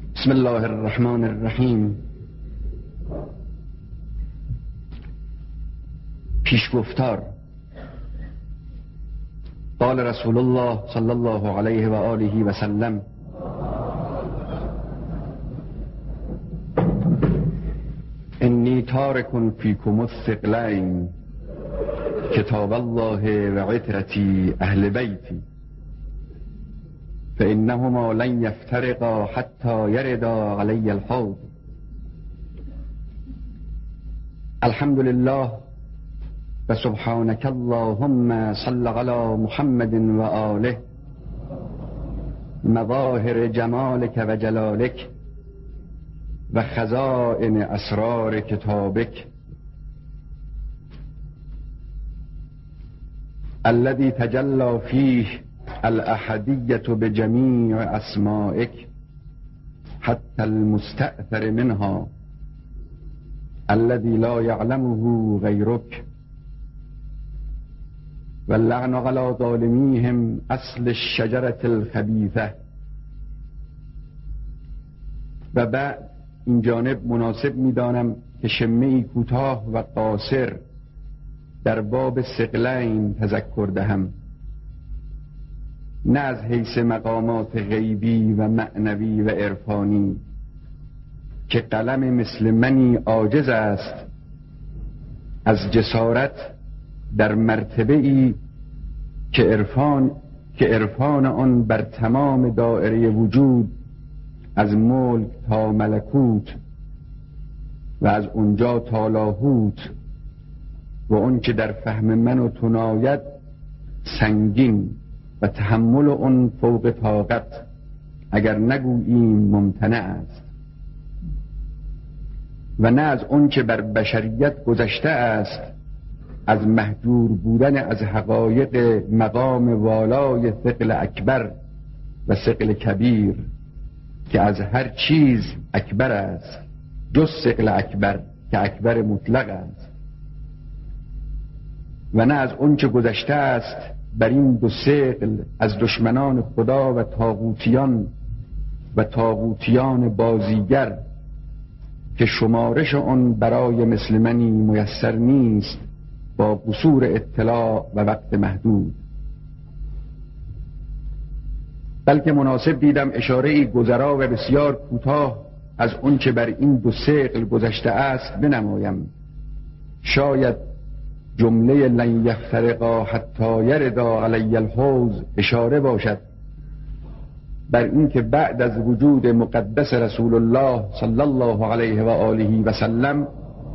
بسم الله الرحمن الرحیم. پیشگفتار. قال رسول الله صلی الله علیه و آله و سلم: انی تارک فیکم الثقلین کتاب الله و عترتی اهل بیتی فإنهما لن يفترقا حتى يردا علي الحوض. الحمد لله و سبحانك اللهم صل على محمد و آله مظاهر جمالك و جلالك و خزائن اسرار کتابك الذي تجلى فيه الأحدية بجميع أسمائك حتى المستأثر منها الذي لا يعلمه غيرك واللعن على ظالميهم أصل الشجرة الخبيثة. و بعد این جانب مناسب می‌دانم که شمه‌ای کوتاه و قاصر در باب ثقلین تذکر دهم، نه از حیث مقامات غیبی و معنوی و عرفانی که قلم مثل منی عاجز است از جسارت در مرتبه ای که عرفان آن بر تمام دائره وجود از ملک تا ملکوت و از اونجا تا لاهوت و اون که در فهم من و تو ناید سنگین و تحمل اون فوق طاقت اگر نگوییم ممتنع است، و نه از اون که بر بشریت گذشته است از محجور بودن از حقایق مقام والای ثقل اکبر و ثقل کبیر که از هر چیز اکبر است جز ثقل اکبر که اکبر مطلق است، و نه از اون که گذشته است بر این دو ثقل از دشمنان خدا و طاغوتیان بازیگر که شمارش آن برای مثل منی میسر نیست با قصور اطلاع و وقت محدود. بلکه مناسب دیدم اشاره‌ای گذرا و بسیار کوتاه از اون که بر این دو ثقل گذشته است بنمایم. شاید جمله لن یفترقا حتی یردا علی الحوض اشاره باشد بر این که بعد از وجود مقدس رسول الله صلی الله علیه و آله و سلم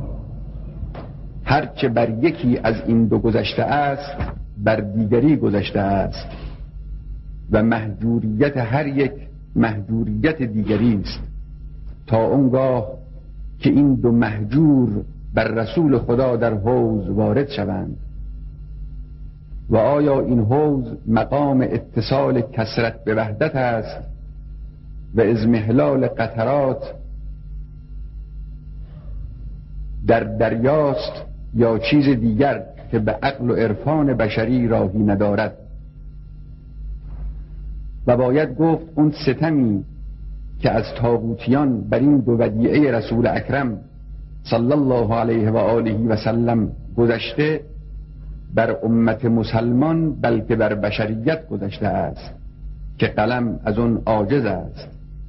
هرچه بر یکی از این دو گذشته است بر دیگری گذشته است و محجوریت هر یک محجوریت دیگری است تا اونگاه که این دو محجور بر رسول خدا در حوض وارد شوند. و آیا این حوض مقام اتصال کثرت به وحدت است و ازمهلال قطرات در دریاست یا چیز دیگر که به عقل و عرفان بشری راهی ندارد؟ و باید گفت اون ستمی که از طاغوتیان بر این دو ودیعه رسول اکرم صلی الله علیه و آله و سلم گذشته بر امت مسلمان بلکه بر بشریت گذشته است که قلم از اون عاجز است.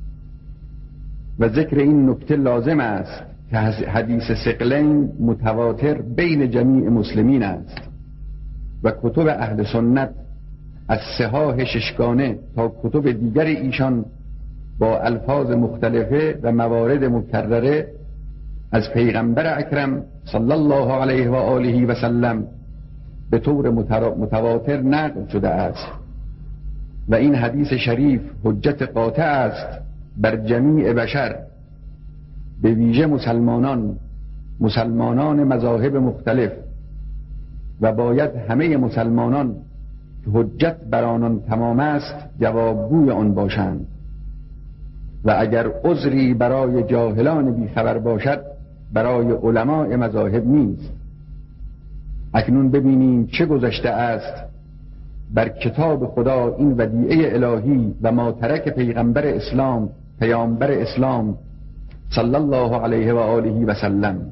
و ذکر این نکته لازم است که حدیث ثقلین متواتر بین جمیع مسلمین است و کتب اهل سنت از صحاح ششگانه تا کتب دیگر ایشان با الفاظ مختلفه و موارد مکرره از پیغمبر اکرم صلی الله علیه و آله و سلم به طور متواتر نقل شده است و این حدیث شریف حجت قاطع است بر جمیع بشر، به ویژه مسلمانان مذاهب مختلف، و باید همه مسلمانان که حجت بر آنان تمام است جوابگوی آن باشند، و اگر عذری برای جاهلان بیخبر باشد برای علماء مذاهب نیست. اکنون ببینیم چه گذشته است بر کتاب خدا این ودیعه الهی و ما ترک پیغمبر اسلام پیامبر اسلام صلی الله علیه و آله و سلم،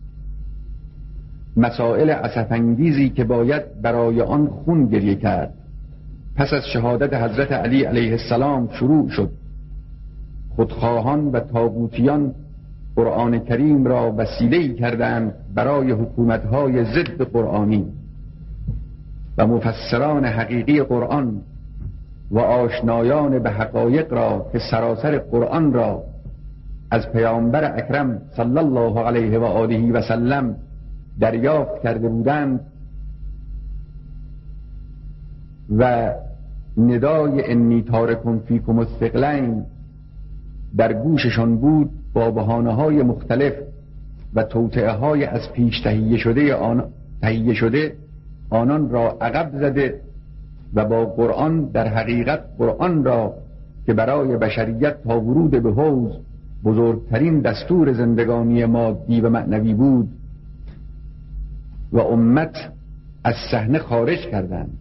مسائل اسف‌انگیزی که باید برای آن خون گریه کرد. پس از شهادت حضرت علی علیه السلام شروع شد. خودخواهان و طاغوتیان قرآن کریم را وسیله‌ای کردند برای حکومت‌های ضد قرآنی و مفسران حقیقی قرآن و آشنایان به حقایق را که سراسر قرآن را از پیامبر اکرم صلی الله علیه و آله و سلم دریافت کرده بودند و ندای انی تارکم فیکم الثقلین در گوششان بود، با بهانه‌های مختلف و توطئه‌های از پیش تهیه شده آنان را عقب زده و با قرآن، در حقیقت قرآن را که برای بشریت تا ورود به حوض بزرگترین دستور زندگانی مادی و معنوی بود و امت، از صحنه خارج کردند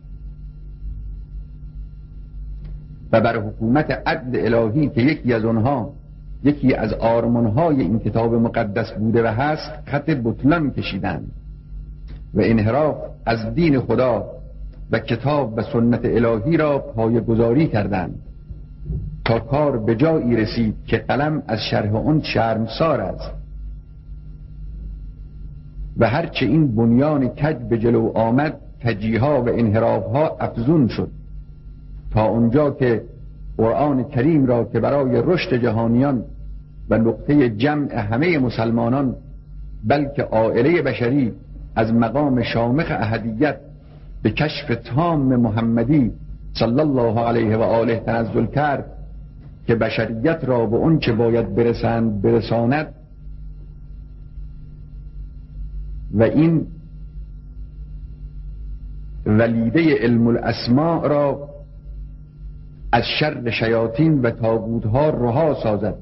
و بر حکومت عدل الهی که یکی از آرمانهای این کتاب مقدس بوده و هست، خط بطلان کشیدند و انحراف از دین خدا و کتاب و سنت الهی را پایه‌گذاری کردند تا کار به جایی رسید که قلم از شرح آن شرمسار است و هرچه این بنیان کج به جلو آمد، کجیها و انحرافها افزون شد تا آنجا که قرآن کریم را که برای رشد جهانیان و نقطه جمع همه مسلمانان بلکه عائله بشری از مقام شامخ احدیت به کشف تام محمدی صلی الله علیه و آله تنزل کرد که بشریت را به اون چه باید برساند و این ولیده علم الاسماء را از شر شیاطین و طاغوت‌ها رها سازد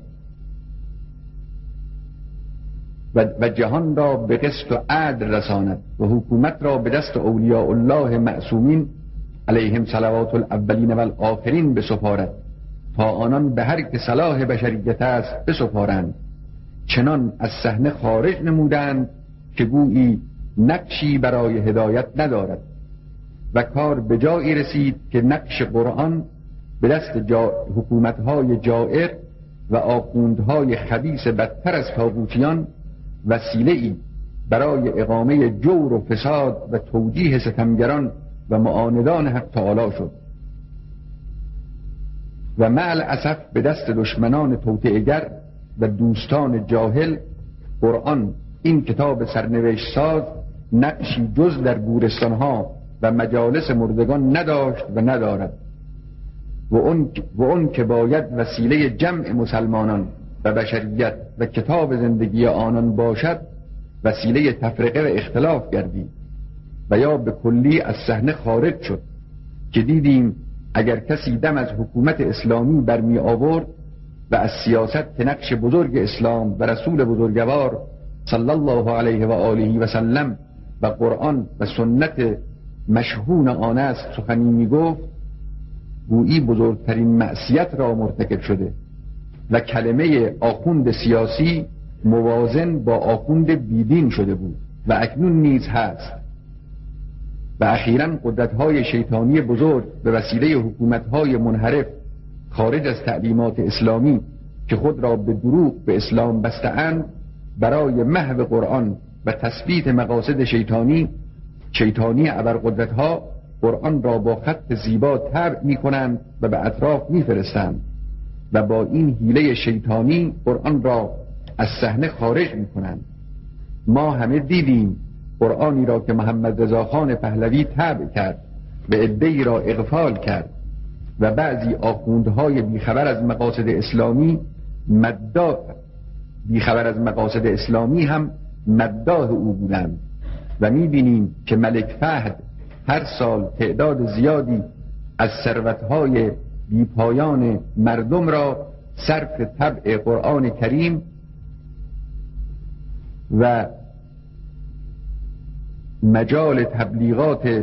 و جهان را به قسط و عدل رساند و حکومت را به دست اولیاء الله معصومین علیهم صلوات الاولین و الاخرین بسپارد تا آنان به هر که صلاح بشریت است بسپارند. چنان از صحنه خارج نمودند که گویی نقشی برای هدایت ندارد و کار به جایی رسید که نقش قرآن به دست حکومت‌های جائر و آخوندهای خبیث بدتر از طاغوتیان وسیله‌ای برای اقامه جور و فساد و توجیه ستمگران و معاندان حق تعالی شد و مع الاسف به دست دشمنان توطئه‌گر و دوستان جاهل قرآن، این کتاب سرنوشت ساز، نقشی جز در گورستانها و مجالس مردگان نداشت و ندارد و اون که باید وسیله جمع مسلمانان و بشریت و کتاب زندگی آنان باشد، وسیله تفرقه و اختلاف گردید و یا به کلی از صحنه خارج شد که دیدیم اگر کسی دم از حکومت اسلامی برمی آورد و از سیاست که نقش بزرگ اسلام و رسول بزرگوار صلی الله علیه و آله و سلم و قرآن و سنت مشهون آن است سخنی می گفت، گویی بزرگترین معصیت را مرتکب شده و کلمه آخوند سیاسی موازن با آخوند بیدین شده بود و اکنون نیز هست و اخیراً قدرت‌های شیطانی بزرگ به وسیله حکومت‌های منحرف خارج از تعلیمات اسلامی که خود را به دروغ به اسلام بسته‌اند، برای محو قرآن و تثبیت مقاصد شیطانی ابرقدرت‌ها قرآن را با خط زیبا طبع می‌کنند و به اطراف می‌فرستند و با این حیله شیطانی قرآن را از صحنه خارج می‌کنند. ما همه دیدیم قرآنی را که محمد رضا خان پهلوی طبع کرد و عده‌ای را اغفال کرد و بعضی آخوندهای بیخبر از مقاصد اسلامی هم مداح او بودند و می‌بینیم که ملک فهد هر سال تعداد زیادی از ثروت‌های بیپایان مردم را صرف طبع قرآن کریم و مجال تبلیغات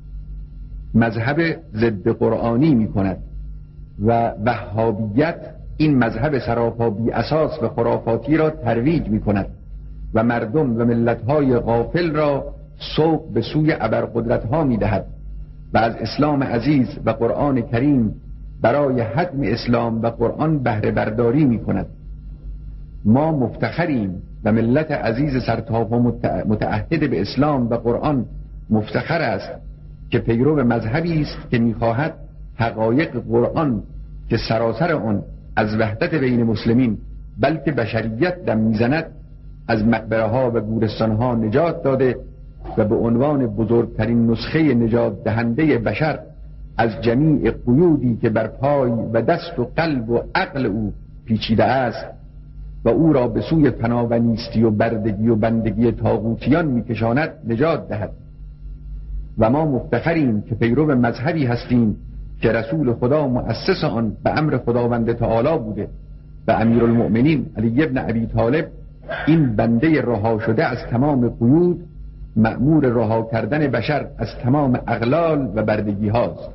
مذهب ضد قرآنی می کند و وهابیت این مذهب سراپا بی اساس و خرافاتی را ترویج می کند و مردم و ملت‌های غافل را سوق به سوی ابرقدرت‌ها می دهد و از اسلام عزیز و قرآن کریم برای هدم اسلام و قرآن بهره برداری می کند. ما مفتخریم و ملت عزیز سرتاپ و متعهد به اسلام و قرآن مفتخر است که پیرو مذهبی است که می‌خواهد حقایق قرآن که سراسر آن از وحدت بین مسلمین بلکه بشریت دم میزند از مقبره‌ها و گورستان‌ها نجات داده و به عنوان بزرگترین نسخه نجات دهنده بشر از جمیع قیودی که بر پای و دست و قلب و عقل او پیچیده است و او را به سوی فنا و نیستی و بردگی و بندگی طاغوتیان میکشاند نجات دهد. و ما مفتخریم که پیرو مذهبی هستیم که رسول خدا مؤسس آن به امر خداوند تعالی بوده و امیرالمؤمنین علی ابن ابی طالب این بنده رها شده از تمام قیود مأمور رها کردن بشر از تمام اغلال و بردگی هاست.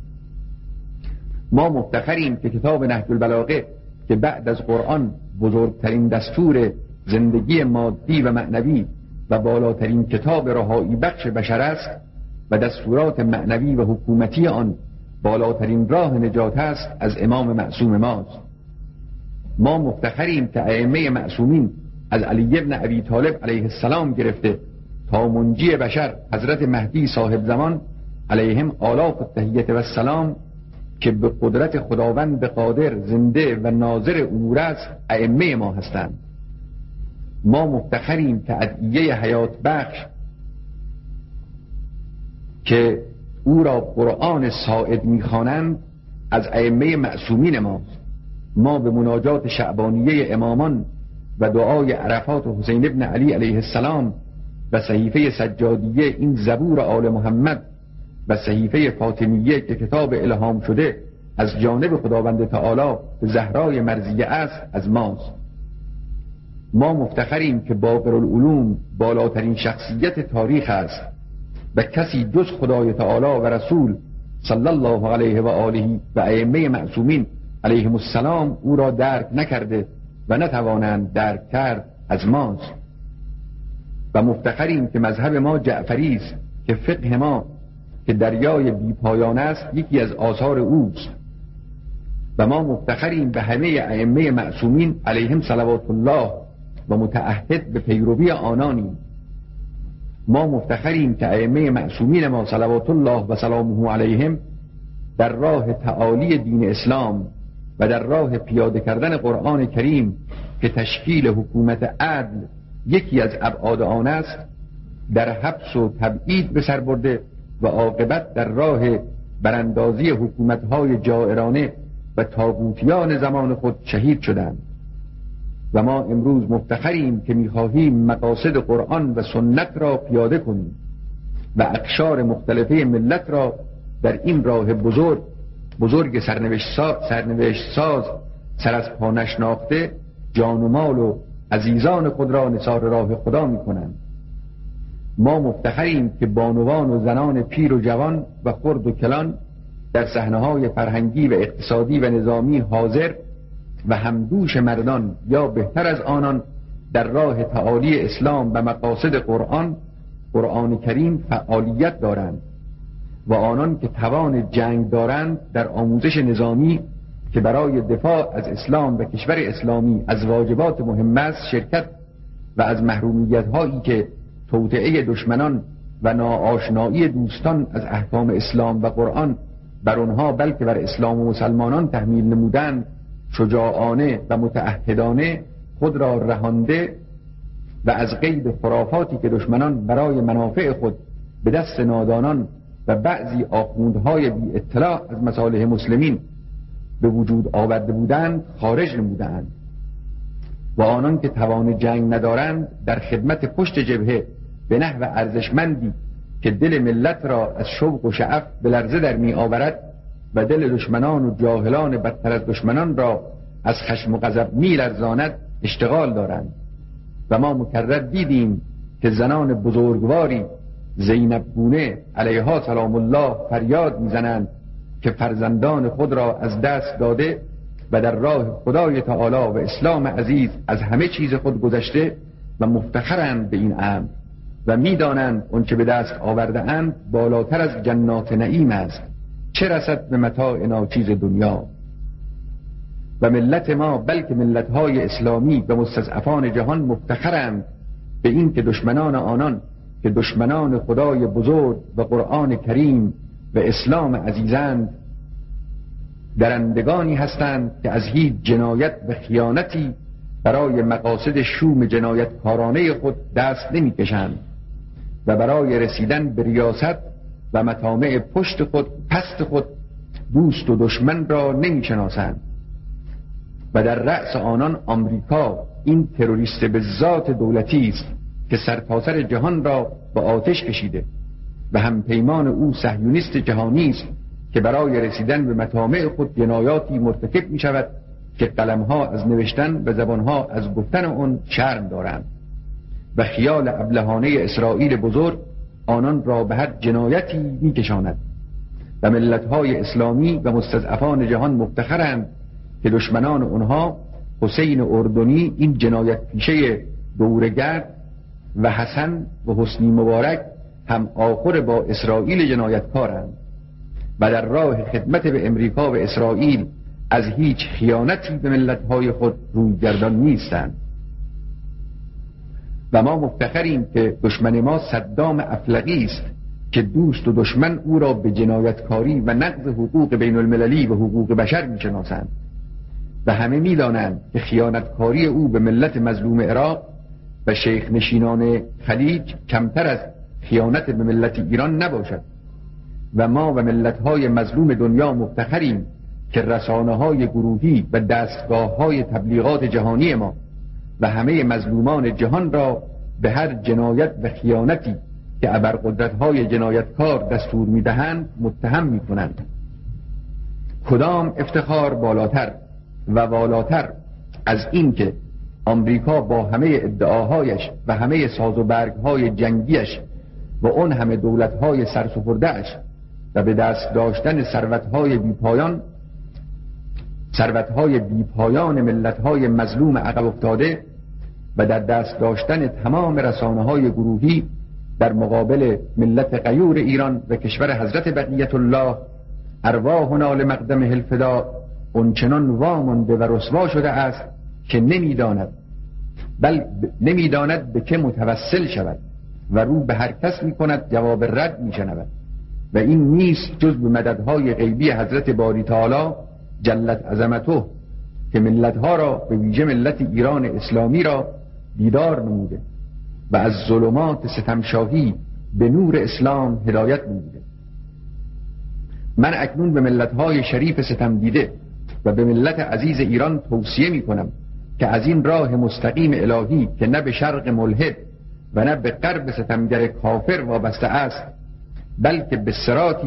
ما مفتخریم که کتاب نهج البلاغه که بعد از قرآن بزرگترین دستور زندگی مادی و معنوی و بالاترین کتاب رهایی بخش بشر است و دستورات معنوی و حکومتی آن بالاترین راه نجات است، از امام معصوم ماست. ما مفتخریم که ائمه معصومین از علی ابن ابی طالب علیه السلام گرفته تا منجی بشر حضرت مهدی صاحب زمان علیهم آلاف التحیة و السلام که به قدرت خداوند قادر زنده و ناظر امور است ائمه ما هستند. ما مفتخریم که ادعیه حیات بخش که او را قرآن ساعد می‌خوانند از ائمه معصومین ماست. ما به مناجات شعبانیه امامان و دعای عرفات و حسین ابن علی علیه السلام و صحیفه سجادیه این زبور آل محمد و صحیفه فاطمیه که کتاب الهام شده از جانب خداوند تعالی به زهرای مرضیه است از ماست. ما مفتخریم که باقر العلوم بالاترین شخصیت تاریخ است و کسی جز خدای تعالی و رسول صلی الله علیه و آله و ائمه معصومین علیهم السلام او را درک نکرده و نتوانند درک کرد از ماست. و مفتخریم که مذهب ما جعفری است که فقه ما که دریای بی پایان است یکی از آثار اوست. و ما مفتخریم به همه ائمه معصومین علیهم صلوات الله و متعهد به پیروی آنانیم. ما مفتخریم که ائمه معصومین ما صلوات الله و سلامه علیهم در راه تعالی دین اسلام و در راه پیاده کردن قرآن کریم که تشکیل حکومت عدل یکی از ابعاد آن است در حبس و تبعید به سر برده و عاقبت در راه براندازی حکومت‌های جائرانه و طاغوتیان زمان خود شهید شدند. و ما امروز مفتخریم که می‌خواهیم مقاصد قرآن و سنت را پیاده کنیم و اقشار مختلفه ملت را در این راه بزرگ سرنوشت ساز سر از پا نشناخته جان و مال و عزیزان خود را نثار راه خدا می‌کنند. ما مفتخریم که بانوان و زنان پیر و جوان و خرد و کلان در صحنه‌های فرهنگی و اقتصادی و نظامی حاضر و همدوش مردان یا بهتر از آنان در راه تعالی اسلام و مقاصد قرآن کریم فعالیت دارند و آنان که توان جنگ دارند در آموزش نظامی که برای دفاع از اسلام و کشور اسلامی از واجبات مهم است شرکت و از محرومیت‌هایی که توطئه دشمنان و ناآشنایی دوستان از احکام اسلام و قرآن بر آنها بلکه بر اسلام و مسلمانان تحمیل نمودند شجاعانه و متعهدانه خود را رهانده و از قید خرافاتی که دشمنان برای منافع خود به دست نادانان و بعضی آخوندهای بی اطلاع از مصالح مسلمین به وجود آورده بودند خارج نمودند و آنان که توان جنگ ندارند در خدمت پشت جبهه به نحو ارزشمندی که دل ملت را از شوق و شعف به لرزه در می آورد و دل دشمنان و جاهلان بدتر از دشمنان را از خشم و غضب می لرزاند اشتغال دارند. و ما مکرر دیدیم که زنان بزرگواری زینب گونه علیها سلام الله فریاد میزنند که فرزندان خود را از دست داده و در راه خدای تعالی و اسلام عزیز از همه چیز خود گذشته و مفتخرند به این امر و میدانند آنچه به دست آورده اند بالاتر از جنات نعیم است، چه رسد به متاع ناچیز دنیا. و ملت ما بلکه ملت‌های اسلامی و مستضعفان جهان مفتخرند به این که دشمنان آنان که دشمنان خدای بزرگ و قرآن کریم و اسلام عزیزند درندگانی هستند که از هیچ جنایت و خیانتی برای مقاصد شوم جنایتکارانه خود دست نمی کشند و برای رسیدن به ریاست و مطامع پست خود دوست و دشمن را نمی شناسند. و در رأس آنان آمریکا، این تروریست به ذات دولتی است که سرتاسر جهان را به آتش کشیده و همپیمان او صهیونیست جهانی است که برای رسیدن به مطامع خود جنایاتی مرتکب می شود که قلمها از نوشتن و زبانها از گفتن آن شرم دارند و خیال ابلهانه اسرائیل بزرگ آنان را به هر جنایتی می کشاند. و ملت‌های اسلامی و مستضعفان جهان مفتخرند که دشمنان آنها حسین اردنی، این جنایت پیشه دورگرد، و حسن و حسنی مبارک هم آخر با اسرائیل جنایتکارند و در راه خدمت به امریکا و اسرائیل از هیچ خیانتی به ملت‌های خود روی گردان نیستند. و ما مفتخریم که دشمن ما صدام افلقی است که دوست و دشمن او را به جنایتکاری و نقض حقوق بین المللی و حقوق بشر می‌شناسند و همه می‌دانند که خیانتکاری او به ملت مظلوم عراق و شیخ نشینان خلیج کمتر از خیانت به ملت ایران نباشد. و ما و ملت‌های مظلوم دنیا مفتخریم که رسانه‌های گروهی و دستگاه‌های تبلیغات جهانی ما و همه مظلومان جهان را به هر جنایت و خیانتی که ابرقدرت‌های جنایتکار دستور می‌دهند متهم می‌کنند. کدام افتخار بالاتر و والاتر از این که آمریکا با همه ادعاهایش و همه ساز و برگ‌های جنگیش و اون همه دولت‌های سرسپرده‌اش و به دست داشتن ثروت‌های بیپایان ملت‌های مظلوم عقب افتاده و در دست داشتن تمام رسانه‌های گروهی در مقابل ملت غیور ایران و کشور حضرت بقیت الله ارواحنا لمقدمه الفدا اونچنان وامانده و رسوا شده است که نمیداند به که متوسل شود و رو به هر کس می‌کند جواب رد می‌شنود و این نیست جز به مددهای غیبی حضرت باری تعالی جلت عظمته که ملت‌ها را به ویژه ملت ایران اسلامی را بیدار نموده و از ظلمات ستمشاهی به نور اسلام هدایت نموده. من اکنون به ملت‌های شریف ستم دیده و به ملت عزیز ایران توصیه می‌کنم که از این راه مستقیم الهی که نه به شرق ملحد و نه به غرب ستمگر کافر وابسته است، بلکه به صراطی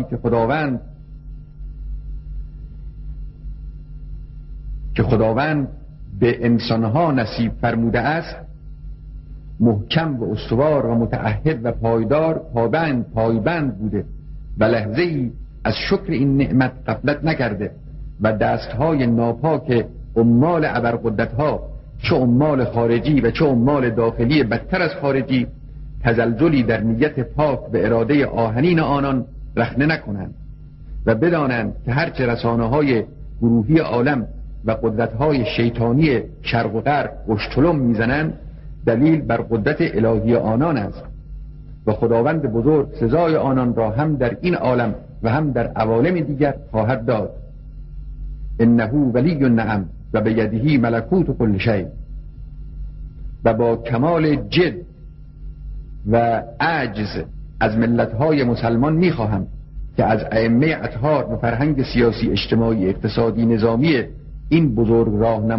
که خداوند به انسانها نصیب فرموده است، محکم و استوار و متعهد و پایدار پایبند بوده و لحظه‌ای از شکر این نعمت غفلت نکرده و دستهای ناپاک عمال ابرقدرت‌ها، چه عمال خارجی و چه عمال داخلی بدتر از خارجی، تزلزلی در نیت پاک و اراده آهنین آنان رخنه نکنند و بدانند که هرچه رسانه‌های گروهی عالم و قدرت‌های شیطانی شرق و غرب اشتلم میزنند دلیل بر قدرت الهی آنان است و خداوند بزرگ سزای آنان را هم در این عالم و هم در عوالم دیگر خواهد داد. انه ولی النعم و بیده ملکوت کل شیء. و با کمال جد و عجز از ملت‌های مسلمان می‌خواهم که از ائمه اطهار و فرهنگ سیاسی، اجتماعی، اقتصادی، نظامی این بزرگ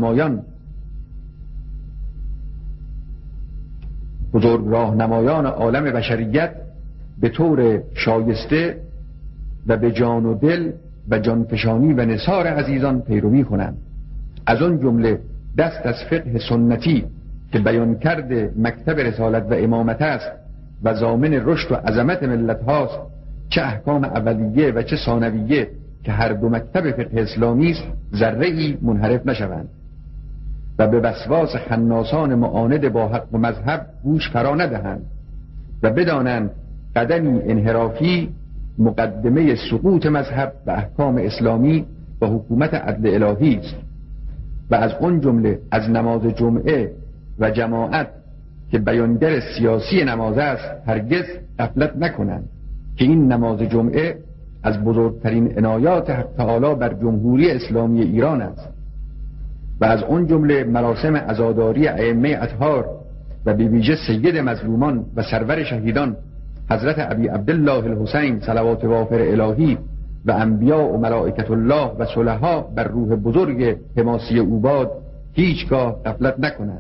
راهنمایان عالم بشریت به طور شایسته و به جان و دل و جانفشانی و نثار عزیزان پیروی کنند. از آن جمله دست از فقه سنتی که بیان کرده مکتب رسالت و امامت است و ضامن رشد و عظمت ملت هاست، چه احکام اولیه و چه ثانویه که هر دو مکتب فقه اسلامی است ذره‌ای منحرف نشوند و به وسواس خناسان معاند با حق و مذهب گوش فرا ندهند و بدانند قدمی انحرافی مقدمه سقوط مذهب و احکام اسلامی و حکومت عدل الهی است و از اون جمله از نماز جمعه و جماعت که بیانگر سیاسی نماز است هرگز غفلت نکنند که این نماز جمعه از بزرگترین عنایات حق تعالی بر جمهوری اسلامی ایران است و از اون جمله مراسم عزاداری ائمه اطهار و به ویژه سید مظلومان و سرور شهیدان حضرت ابی عبدالله الحسین صلوات وافر الهی و انبیاء و ملائکت الله و صلحا بر روح بزرگ حماسی اوباد هیچگاه غفلت نکنند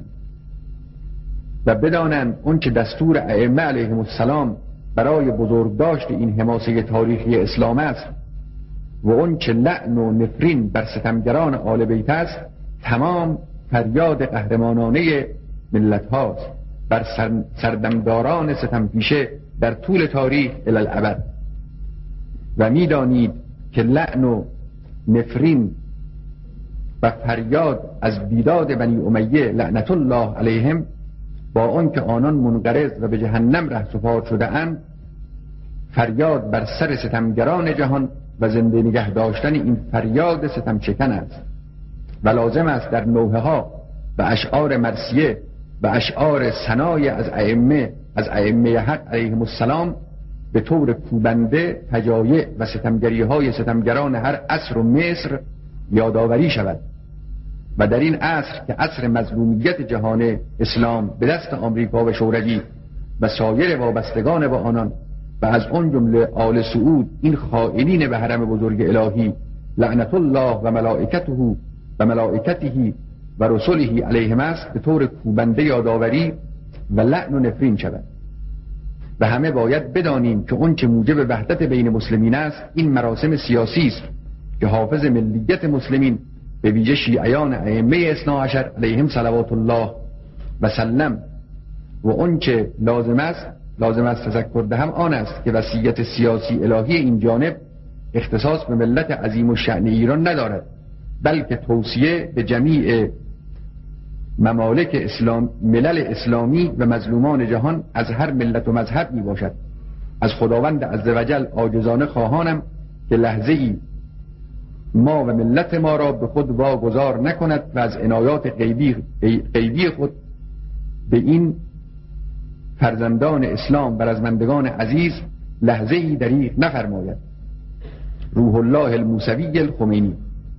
و بدانند اون که دستور ائمه علیهم السلام برای بزرگداشت این حماسه تاریخی اسلام است و اون که لعن و نفرین بر ستمگران آل بیت است تمام فریاد قهرمانانه ملت هاست بر سردمداران ستمپیشه در طول تاریخ الی الابد و میدانید که لعن و نفرین و فریاد از بیداد بنی امیه لعنت الله علیهم با آن که آنان منقرض و به جهنم رهسپار شده اند فریاد بر سر ستمگران جهان و زنده نگه داشتن این فریاد ستم شکن است و لازم است در نوحه ها و اشعار مرثیه و اشعار ثنای از ائمه حق علیهم السلام به طور کوبنده فجایع و ستمگری های ستمگران هر عصر و مصر یادآوری شود و در این عصر که عصر مظلومیت جهان اسلام به دست آمریکا و شوروی و سایر وابستگان با آنان و از آن جمله آل سعود این خائنین به حرم بزرگ الهی لعنت الله و ملائکته و رسله علیهم است به طور کوبنده یادآوری و لعن و نفرین شود و همه باید بدانیم که اون که موجب وحدت بین مسلمین است این مراسم سیاسی است که حافظ ملیت مسلمین به ویژه شیعیان ائمه اثنا عشر علیهم صلوات الله و سلم و اون که لازم است تذکر دهم آن است که وصیت سیاسی الهی این جانب اختصاص به ملت عظیم الشأن ایران ندارد بلکه توصیه به جمیع ممالک ملل اسلامی و مظلومان جهان از هر ملت و مذهب می باشد. از خداوند عزوجل عاجزانه خواهانم که لحظه ای ما و ملت ما را به خود واگذار نکند و از عنایات غیبی خود به این فرزندان اسلام و رزمندگان عزیز لحظه ای دریغ نفرماید. روح الله الموسوی الخمینی.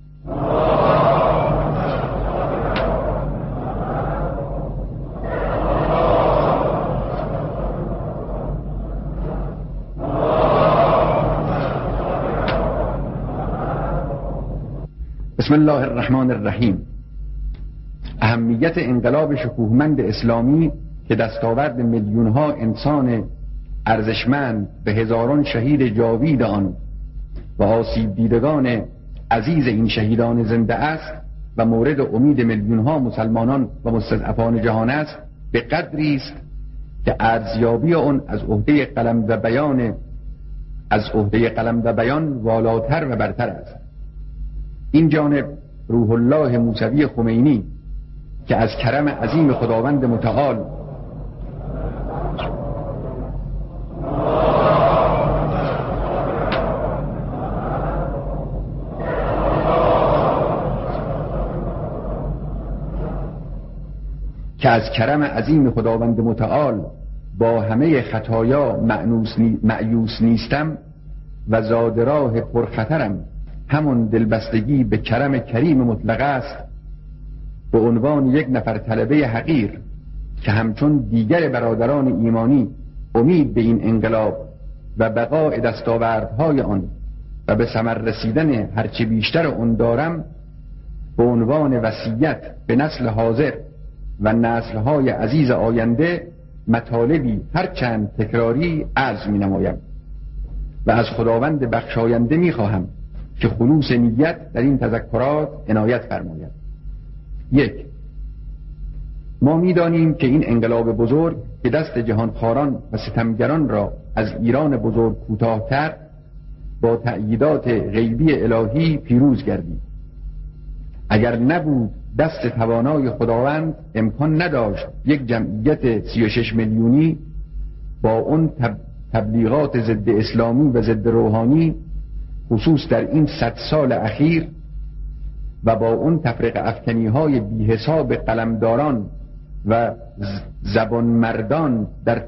بسم الله الرحمن الرحیم. اهمیت انقلاب شکوهمند اسلامی که دستاورد میلیون‌ها انسان ارزشمند به هزاران شهید جاوید آن و آسیب دیدگان عزیز این شهیدان زنده است و مورد امید میلیون‌ها مسلمانان و مستضعفان جهان است به قدری است که ارزیابی آن از عهده قلم و بیان والاتر و برتر است. این جانب روح الله موسوی خمینی که از کرم عظیم خداوند متعال با همه خطایا مأیوس نیستم و زادراه پرخطرم همون دلبستگی به کرم کریم مطلق است، به عنوان یک نفر طلبه حقیر که همچون دیگر برادران ایمانی امید به این انقلاب و بقای دستاوردهای آن و به ثمر رسیدن هرچه بیشتر آن دارم، به عنوان وصیت به نسل حاضر و نسلهای عزیز آینده مطالبی هرچند تکراری عرض می نمایم و از خداوند بخشاینده می خواهم که خلوص نیت در این تذکرات عنایت فرماید. 1. ما می‌دانیم که این انقلاب بزرگ که دست جهانخواران و ستمگران را از ایران بزرگ کوتاه‌تر با تأییدات غیبی الهی پیروز گردید. اگر نبود دست توانای خداوند، امکان نداشت یک جمعیت 36 میلیونی با اون تبلیغات ضد اسلامی و ضد روحانی، خصوص در این 100 سال اخیر، و با اون تفرقه افکنی های بی حساب قلمداران و زبان مردان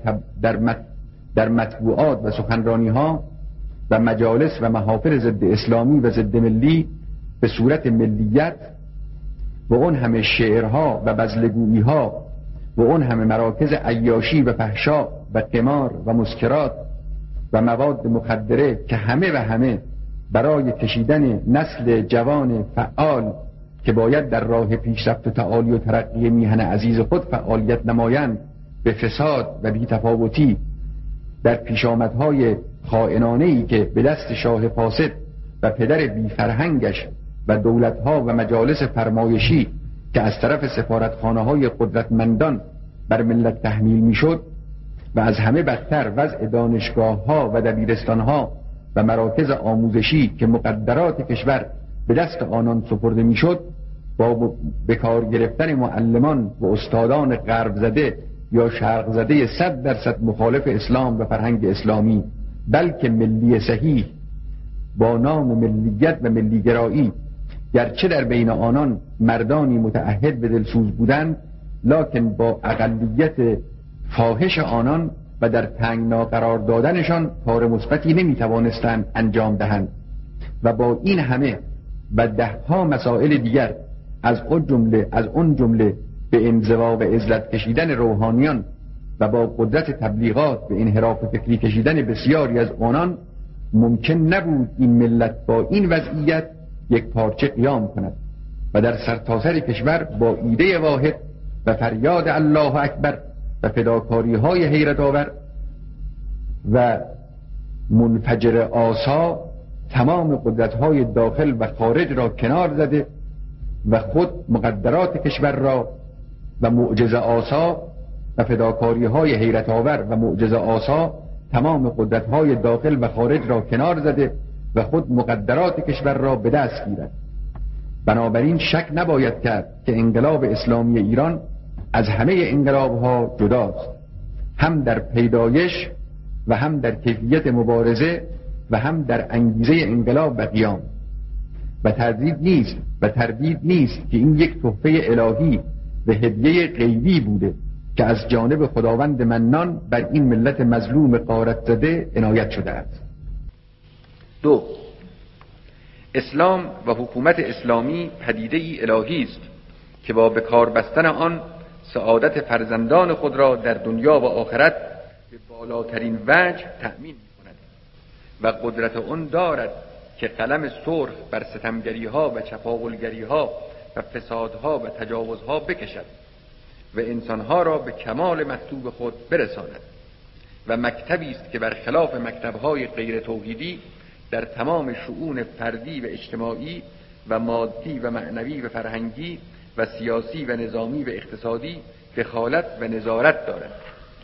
در مطبوعات و سخنرانی ها و مجالس و محافل ضد اسلامی و ضد ملی به صورت ملیت، و اون همه شعرها و بزلگویی ها و اون همه مراکز عیاشی و فحشا و قمار و مسکرات و مواد مخدره که همه برای کشیدن نسل جوان فعال که باید در راه پیشرفت و تعالی و ترقی میهن عزیز خود فعالیت نمایند، به فساد و بی‌تفاوتی در پیشامدهای خائنانه‌ای که به دست شاه فاسد و پدر بی‌فرهنگش و دولتها و مجالس فرمایشی که از طرف سفارتخانه‌های قدرتمندان بر ملت تحمیل میشد، و از همه بدتر وضع دانشگاه‌ها و دبیرستان‌ها و مراکز آموزشی که مقدرات کشور به دست آنان سپرده میشد، با به کار گرفتن معلمان و استادان غرب زده یا شرق زده 100% مخالف اسلام و فرهنگ اسلامی، بلکه ملی صحیح با نام ملیت و ملیگرایی، گرچه در بین آنان مردانی متعهد به دلسوز بودند، لکن با اقلیت فاحش آنان و در تنگنا قرار دادنشان کار مثبتی نمیتوانستند انجام دهند. و با این همه و 10 مسائل دیگر از اون جمله به انزوا و عزلت کشیدن روحانیان و با قدرت تبلیغات به انحراف فکری کشیدن بسیاری از آنان، ممکن نبود این ملت با این وضعیت یک پارچه قیام کند و در سرتاسر کشور با ایده واحد و فریاد الله اکبر و فداکاری های حیرت آور و منفجر آسا تمام قدرت های داخل و خارج را کنار زده و خود مقدرات کشور را و معجزه آسا و فداکاری های حیرت آور و معجزه آسا تمام قدرت های داخل و خارج را کنار زده و خود مقدرات کشور را به دست گیرد. بنابراین شک نباید کرد که انقلاب اسلامی ایران از همه انقلاب‌ها جداست، هم در پیدایش و هم در کیفیت مبارزه و هم در انگیزه انقلاب و قیام. و تردید نیست که این یک تحفه الهی و هدیه غیبی بوده که از جانب خداوند منان بر این ملت مظلوم غارت زده عنایت شده است. 2. اسلام و حکومت اسلامی پدیده‌ای الهی است که با به کار بستن آن سعادت فرزندان خود را در دنیا و آخرت به بالاترین وجه تأمین می‌کند و قدرت آن دارد که قلم سرخ بر ستمگری‌ها و چپاولگری‌ها و فسادها و تجاوزها بکشد و انسانها را به کمال مطلوب خود برساند و مکتبی است که برخلاف مکتب‌های غیر توحیدی در تمام شؤون فردی و اجتماعی و مادی و معنوی و فرهنگی و سیاسی و نظامی و اقتصادی دخالت و نظارت دارد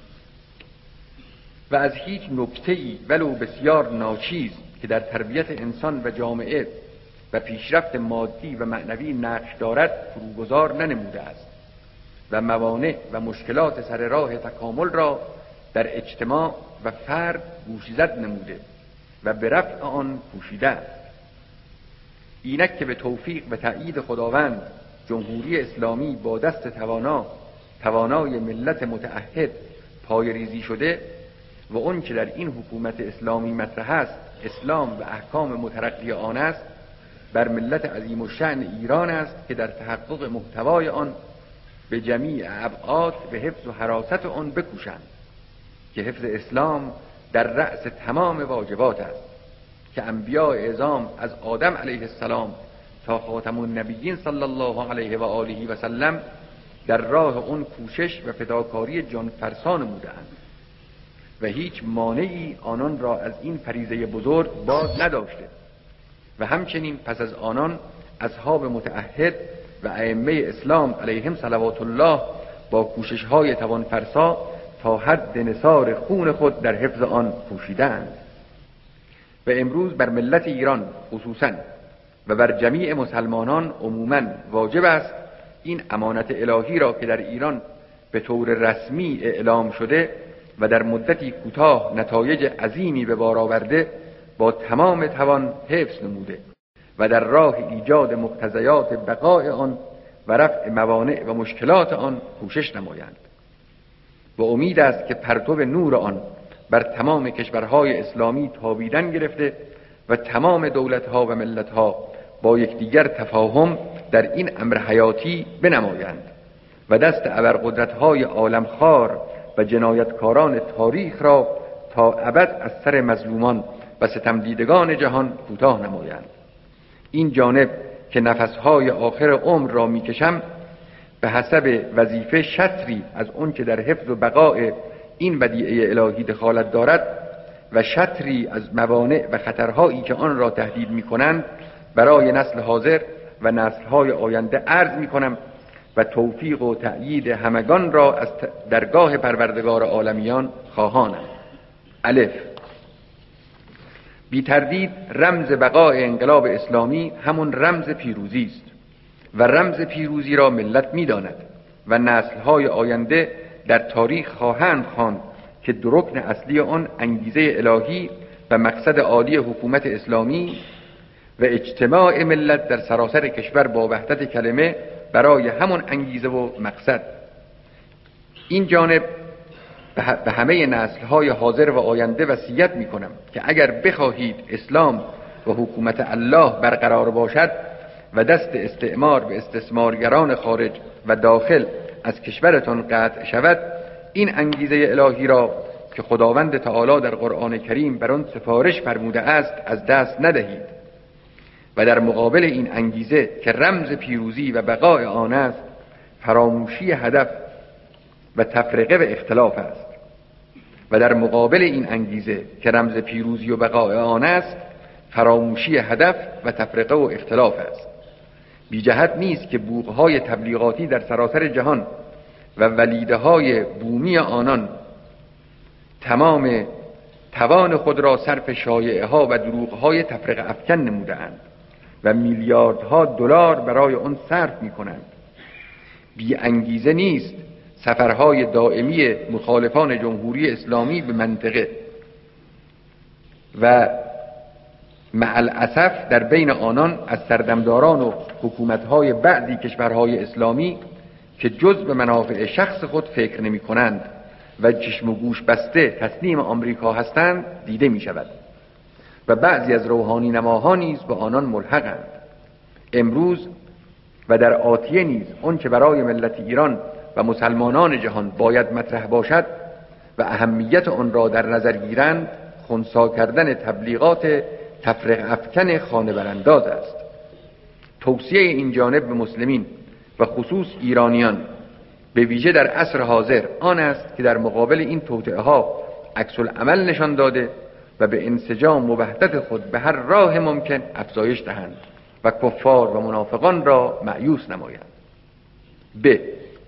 و از هیچ نکته‌ای ولو بسیار ناچیز که در تربیت انسان و جامعه و پیشرفت مادی و معنوی نقش دارد فروگذار ننموده است و موانع و مشکلات سر راه تکامل را در اجتماع و فرد گوشزد نموده و به رفع آن کوشیده است. اینک که به توفیق و تأیید خداوند جمهوری اسلامی با دست توانای ملت متعهد پای ریزی شده و اون که در این حکومت اسلامی مطرح است اسلام و احکام مترقی آن است، بر ملت عظیم الشأن ایران است که در تحقق محتوای آن به جمیع ابعاد به حفظ و حراست آن بکوشند که حفظ اسلام در رأس تمام واجبات است که انبیاء اعظام از آدم علیه السلام تا خاتم النبیین صلی الله علیه و آله و سلم در راه اون کوشش و فداکاری جان فرسا نموده‌اند و هیچ مانعی آنان را از این فریضه بزرگ باز نداشته و همچنین پس از آنان اصحاب متعهد و ائمه اسلام علیهم صلوات الله با کوشش‌های توانفرسا تا حد نثار خون خود در حفظ آن کوشیدند و امروز بر ملت ایران خصوصاً و بر جمیع مسلمانان عموماً واجب است این امانت الهی را که در ایران به طور رسمی اعلام شده و در مدتی کوتاه نتایج عظیمی به بار آورده با تمام توان حفظ نموده و در راه ایجاد مقتضیات بقای آن و رفع موانع و مشکلات آن کوشش نمایند. و امید است که پرتو نور آن بر تمام کشورهای اسلامی تابیدن گرفته و تمام دولتها و ملتها با یکدیگر تفاهم در این امر حیاتی بنمایند و دست ابرقدرت‌های عالمخوار و جنایتکاران تاریخ را تا ابد از سر مظلومان و ستمدیدگان جهان کوتاه نمایند. این جانب که نفسهای آخر عمر را میکشم به حسب وظیفه شطری از اون که در حفظ و بقای این ودیعه الهی دخالت دارد و شطری از موانع و خطرهایی که آن را تهدید میکنند برای نسل حاضر و نسلهای آینده عرض میکنم و توفیق و تأیید همگان را از درگاه پروردگار عالمیان خواهانم. الف. بی تردید رمز بقای انقلاب اسلامی همون رمز پیروزی است و رمز پیروزی را ملت می‌داند و نسل‌های آینده در تاریخ خواهند خواند که دو رکن اصلی آن انگیزه الهی و مقصد عالی حکومت اسلامی و اجتماع ملت در سراسر کشور با وحدت کلمه برای همون انگیزه و مقصد. این جانب به همه نسل‌های حاضر و آینده وصیت می‌کنم که اگر بخواهید اسلام و حکومت الله برقرار باشد و دست استعمار به استثمارگران خارج و داخل از کشورتان قطع شود، این انگیزه الهی را که خداوند تعالی در قرآن کریم بر آن سفارش فرموده است از دست ندهید و در مقابل این انگیزه که رمز پیروزی و بقای آن است فراموشی هدف و تفرقه و اختلاف است و در مقابل این انگیزه که رمز پیروزی و بقای آن است فراموشی هدف و تفرقه و اختلاف است. بی جهت نیست که بوقهای تبلیغاتی در سراسر جهان و ولیده های بومی آنان تمام توان خود را صرف شایعه ها و دروغ های تفرقه افکن نموده اند و میلیاردها دلار برای آن صرف می کنند. بی انگیزه نیست سفرهای دائمی مخالفان جمهوری اسلامی به منطقه و مع الاسف در بین آنان از سردمداران و حکومتهای بعضی کشورهای اسلامی که جز به منافع شخص خود فکر نمی کنند و چشم و گوش بسته تسلیم آمریکا هستند دیده می شود و بعضی از روحانی نماها نیز به آنان ملحقند. امروز و در آتیه نیز اون که برای ملت ایران و مسلمانان جهان باید مطرح باشد و اهمیت آن را در نظر گیرند خنثی کردن تبلیغات تفرقه افکن خانه برانداز است. توصیه این جانب به مسلمین و خصوص ایرانیان به ویژه در عصر حاضر آن است که در مقابل این توطئه ها عکس العمل نشان داده و به انسجام و وحدت خود به هر راه ممکن افزایش دهند و کفار و منافقان را مأیوس نمایند. ب.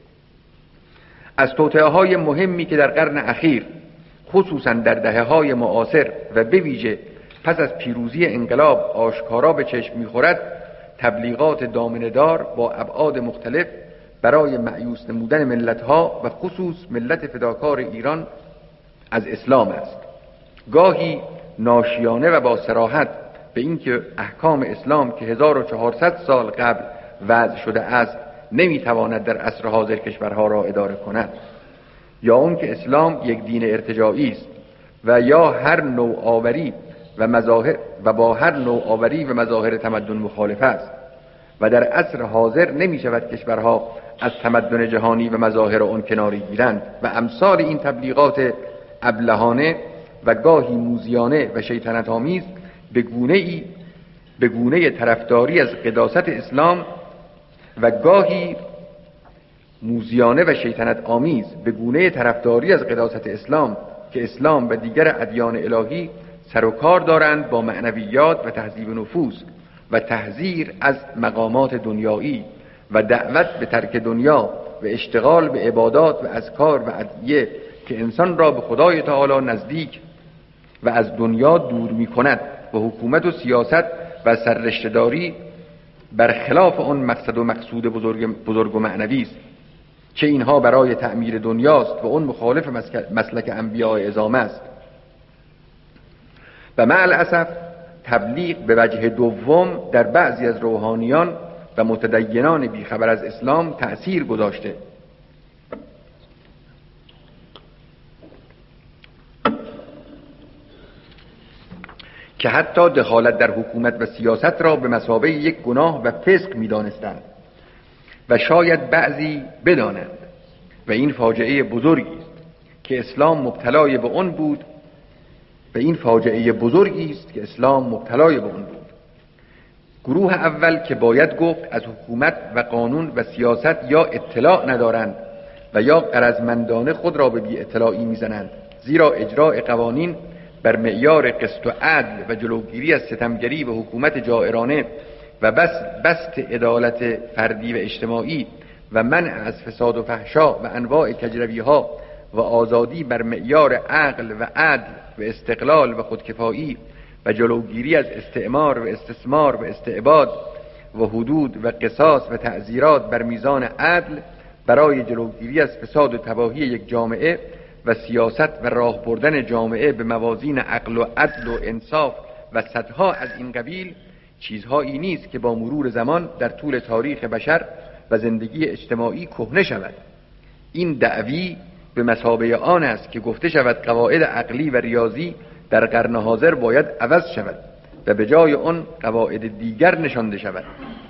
از توطئه های مهمی که در قرن اخیر خصوصا در دهه‌های معاصر و به ویژه پس از پیروزی انقلاب آشکارا به چشم می‌خورد تبلیغات دامنه‌دار با ابعاد مختلف برای مأیوس نمودن ملت‌ها و خصوص ملت فداکار ایران از اسلام است. گاهی ناشیانه و با صراحت به اینکه احکام اسلام که 1400 سال قبل وضع شده است نمیتواند در عصر حاضر کشورها را اداره کند، یا اون که اسلام یک دین ارتجاعی است و یا هر نوع آوری و مظاهر و با هر نوع آوری و مظاهر تمدن مخالف است و در عصر حاضر نمی شود کشورها از تمدن جهانی و مظاهر آن کناری گیرند و امثال این تبلیغات ابلهانه و گاهی موذیانه و شیطنت آمیز به گونه طرفداری از قداست اسلام و گاهی موذیانه و شیطنت آمیز به گونه طرفداری از قداست اسلام که اسلام و دیگر ادیان الهی سر و کار دارند با معنویات و تهذیب نفوس و تحذیر از مقامات دنیایی و دعوت به ترک دنیا و اشتغال به عبادات و اذکار و ادعیه که انسان را به خدای تعالی نزدیک و از دنیا دور می کند و حکومت و سیاست و سررشته‌داری برخلاف آن مقصد و مقصود بزرگ و معنوی است، چه اینها برای تعمیر دنیاست و اون مخالف مسلک انبیاء عظام است. و مع الاسف تبلیغ به وجه دوم در بعضی از روحانیان و متدینان بیخبر از اسلام تأثیر گذاشته که حتی دخالت در حکومت و سیاست را به مثابه یک گناه و فسق می‌دانستند و شاید بعضی بدانند و این فاجعه بزرگی است که اسلام مبتلای به آن بود گروه اول که باید گفت از حکومت و قانون و سیاست یا اطلاع ندارند و یا غرضمندانه خود را به بی اطلاعی میزنند، زیرا اجراء قوانین بر معیار قسط و عدل و جلوگیری از ستمگری و حکومت جائرانه و بسط عدالت فردی و اجتماعی و منع از فساد و فحشا و انواع کجروی‌ها و آزادی بر معیار عقل و عدل و استقلال و خودکفایی و جلوگیری از استعمار و استثمار و استعباد و حدود و قصاص و تعزیرات بر میزان عدل برای جلوگیری از فساد و تباهی یک جامعه و سیاست و راه بردن جامعه به موازین عقل و عدل و انصاف و صدها از این قبیل چیزهایی نیست که با مرور زمان در طول تاریخ بشر و زندگی اجتماعی کهنه شود. این دعوی به مثابه آن است که گفته شود قواعد عقلی و ریاضی در قرن حاضر باید عوض شود و به جای آن قواعد دیگر نشانده شود.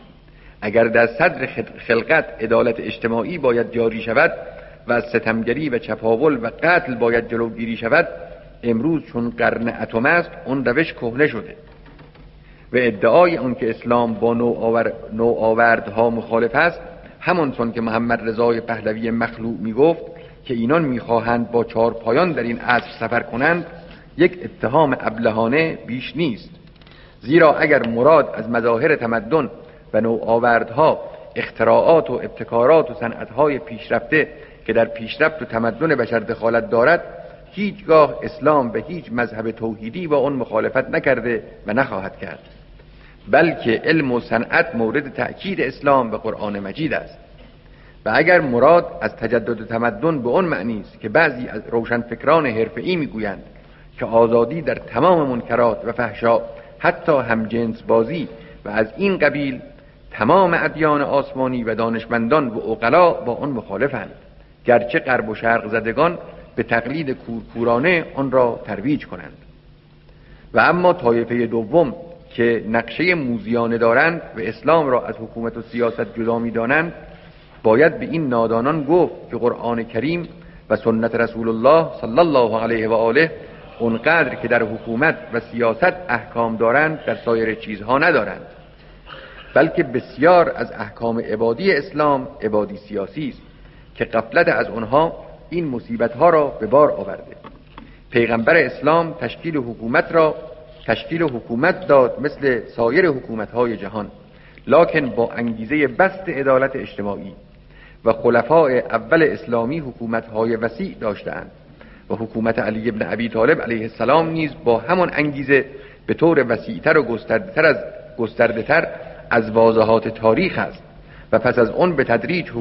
اگر در صدر خلقت عدالت اجتماعی باید جاری شود و از ستمگری و چپاول و قتل باید جلوگیری شود، امروز چون قرن اتم است اون روش کهنه شده و ادعای اون که اسلام با نوآوردها مخالف است، همانطور که محمد رضای پهلوی مخلوع میگفت که اینان میخواهند با چهار پایان در این عصر سفر کنند، یک اتهام ابلهانه بیش نیست. زیرا اگر مراد از مظاهر تمدن و نوآوردها اختراعات و ابتکارات و صنعت‌های پیشرفته که در پیشرفت و تمدن بشر دخالت دارد، هیچگاه اسلام به هیچ مذهب توحیدی با آن مخالفت نکرده و نخواهد کرد، بلکه علم و صنعت مورد تأکید اسلام و قرآن مجید است. و اگر مراد از تجدد تمدن به آن معنی است که بعضی از روشنفکران حرفه‌ای میگویند که آزادی در تمام منکرات و فحشا، حتی همجنس بازی و از این قبیل، تمام ادیان آسمانی و دانشمندان و عقلا با آن مخالفند، گرچه غرب و شرق زدگان به تقلید کورکورانه آن را ترویج کنند. و اما طایفه دوم که نقشه موذیانه دارند و اسلام را از حکومت و سیاست جدا می‌دانند، باید به این نادانان گفت که قرآن کریم و سنت رسول الله صلی الله علیه و آله اونقدر که در حکومت و سیاست احکام دارند در سایر چیزها ندارند، بلکه بسیار از احکام عبادی اسلام عبادی سیاسی است که غفلت از آنها این مصیبت‌ها را به بار آورده. پیغمبر اسلام تشکیل حکومت داد مثل سایر حکومت‌های جهان، لکن با انگیزه بسط عدالت اجتماعی، و خلفاء اول اسلامی حکومت‌های وسیع داشتند و حکومت علی ابن ابی طالب علیه السلام نیز با همان انگیزه به طور وسیع‌تر و گسترده‌تر از واضحات تاریخ است و پس از آن به تدریج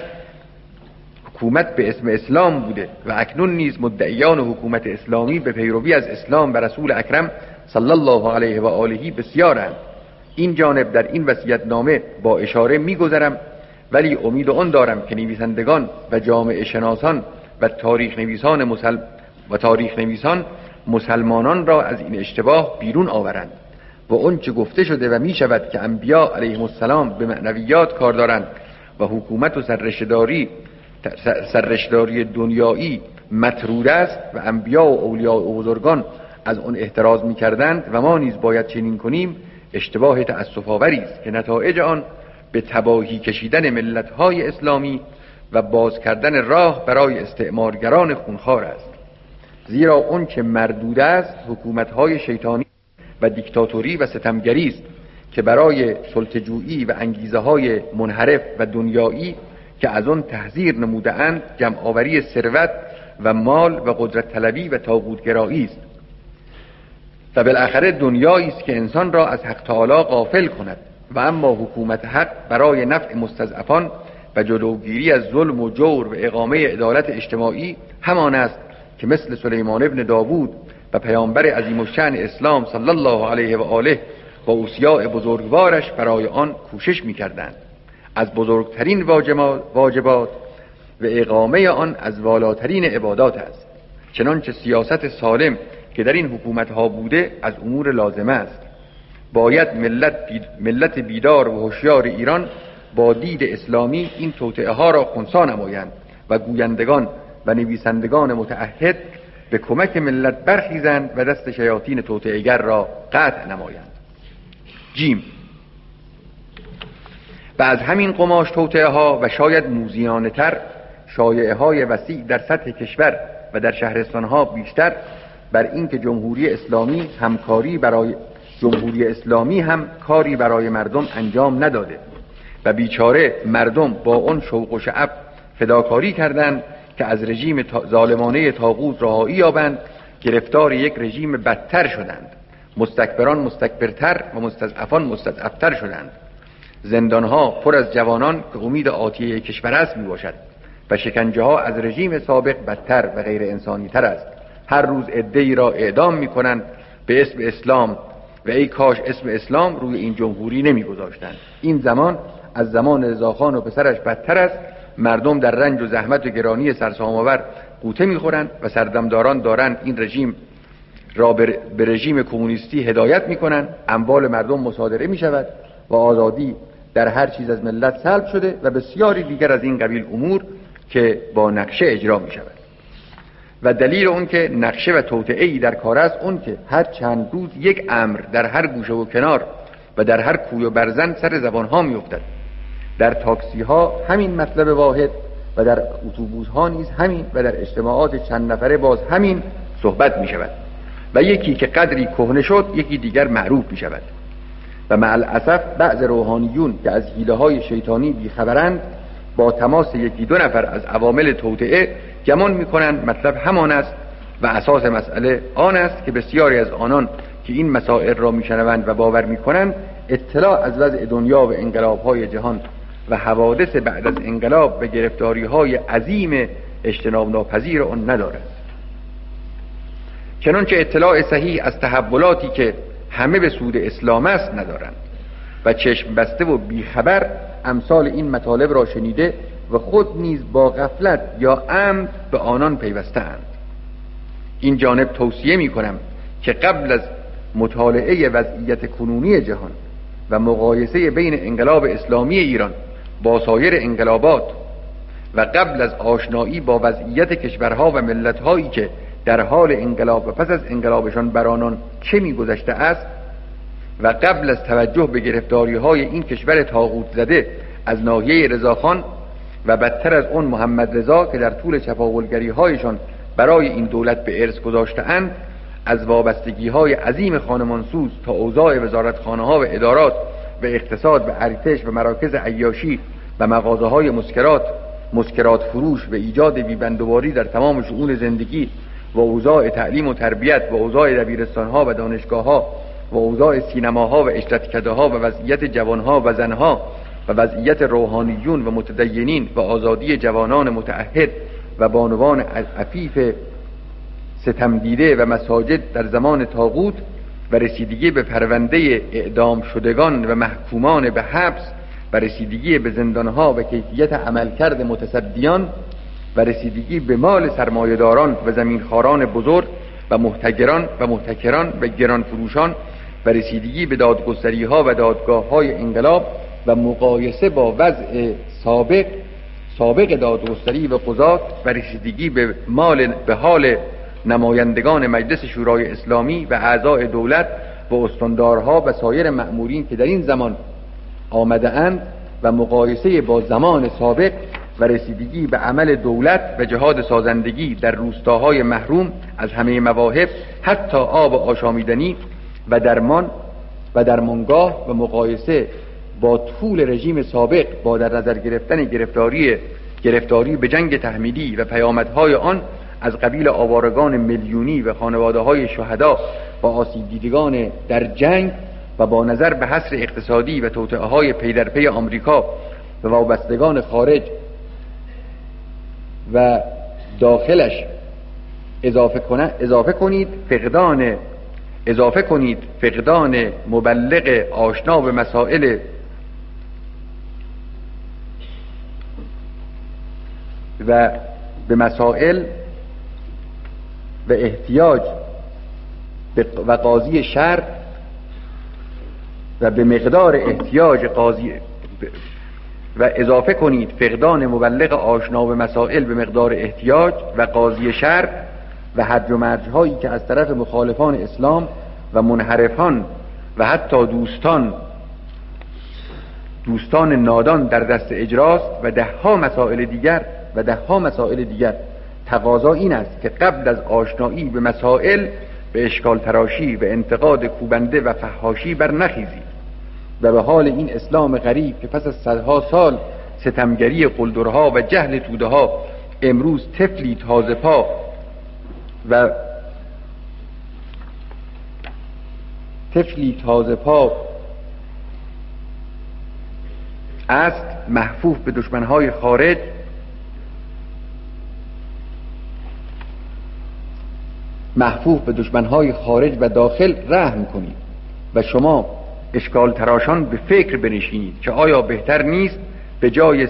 حکومت به اسم اسلام بوده و اکنون نیز مدعیان حکومت اسلامی به پیروی از اسلام و رسول اکرم صلی الله علیه و آله بسیارند. این جانب در این وصیت‌نامه با اشاره می‌گذرم، ولی امید آن دارم که نویسندگان و جامعه شناسان و تاریخ نویسان مسلمانان را از این اشتباه بیرون آورند و اون چه گفته شده و می شود که انبیا علیهم السلام به معنویات کار دارند و حکومت و سررشته‌داری دنیایی مطرود است و انبیا و اولیاء و بزرگان از اون احتراز می کردند و ما نیز باید چنین کنیم، اشتباه تأسف آوری است که نتایج آن به تباهی کشیدن ملت‌های اسلامی و باز کردن راه برای استعمارگران خونخوار است. زیرا اون که مردود است حکومت‌های شیطانی و دیکتاتوری و ستمگری است که برای سلطه‌جویی و انگیزه‌های منحرف و دنیایی که از آن تحذیر نموده‌اند جمع‌آوری ثروت و مال و قدرت طلبی و طاغوت‌گرایی است. و بالاخره دنیایی است که انسان را از حق تعالی غافل کند و اما حکومت حق برای نفع مستضعفان و جلوگیری از ظلم و جور و اقامه عدالت اجتماعی همان است که مثل سلیمان ابن داوود و پیامبر عظیم الشأن اسلام صلی الله علیه و آله و اوصیاء بزرگوارش برای آن کوشش می‌کردند. از بزرگترین واجبات و اقامه آن از والاترین عبادات است، چنانچه سیاست سالم که در این حکومت ها بوده از امور لازمه است. باید ملت بیدار و هوشیار ایران با دید اسلامی این توطئه ها را خنثی نمایند و گویندگان و نویسندگان متعهد به کمک ملت برخیزند و دست شیاطین توطئه‌گر را قطع نمایند. جیم. و از همین قماش توطئه ها و شاید موذیانه تر شایعه های وسیع در سطح کشور و در شهرستان ها بیشتر بر این که جمهوری اسلامی هم کاری برای مردم انجام نداده و بیچاره مردم با اون شوق و شعف فداکاری کردند که از رژیم ظالمانه طاغوت رهایی یابند، گرفتار یک رژیم بدتر شدند. مستکبران مستکبرتر و مستضعفان مستضعفتر شدند. زندانها پر از جوانان که امید آتیه کشور است می باشد و شکنجه ها از رژیم سابق بدتر و غیر انسانی تر است. هر روز عده‌ای را اعدام می کنند به اسم اسلام و ای کاش اسم اسلام روی این جمهوری نمی گذاشتند. این زمان از زمان رضاخان و پسرش بدتر است. مردم در رنج و زحمت و گرانی سرسام‌آور قوطه می‌خورند و سردمداران دارند این رژیم را به رژیم کمونیستی هدایت می‌کنند. اموال مردم مصادره می‌شود و آزادی در هر چیز از ملت سلب شده و بسیاری دیگر از این قبیل امور که با نقشه اجرا می‌شود. و دلیل اون که نقشه و توطئه‌ای در کار است اون که هر چند روز یک امر در هر گوشه و کنار و در هر کوی و برزن سر زبان‌ها می‌افتد. در تاکسی ها همین مطلب واحد و در اتوبوس ها نیز همین و در اجتماعات چند نفره باز همین صحبت می شود و یکی که قدری کهنه شد یکی دیگر معروف می شود و مع الاسف بعض روحانیون که از حیله های شیطانی بیخبرند با تماس یکی دو نفر از عوامل توطئه گمان می کنند مطلب همان است و اساس مسئله آن است که بسیاری از آنان که این مسائل را می شنوند و باور می کنند اطلاع از وضع دنیا و انقلاب های جهان و حوادث بعد از انقلاب و گرفتاری های عظیم اجتناب ناپذیر آن ندارد. چنانچه اطلاع صحیح از تحولاتی که همه به سود اسلام است ندارند و چشم بسته و بیخبر امثال این مطالب را شنیده و خود نیز با غفلت یا عمد به آنان پیوسته‌اند. این جانب توصیه می کنم که قبل از مطالعه وضعیت کنونی جهان و مقایسه بین انقلاب اسلامی ایران با سایر انقلابات و قبل از آشنایی با وضعیت کشورها و ملت‌هایی که در حال انقلاب و پس از انقلابشان بر آنان چه می‌گذشته است و قبل از توجه به گرفتاری‌های این کشور طاغوت زده از ناحیه رضاخان و بدتر از اون محمد رضا که در طول چپاولگری‌هایشان برای این دولت به ارث گذاشته‌اند، از وابستگی‌های عظیم خانمانسوز تا اوضاع وزارتخانه‌ها و ادارات و اقتصاد و ارتش و مراکز عیاشی و مغازه‌های مسکرات فروش و ایجاد بیبندوباری در تمام شؤون زندگی و اوضاع تعلیم و تربیت و اوضاع دبیرستان‌ها و دانشگاه‌ها و اوضاع سینماها و اشتراک‌ده‌ها و وضعیت جوان‌ها و زن‌ها و وضعیت روحانیون و متدینین و آزادی جوانان متعهد و بانوان عفیف ستمدیده و مساجد در زمان طاغوت و رسیدگی به پرونده اعدام شدگان و محکومان به حبس و رسیدگی به زندانها و کیفیت عملکرد متصدیان و رسیدگی به مال سرمایه‌داران و زمینخواران بزرگ و محتکران و گران فروشان و رسیدگی به دادگستری‌ها و دادگاه‌های انقلاب و مقایسه با وضع سابق دادگستری و قضات و رسیدگی به حال نمایندگان مجلس شورای اسلامی و اعضای دولت و استاندارها و سایر مأمورین که در این زمان آمده اند و مقایسه با زمان سابق و رسیدگی به عمل دولت و جهاد سازندگی در روستاهای محروم از همه مواهب حتی آب آشامیدنی و درمان و درمانگاه و مقایسه با طول رژیم سابق با در نظر گرفتن گرفتاری به جنگ تحمیلی و پیامدهای آن از قبیل آوارگان میلیونی و خانواده های شهدا با آسیب دیدگان در جنگ و با نظر به حصر اقتصادی و توطئه های پی در پی آمریکا و وابستگان خارج و داخلش اضافه کنید فقدان مبلغ آشنا به مسائل و احتیاج و قاضی شر و به مقدار احتیاج قاضی و اضافه کنید فقدان مبلغ آشنا به مسائل به مقدار احتیاج و قاضی شر و هرج و مرج هایی که از طرف مخالفان اسلام و منحرفان و حتی دوستان نادان در دست اجراست و ده ها مسائل دیگر. تقاضا این است که قبل از آشنایی به مسائل به اشکال تراشی و انتقاد کوبنده و فحاشی بر نخیزید و به حال این اسلام غریب که پس از صدها سال ستمگری قلدرها و جهل توده ها امروز طفلی تازه پا است، محفوف به دشمنهای خارج و داخل رحم کنید و شما اشکال تراشان به فکر بنشینید که آیا بهتر نیست به جای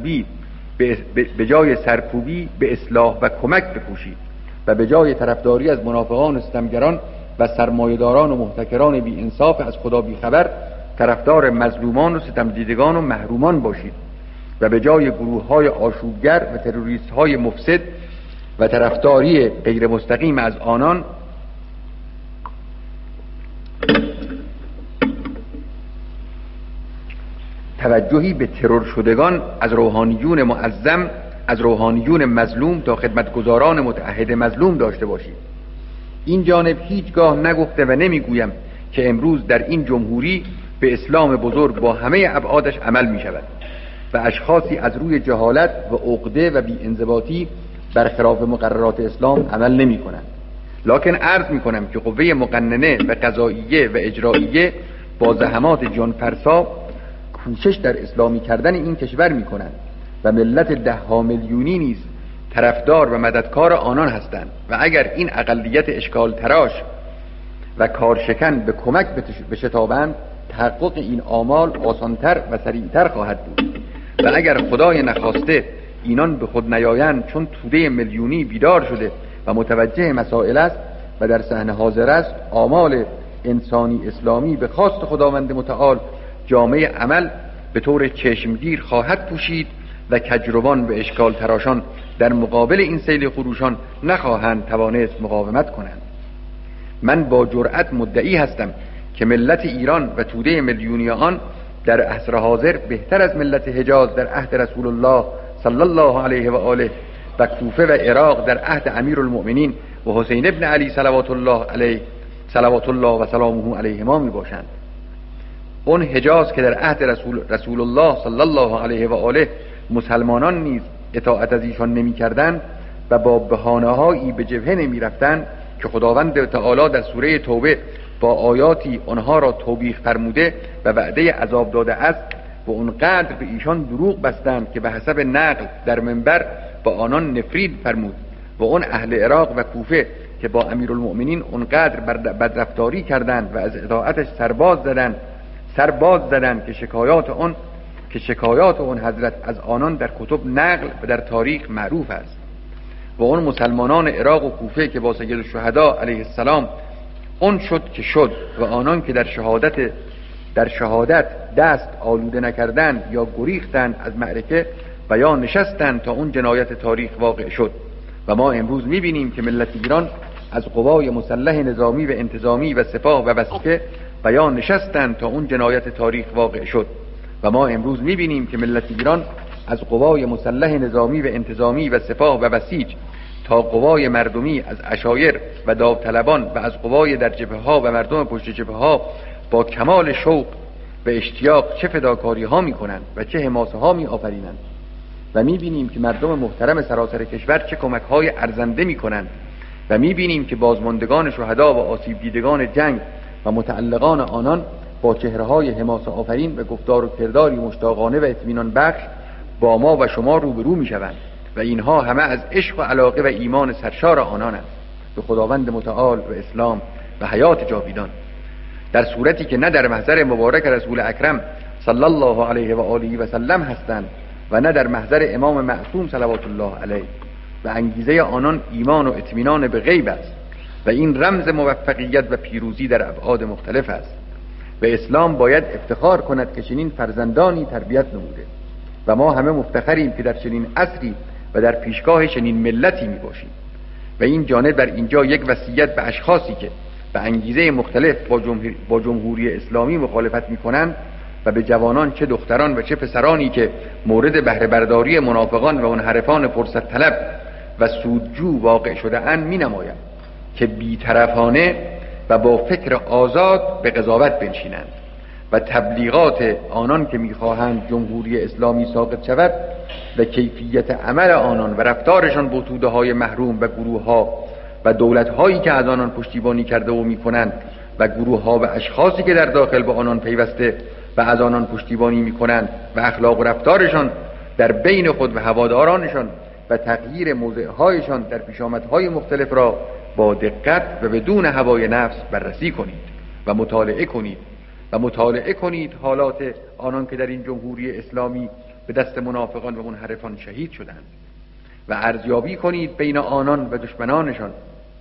سرکوبی به اصلاح و کمک بکوشید و به جای طرفداری از منافقان و ستمگران و سرمایه‌داران و محتکران بی انصاف از خدا بی خبر طرفدار مظلومان و ستمدیدگان و محرومان باشید و به جای گروه‌های آشوبگر و تروریست‌های مفسد و طرفداری غیر مستقیم از آنان توجهی به ترور شدگان از روحانیون معظم، از روحانیون مظلوم تا خدمتگزاران متعهد مظلوم داشته باشید. این جانب هیچگاه نگفته و نمیگویم که امروز در این جمهوری به اسلام بزرگ با همه ابعادش عمل می شود و اشخاصی از روی جهالت و عقده و بی‌انضباطی برخلاف مقررات اسلام عمل نمی کنند. لکن عرض می کنم که قوه مقننه و قضاییه و اجراییه با زحمات جانفرسا کوشش در اسلامی کردن این کشور می کنند و ملت 10 میلیونی نیز طرفدار و مددکار آنان هستند و اگر این اقلیت اشکال تراش و کارشکن به کمک بشتابند تحقق این آمال آسانتر و سریعتر خواهد بود و اگر خدای نخواسته اینان به خود نیایند چون توده میلیونی بیدار شده و متوجه مسائل است و در صحنه حاضر است آمال انسانی اسلامی به خواست خداوند متعال جامعه عمل به طور چشمگیر خواهد پوشید و کجروان و اشکال تراشان در مقابل این سیل خروشان نخواهند توانست مقاومت کنند. من با جرأت مدعی هستم که ملت ایران و توده میلیونی آن در عصر حاضر بهتر از ملت حجاز در عهد رسول الله صلی الله علیه و آله و کوفه و عراق در عهد امیرالمؤمنین و حسین ابن علی صلوات الله و سلامه علیهما می باشند. اون حجاز که در عهد رسول الله صلی الله علیه و آله مسلمانان نیز اطاعت از ایشان نمی کردند و با بهانه‌هایی به جبهه نمی رفتند که خداوند تعالی در سوره توبه با آیاتی آنها را توبیخ فرموده و وعده عذاب داده است و اونقدر به ایشان دروغ بستند که به حسب نقل در منبر با آنان نفرین فرمود و اون اهل عراق و کوفه که با امیرالمؤمنین اونقدر بدرفتاری کردند و از اطاعتش سرباز زدند که شکایات اون حضرت از آنان در کتب نقل و در تاریخ معروف است و اون مسلمانان عراق و کوفه که با سید الشهدا علیه السلام اون شد که شد و آنان که در شهادت دست آلوده نکردند یا گریختند از معرکه و یا نشستند تا اون جنایت تاریخ واقع شد و ما امروز میبینیم که ملت ایران از قوای مسلح نظامی و انتظامی و سپاه و وسیله و یا نشستند تا اون جنایت تاریخ واقع شد و ما امروز میبینیم که ملت ایران از قوای مسلح نظامی و انتظامی و سپاه و بسیج تا قوای مردمی از عشایر و داوطلبان و از قوای در جبهه ها و مردم پشت جبهه ها با کمال شوق و اشتیاق چه فداکاری ها می کنند و چه حماسه ها می آفرینند و می‌بینیم که مردم محترم سراسر کشور چه کمک‌های ارزنده می‌کنند و می‌بینیم که بازماندگان شهدا و آسیب دیدگان جنگ و متعلقان آنان با چهره‌های حماسه آفرین و گفتار و کرداری مشتاقانه و اطمینان بخش با ما و شما روبرو می‌شوند و اینها همه از عشق و علاقه و ایمان سرشار آنان است به خداوند متعال و اسلام و حیات جاویدان، در صورتی که نه در محضر مبارک رسول اکرم صلی الله علیه و آله و سلم هستند و نه در محضر امام معصوم صلوات الله علیه و انگیزه آنان ایمان و اطمینان به غیب است و این رمز موفقیت و پیروزی در ابعاد مختلف است و اسلام باید افتخار کند که چنین فرزندانی تربیت نموده و ما همه مفتخریم که در چنین عصری و در پیشگاه چنین ملتی می باشیم و این جانب در اینجا یک وصیت به اشخاصی که به انگیزه مختلف با جمهوری اسلامی مخالفت می کنند و به جوانان چه دختران و چه پسرانی که مورد بهره برداری منافقان و منحرفان فرصت طلب و سودجو واقع شده اند می نمایم که بی‌طرفانه و با فکر آزاد به قضاوت بنشینند و تبلیغات آنان که می‌خواهند جمهوری اسلامی ساقط شود و کیفیت عمل آنان و رفتارشان با توده‌های محروم و گروه‌ها و دولت‌هایی که از آنان پشتیبانی کرده و می‌کنند و گروه‌ها و اشخاصی که در داخل با آنان پیوسته و از آنان پشتیبانی می‌کنند و اخلاق و رفتارشان در بین خود و هوادارانشان و تغییر موضع‌هایشان در پیشامدهای مختلف را با دقت و بدون هوای نفس بررسی کنید و مطالعه کنید حالات آنان که در این جمهوری اسلامی به دست منافقان و منحرفان شهید شدند و ارزیابی کنید بین آنان و دشمنانشان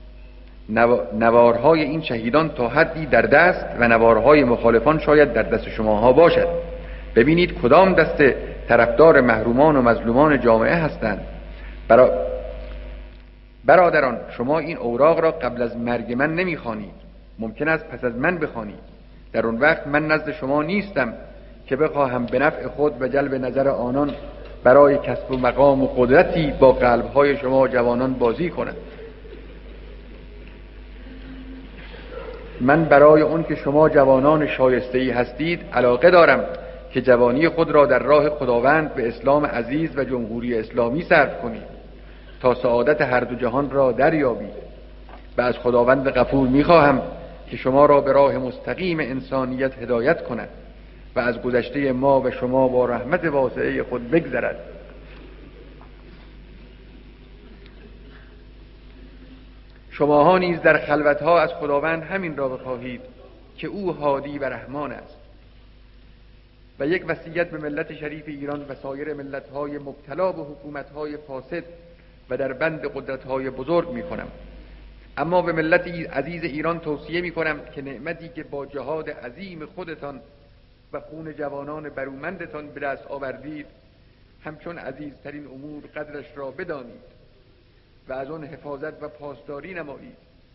نوارهای این شهیدان تا حدی در دست و نوارهای مخالفان شاید در دست شماها باشد. ببینید کدام دسته طرفدار محرومان و مظلومان جامعه هستند. برادران، شما این اوراق را قبل از مرگ من نمیخوانید، ممکن است پس از من بخوانید. در اون وقت من نزد شما نیستم که بخواهم به نفع خود و جلب نظر آنان برای کسب مقام و قدرتی با قلبهای شما جوانان بازی کنم. من برای اون که شما جوانان شایسته‌ای هستید علاقه دارم که جوانی خود را در راه خداوند به اسلام عزیز و جمهوری اسلامی صرف کنید تا سعادت هر دو جهان را دریابید و از خداوند غفور می‌خواهم که شما را به راه مستقیم انسانیت هدایت کند و از گذشته ما و شما با رحمت واسعه خود بگذرد. شماها نیز در خلوتها از خداوند همین را بخواهید که او هادی و رحمان است. و یک وصیت به ملت شریف ایران و سایر ملت‌های مبتلا به حکومت‌های فاسد و در بند قدرت‌های بزرگ می‌کنم. اما به ملت عزیز ایران توصیه می‌کنم که نعمتی که با جهاد عظیم خودتان و خون جوانان برومندتان به دست آوردید همچون عزیزترین امور قدرش را بدانید و از آن حفاظت و پاسداری نمایید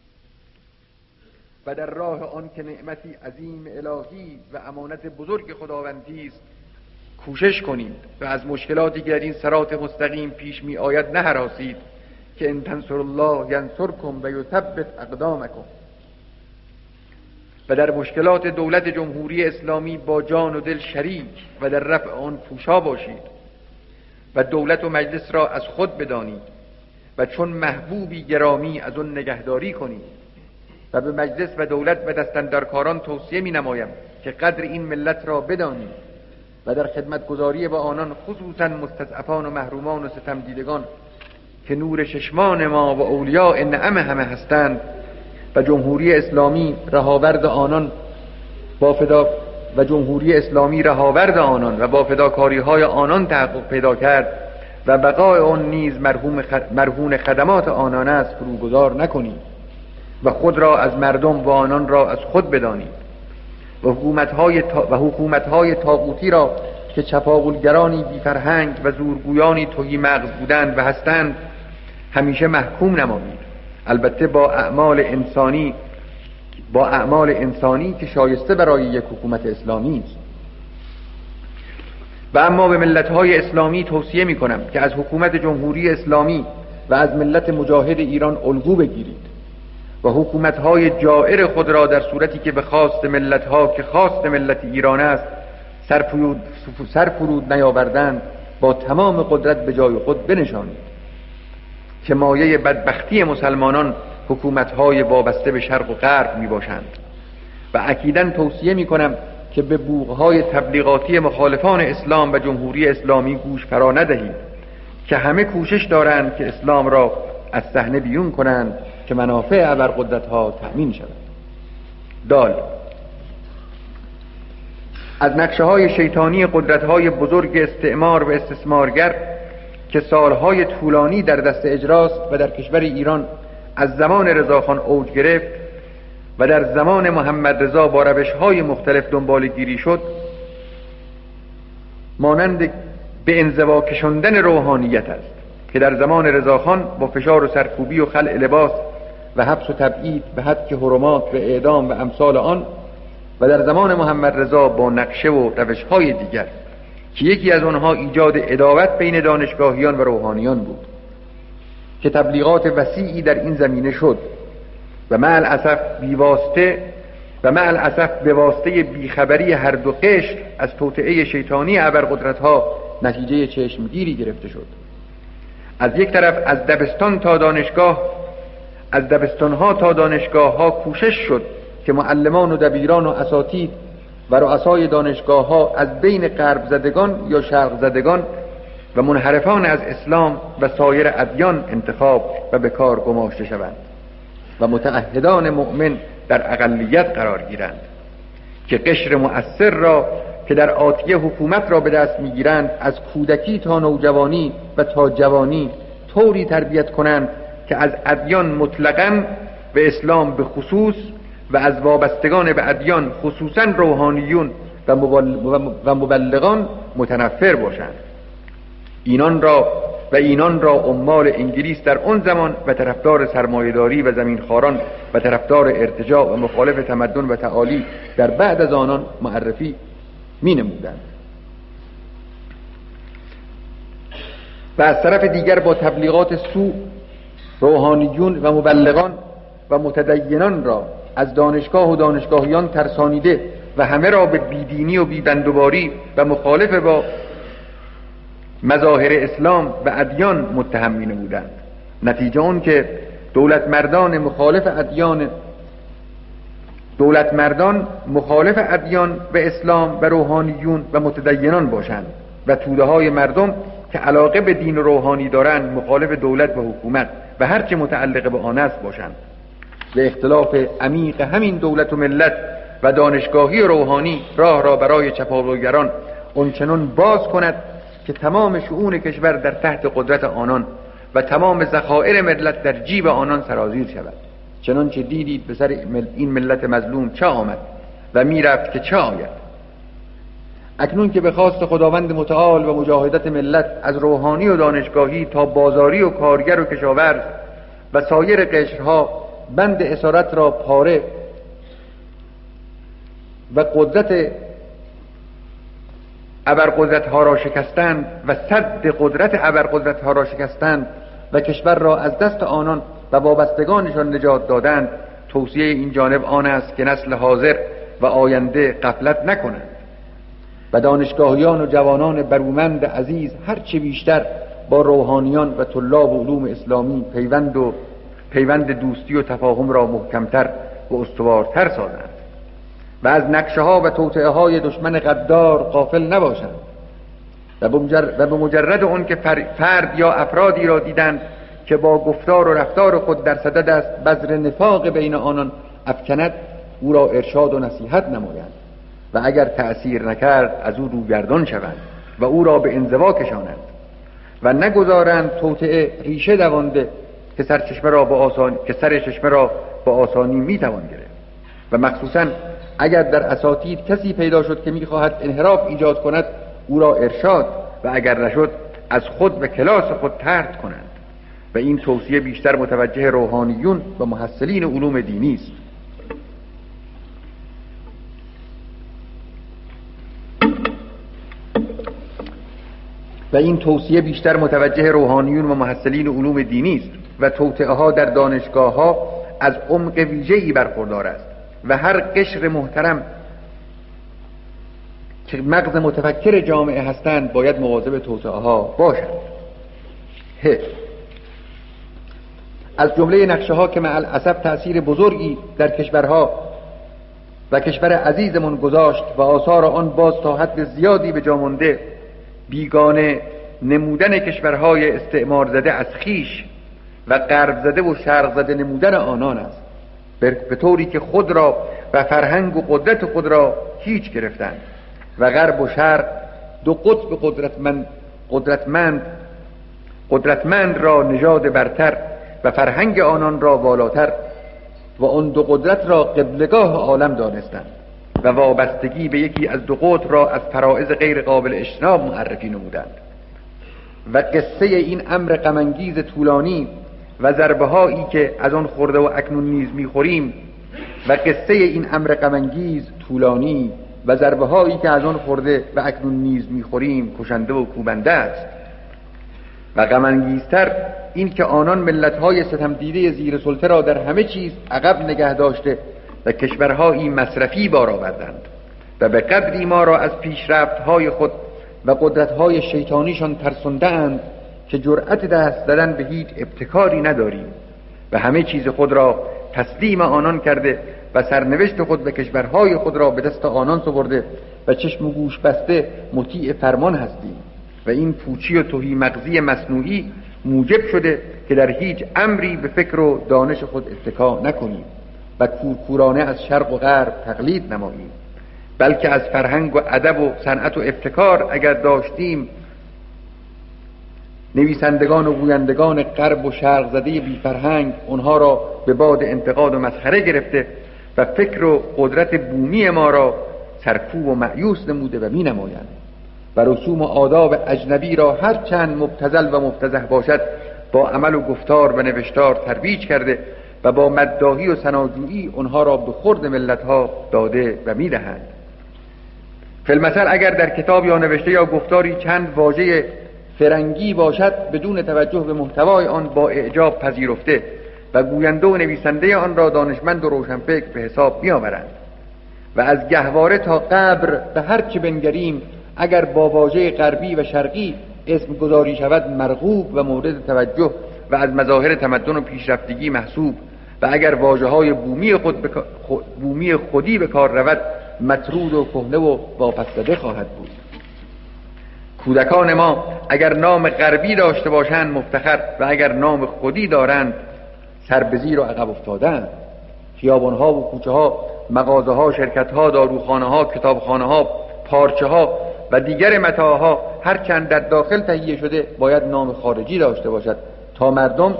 و در راه آن که نعمتی عظیم الهی و امانت بزرگ خداوندی است کوشش کنید و از مشکلاتی که در این صراط مستقیم پیش می آید نهراسید که ان تنصروا الله ینصرکم و یثبت اقدامکم. و در مشکلات دولت جمهوری اسلامی با جان و دل شریک و در رفع آن پوشا باشید و دولت و مجلس را از خود بدانید و چون محبوبی گرامی از آن نگهداری کنید و به مجلس و دولت و دستاندرکاران توصیه می نمایم که قدر این ملت را بدانید و در خدمتگزاری با آنان خصوصا مستضعفان و محرومان و ستم دیدگان که نور چشمان ما و اولیاء نعم همه هستند و جمهوری اسلامی رهاورد آنان و با فداکاری های آنان تحقق پیدا کرد و بقای آن نیز مرهون خدمات آنان است فروگذار نکنید و خود را از مردم و آنان را از خود بدانید و حکومت‌های طاغوتی را که چپاولگرانی بی فرهنگ و زورگویانی تهی مغز بودند و هستند همیشه محکوم نمایید، البته با اعمال انسانی که شایسته برای یک حکومت اسلامی است. و اما به ملت‌های اسلامی توصیه می‌کنم که از حکومت جمهوری اسلامی و از ملت مجاهد ایران الگو بگیرید و حکومت‌های جائر خود را در صورتی که به خواست ملت‌ها که خواست ملت ایران است سرفرود نیاوردند با تمام قدرت به جای خود بنشانید که مایه بدبختی مسلمانان حکومت‌های وابسته به شرق و غرب میباشند و اکیداً توصیه میکنم که به بوقهای تبلیغاتی مخالفان اسلام و جمهوری اسلامی گوش فرا ندهید که همه کوشش دارند که اسلام را از صحنه بیرون کنند که منافع ابرقدرت‌ها تأمین شود. دال از نقشه‌های شیطانی قدرت‌های بزرگ استعمار و استثمارگر که سالهای طولانی در دست اجراست و در کشور ایران از زمان رضاخان اوج گرفت و در زمان محمد رضا با روش‌های مختلف دنبال گیری شد، مانند به انزوا کشاندن روحانیت است که در زمان رضاخان با فشار و سرکوبی و خلع لباس و حبس و تبعید به حد حرمات و اعدام و امثال آن، و در زمان محمد رضا با نقشه و روش‌های دیگر که یکی از آنها ایجاد عداوت بین دانشگاهیان و روحانیان بود که تبلیغات وسیعی در این زمینه شد و مع الاسف به واسطه بیخبری هر دو قشر از توطئه شیطانی ابرقدرت‌ها نتیجه چشمگیری گرفته شد. از یک طرف از دبستان‌ها تا دانشگاه‌ها کوشش شد که معلمان و دبیران و اساتید و رؤسای دانشگاه‌ها از بین غرب زدگان یا شرق زدگان و منحرفان از اسلام و سایر ادیان انتخاب و به کار گماشته شوند و متعهدان مؤمن در اقلیت قرار گیرند که قشر مؤثر را که در آتیه حکومت را به دست میگیرند از کودکی تا نوجوانی و تا جوانی طوری تربیت کنند که از ادیان مطلقاً به اسلام به خصوص و از وابستگان به ادیان خصوصاً روحانیون و مبلغان متنفر باشند. اینان را عمال انگلیس در آن زمان و طرفدار سرمایه‌داری و زمینخواران و طرفدار ارتجاع و مخالف تمدن و تعالی در بعد از آنان معرفی می نمودند. و از طرف دیگر با تبلیغات سوء روحانیون و مبلغان و متدینان را از دانشگاه و دانشگاهیان ترسانیده و همه را به بیدینی و بیبندوباری و مخالف با مظاهر اسلام و ادیان متهم می نمودند. نتیجه اون که دولتمردان مخالف ادیان و اسلام و روحانیون و متدینان باشند و توده های مردم که علاقه به دین و روحانی دارند مخالف دولت و حکومت و هرچه متعلق به آن است باشند. به اختلاف عمیق همین دولت و ملت و دانشگاهی و روحانی راه را برای چپاولگران اونچنان باز کند که تمام شؤون کشور در تحت قدرت آنان و تمام ذخایر ملت در جیب آنان سرازیر شود. چنانچه دیدید به سر این ملت مظلوم چه آمد و میرفت که چه آید. اکنون که به خواست خداوند متعال و مجاهدت ملت از روحانی و دانشگاهی تا بازاری و کارگر و کشاورز و سایر قشرها بند اسارت را پاره و قدرت ابرقدرت‌ها را شکستند و سد قدرت ابرقدرت‌ها را شکستند و کشور را از دست آنان و وابستگانشان نجات دادند، توصیه این جانب آن است که نسل حاضر و آینده غفلت نکنند و دانشگاهیان و جوانان برومند عزیز هرچه بیشتر با روحانیان و طلاب علوم اسلامی پیوند دوستی و تفاهم را محکمتر و استوارتر سازند و از نقشه ها و توطئه های دشمن غدار غافل نباشند و به مجرد اون که فرد یا افرادی را دیدند که با گفتار و رفتار خود در صدد است بذر نفاق بین آنان افکند، او را ارشاد و نصیحت نمایند و اگر تأثیر نکرد از او روگردان شوند و او را به انزوا کشانند و نگذارند توطئه ریشه دوانده که سر چشمه را با آسانی میتوان گرفت و مخصوصاً اگر در اساتید کسی پیدا شد که میخواهد انحراف ایجاد کند، او را ارشاد و اگر نشد از خود و کلاس خود طرد کنند و این توصیه بیشتر متوجه روحانیون و محصلین علوم دینی است. و توطئه ها در دانشگاه ها از عمق ویژه‌ای برخوردار است و هر قشر محترم که مغز متفکر جامعه هستند باید مواظب توطئه ها باشند. از جمله نقشه ها که مع الاسف تأثیر بزرگی در کشورها و کشور عزیزمون گذاشت و آثار آن باز تا حد زیادی به جا مانده، بیگانه نمودن کشورهای استعمار زده از خیش و غرب زده و شرق زده نمودن آنان است، به طوری که خود را و فرهنگ و قدرت خود را هیچ گرفتند و غرب و شرق دو قطب قدرتمند را نژاد برتر و فرهنگ آنان را والاتر و آن دو قدرت را قبلگاه عالم دانستند و وابستگی به یکی از دو قطب را از فرائض غیر قابل اجتناب معرفی نمودند. و قصه این امر غم‌انگیز طولانی و ضربه هایی که از آن خورده و اکنون نیز میخوریم و قصه این امر غم‌انگیز طولانی و ضربه هایی که از آن خورده و اکنون نیز میخوریم کشنده و کوبنده است. و غم‌انگیزتر این که آنان ملت‌های ستم دیده زیر سلطه را در همه چیز عقب نگه داشته و کشورهایی مصرفی بار آوردند و به قدری ما را از پیشرفت‌های خود و قدرت‌های شیطانیشان ترساندند که جرأت دست زدن به هیچ ابتکاری نداریم و همه چیز خود را تسلیم آنان کرده و سرنوشت خود و کشورهای خود را به دست آنان سپرده و چشم و گوش بسته مطیع فرمان هستیم و این پوچی و تهی مغزی مصنوعی موجب شده که در هیچ امری به فکر و دانش خود اتکا نکنیم و کورکورانه از شرق و غرب تقلید نماییم، بلکه از فرهنگ و ادب و صنعت و ابتکار اگر داشتیم نویسندگان و گویندگان غرب و شرق زده بی فرهنگ اونها را به باد انتقاد و مسخره گرفته و فکر و قدرت بومی ما را سرکوب و مأیوس نموده و می نمایند و رسوم و آداب اجنبی را هر چند مبتذل و مفتضح باشد با عمل و گفتار و نوشتار ترویج کرده و با مداحی و ثناجویی اونها را به خورد ملت‌ها داده و می‌دهند. فی‌المثل اگر در کتاب یا نوشته یا گفتاری چند واژه فرنگی باشد بدون توجه به محتوای آن با اعجاب پذیرفته و گوینده و نویسنده آن را دانشمند و روشنفکر به حساب می‌آورند و از گهواره تا قبر به هر چه بنگریم اگر با واژه غربی و شرقی اسم گذاری شود مرغوب و مورد توجه و از مظاهر تمدن و پیشرفتگی محسوب و اگر واژه‌های بومی خودی به کار رود مطرود و کهنه و واپس‌زده خواهد بود. کودکان ما اگر نام غربی داشته باشند مفتخر و اگر نام خودی دارند سر به زیر و عقب افتادند. خیابان‌ها و کوچه‌ها، مغازه‌ها، شرکت‌ها، داروخانه‌ها، کتابخانه‌ها، پارچه‌ها و دیگر متاعها هر چند در داخل تهیه شده باید نام خارجی داشته باشد تا مردم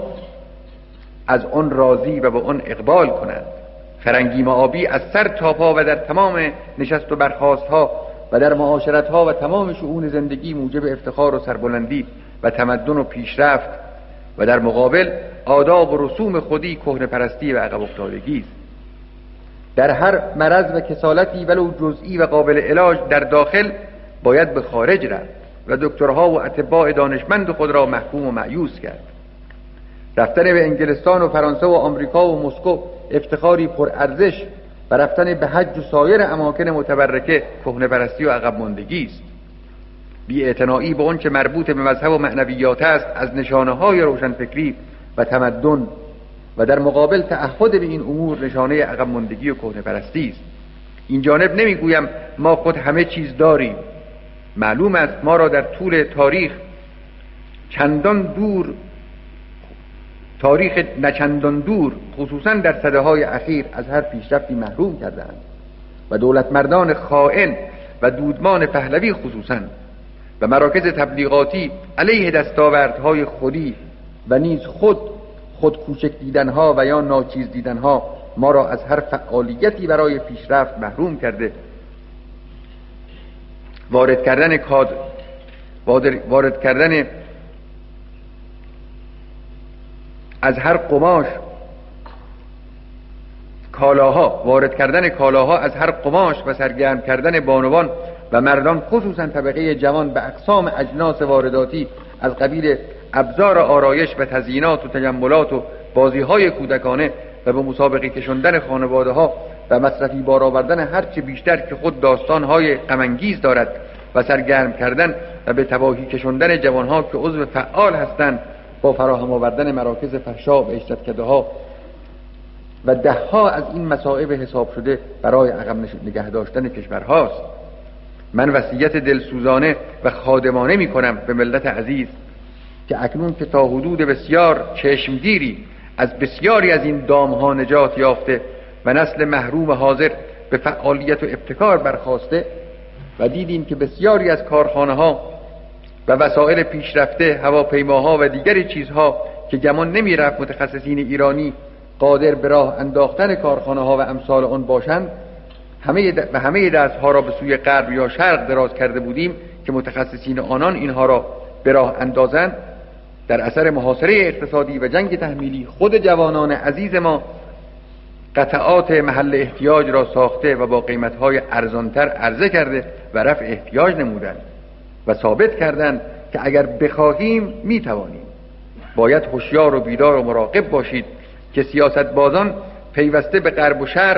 از آن راضی و به آن اقبال کنند. فرنگی معابی از سر تا پا و در تمام نشست و برخاست‌ها و در معاشرت‌ها و تمام شؤون زندگی موجب افتخار و سربلندی و تمدن و پیشرفت و در مقابل آداب و رسوم خودی کهنه‌پرستی و عقب افتادگی است. در هر مرض و کسالتی ولو جزئی و قابل علاج در داخل باید به خارج رفت و دکترها و اطباء دانشمند خود را محکوم و مأیوس کرد. رفتن به انگلستان و فرانسه و آمریکا و مسکو افتخاری پرارزش و رفتن به حج و سایر اماکن متبرکه کهنه‌پرستی و عقب ماندگی است. بی‌اعتنایی به آنچه مربوط به مذهب و معنویات است از نشانه‌های روشنفکری و تمدن و در مقابل تعهد به این امور نشانه عقب ماندگی و کهنه‌پرستی است. این جانب نمیگویم ما خود همه چیز داریم. معلوم است ما را در طول تاریخ نچندان دور خصوصا در سده‌های اخیر از هر پیشرفتی محروم کردند و دولتمردان خائن و دودمان پهلوی خصوصا و مراکز تبلیغاتی علیه دستاوردهای خودی و نیز خود کوچک دیدنها و یا ناچیز دیدنها ما را از هر فعالیتی برای پیشرفت محروم کرده. وارد کردن از هر قماش کالاها از هر قماش و سرگرم کردن بانوان و مردان خصوصا طبقه جوان به اقسام اجناس وارداتی از قبیل ابزار آرایش و تزیینات و تجملات و بازی‌های کودکانه و به مسابقه کشاندن خانواده‌ها و مصرفی بار آوردن هرچه بیشتر که خود داستانهای غم‌انگیز دارد و سرگرم کردن و به تباهی کشاندن جوانها که عضو فعال هستند با فراهم آوردن مراکز فحشا و اشتراک‌ده‌ها و ده‌ها از این مصائب حساب شده برای عقب نگه داشتن کشورهاست. من وصیت دلسوزانه و خادمانه می‌کنم به ملت عزیز که اکنون که تا حدود بسیار چشمگیری از بسیاری از این دام‌ها نجات یافته و نسل محروم حاضر به فعالیت و ابتکار برخاسته و دیدیم که بسیاری از کارخانه‌ها و وسایل پیشرفته، هواپیماها و دیگر چیزها که گمان نمی‌رفت متخصصین ایرانی قادر به راه انداختن کارخانه‌ها و امثال آن باشند، همه دست‌ها را به سوی غرب یا شرق دراز کرده بودیم که متخصصین آنان اینها را به راه اندازند. در اثر محاصره اقتصادی و جنگ تحمیلی خود جوانان عزیز ما قطعات محل احتیاج را ساخته و با قیمت‌های ارزانتر عرضه کرده و رفع احتیاج نمودند و ثابت کردند که اگر بخواهیم میتوانیم. باید هوشیار و بیدار و مراقب باشید که سیاستبازان پیوسته به غرب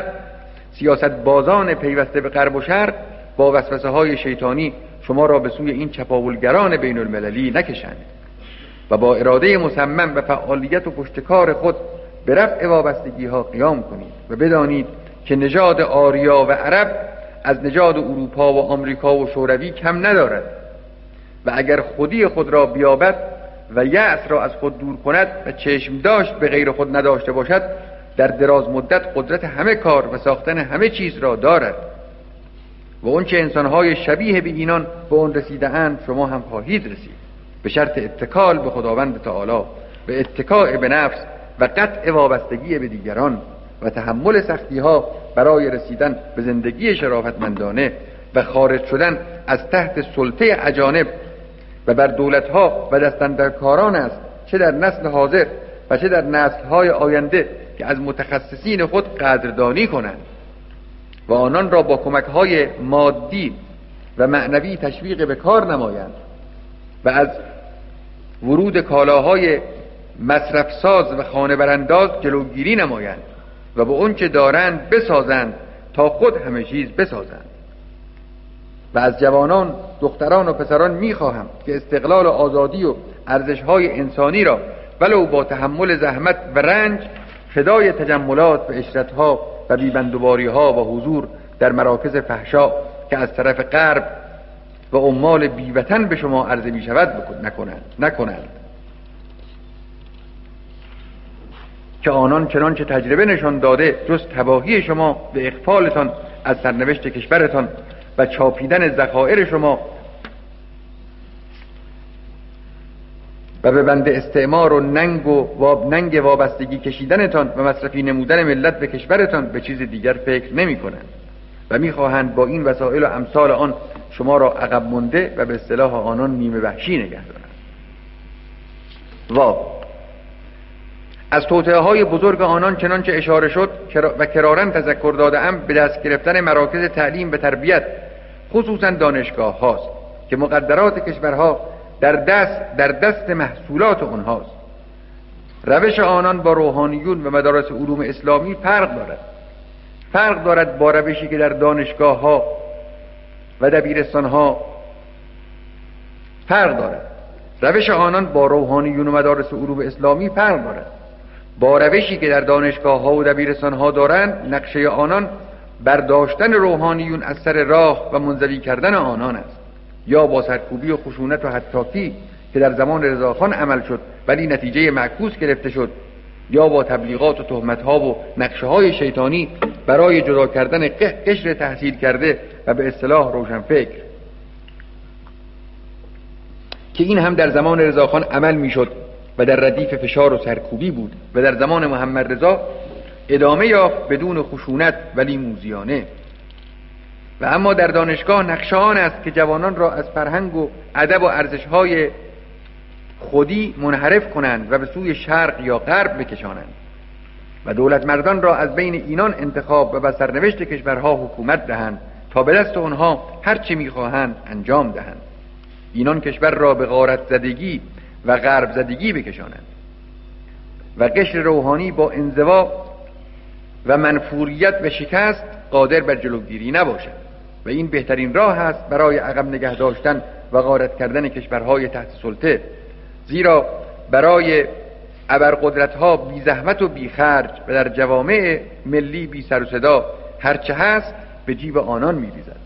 و شرق با وسوسه‌های شیطانی شما را به سوی این چپاولگران بین المللی نکشند و با اراده مصمم و فعالیت و پشتکار خود به رفع وابستگی‌ها قیام کنید و بدانید که نژاد آریا و عرب از نژاد اروپا و آمریکا و شوروی کم ندارد و اگر خودی خود را بیابد و یأس را از خود دور کند و چشم داشت به غیر خود نداشته باشد، در دراز مدت قدرت همه کار و ساختن همه چیز را دارد و اون چه انسان‌های شبیه به اینان به اون رسیده‌اند شما هم خواهید رسید، به شرط اتکال به خداوند تعالی، به اتکاء به نفس و قطع وابستگی به دیگران و تحمل سختی‌ها برای رسیدن به زندگی شرافتمندانه و خارج شدن از تحت سلطه اجانب و بر دولت‌ها و دستاندرکاران است، چه در نسل حاضر و چه در نسل‌های آینده که از متخصصین خود قدردانی کنند و آنان را با کمک‌های مادی و معنوی تشویق به کار نمایند و از ورود کالاهای مصرف ساز و خانه برانداز جلوگیری نمایند و به اون چه دارند بسازند تا خود همه چیز بسازند. و از جوانان، دختران و پسران میخواهم که استقلال و آزادی و ارزش‌های انسانی را ولو با تحمل زحمت و رنج فدای تجملات و عشرت‌ها و بیبندوباری‌ها و حضور در مراکز فحشا که از طرف غرب و عمال بیوطن به شما عرضه می شود نکنند که آنان چنانچه تجربه نشان داده جز تباهی شما و اغفالتان از سرنوشت کشورتان و چاپیدن ذخایر شما و به بند استعمار و ننگ وابستگی کشیدنتان و مصرفی نمودن ملت به کشورتان به چیز دیگر فکر نمی کنند و می خواهند با این وسایل و امثال آن شما را عقب مانده و به اصطلاح آنان نیمه وحشی نگه دارند. از توطئه‌های بزرگ آنان چنانچه اشاره شد و کرارن تذکر داده‌ام به دست گرفتن مراکز تعلیم و تربیت خصوصا دانشگاه هاست که مقدرات کشورها در دست محصولات آنهاست. روش آنان با روحانیون و مدارس علوم اسلامی فرق دارد با روشی که در دانشگاه ها و دبیرستان ها فرق دارد. روش آنان با روحانیون و مدارس علوم اسلامی فرق دارد. با روشی که در دانشگاه ها و دبیرستان ها دارند، نقشه آنان برداشتن روحانیون از سر راه و منزوی کردن آنان است، یا با سرکوبی و خشونت و حطاکی که در زمان رضاخان عمل شد ولی نتیجه معکوس گرفته شد، یا با تبلیغات و تهمت‌ها و نقشه‌های شیطانی برای جدا کردن قشر تحصیل کرده و به اصطلاح روشنفکر که این هم در زمان رضاخان عمل می‌شد و در ردیف فشار و سرکوبی بود و در زمان محمد رضا ادامه یافت بدون خشونت ولی موذیانه. و اما در دانشگاه نقشه آن است که جوانان را از فرهنگ و ادب و ارزش‌های خودی منحرف کنند و به سوی شرق یا غرب بکشانند و دولت مردان را از بین اینان انتخاب و به سرنوشت کشورها حکومت دهند تا به دست آنها هر چه می‌خواهند انجام دهند. اینان کشور را به غارت زدگی و غرب زدگی بکشانند و قشر روحانی با انزوا و منفوریت و شکست قادر بر جلوگیری نباشد و این بهترین راه است برای عقب نگه داشتن و غارت کردن کشورهای تحت سلطه، زیرا برای ابرقدرت‌ها بی زحمت و بی خرج و در جوامع ملی بی سر و صدا هرچه هست به جیب آنان می‌ریزد.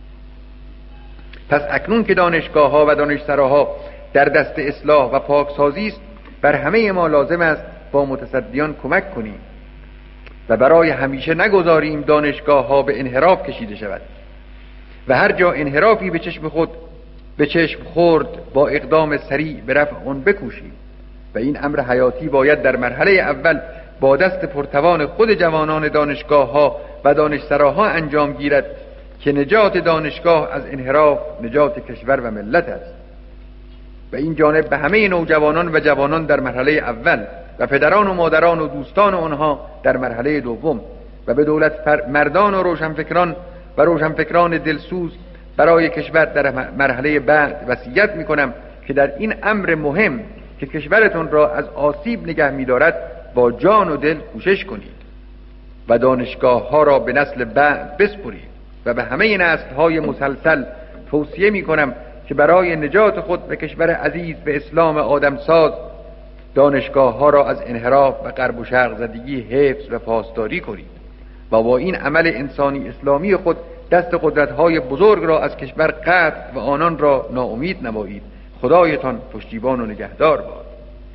پس اکنون که دانشگاه‌ها و دانشسراها در دست اصلاح و پاکسازی است، بر همه ما لازم است با متصدیان کمک کنیم و برای همیشه نگذاریم دانشگاه‌ها به انحراف کشیده شود و هر جا انحرافی به چشم خورد با اقدام سریع به رفع آن بکوشیم و این امر حیاتی باید در مرحله اول با دست پرتوان خود جوانان دانشگاه‌ها و دانشسراها انجام گیرد که نجات دانشگاه از انحراف نجات کشور و ملت است و این جانب به همه نوجوانان و جوانان در مرحله اول و پدران و مادران و دوستان آنها در مرحله دوم و به دولت مردان و روشنفکران دلسوز برای کشور در مرحله بعد وصیت می‌کنم که در این امر مهم که کشورتون را از آسیب نگه می‌دارد با جان و دل کوشش کنید و دانشگاه‌ها را به نسل بعد بسپرید و به همه نسل‌های مسلسل توصیه می‌کنم که برای نجات خود و کشور عزیز به اسلام آدمساز دانشگاه‌ها را از انحراف و غرب و شرق زدگی حفظ و پاسداری کنید و با این عمل انسانی اسلامی خود دست قدرت‌های بزرگ را از کشور قطع و آنان را ناامید نمایید. خدایتان پشتیبان و نگهدار باد.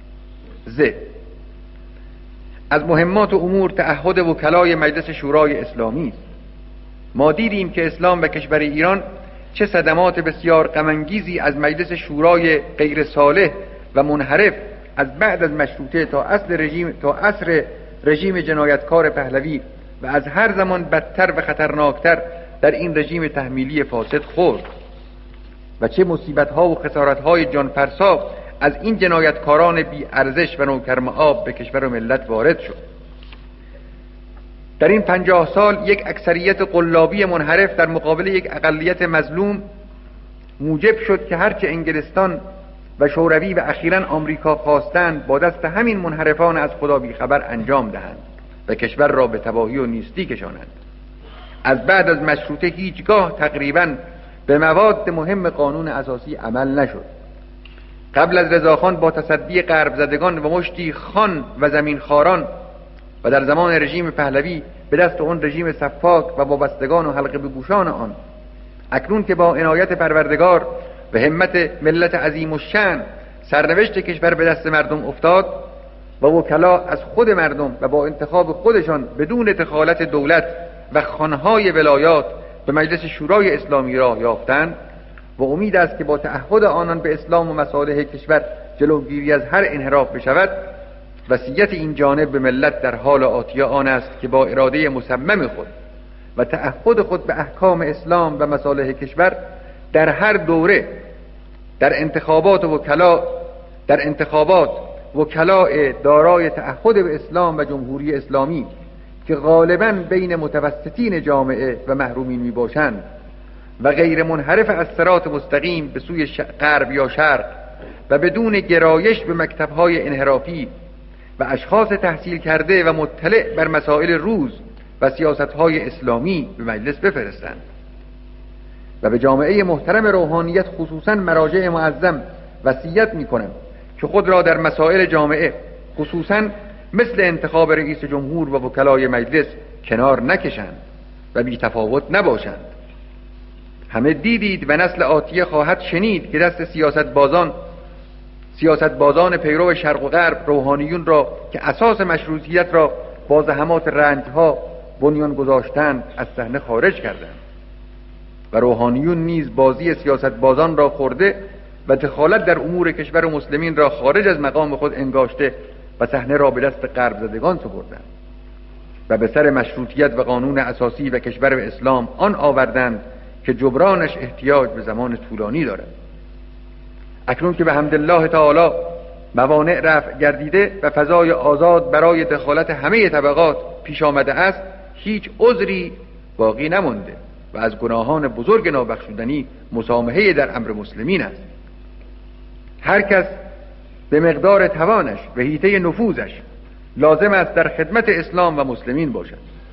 از مهمات امور تعهد وکلای مجلس شورای اسلامی است. ما دیدیم که اسلام و کشور ایران چه صدمات بسیار غم‌انگیزی از مجلس شورای غیر صالح و منحرف از بعد از مشروطه تا عصر رژیم جنایتکار پهلوی و از هر زمان بدتر و خطرناکتر در این رژیم تحمیلی فاسد خورد و چه مصیبت‌ها و خسارت‌های جانفرسا از این جنایتکاران بی ارزش و نوکرمآب به کشور و ملت وارد شد. در این 50 سال یک اکثریت قلابی منحرف در مقابل یک اقلیت مظلوم موجب شد که هرچه انگلستان و شوروی و اخیراً آمریکا خواستند با دست همین منحرفان از خدا بیخبر انجام دهند و کشور را به تباهی و نیستی کشانند. از بعد از مشروطه هیچگاه تقریباً به مواد مهم قانون اساسی عمل نشد. قبل از رضاخان با تصدی غرب زدگان و مشتی خان و زمینخواران و در زمان رژیم پهلوی به دست آن رژیم سفاک و وابستگان و حلقه به گوشان آن، اکنون که با عنایت پروردگار و همت ملت عظیم الشأن سرنوشت کشور به دست مردم افتاد و وکلا از خود مردم و با انتخاب خودشان بدون دخالت دولت و خانهای ولایات به مجلس شورای اسلامی را یافتند و امید است که با تعهد آنان به اسلام و مصالح کشور جلوگیری از هر انحراف بشود. وصیت این جانب به ملت در حال آتی آن است که با اراده مصمم خود و تعهد خود به احکام اسلام و مصالح کشور در هر دوره در انتخابات وکلاء دارای تعهد به اسلام و جمهوری اسلامی که غالباً بین متوسطین جامعه و محرومین می باشند و غیر منحرف از صراط مستقیم به سوی غرب یا شرق و بدون گرایش به مکتب‌های انحرافی و اشخاص تحصیل کرده و مطلع بر مسائل روز و سیاست‌های اسلامی به مجلس بفرستند و به جامعه محترم روحانیت خصوصاً مراجع معظم وصیت می‌کنم که خود را در مسائل جامعه خصوصاً مثل انتخاب رئیس جمهور و وکلای مجلس کنار نکشند و بی تفاوت نباشند. همه دیدید و نسل آتیه خواهد شنید که دست سیاستبازان پیرو شرق و غرب روحانیون را که اساس مشروطیت را با زحمات رنجها بنیان گذاشتند از صحنه خارج کردند و روحانیون نیز بازی سیاستبازان را خورده و دخالت در امور کشور و مسلمین را خارج از مقام خود انگاشته و صحنه را به دست غرب زدگان سپردند و به سر مشروطیت و قانون اساسی و کشور و اسلام آن آوردند که جبرانش احتیاج به زمان طولانی دارد. اکنون که به حمدالله تعالی موانع رفع گردیده و فضای آزاد برای دخالت همه طبقات پیش آمده است، هیچ عذری باقی نمانده و از گناهان بزرگ نابخشودنی مسامحه در امر مسلمین است. هر کس به مقدار توانش و حیطه نفوذش لازم است در خدمت اسلام و مسلمین باشد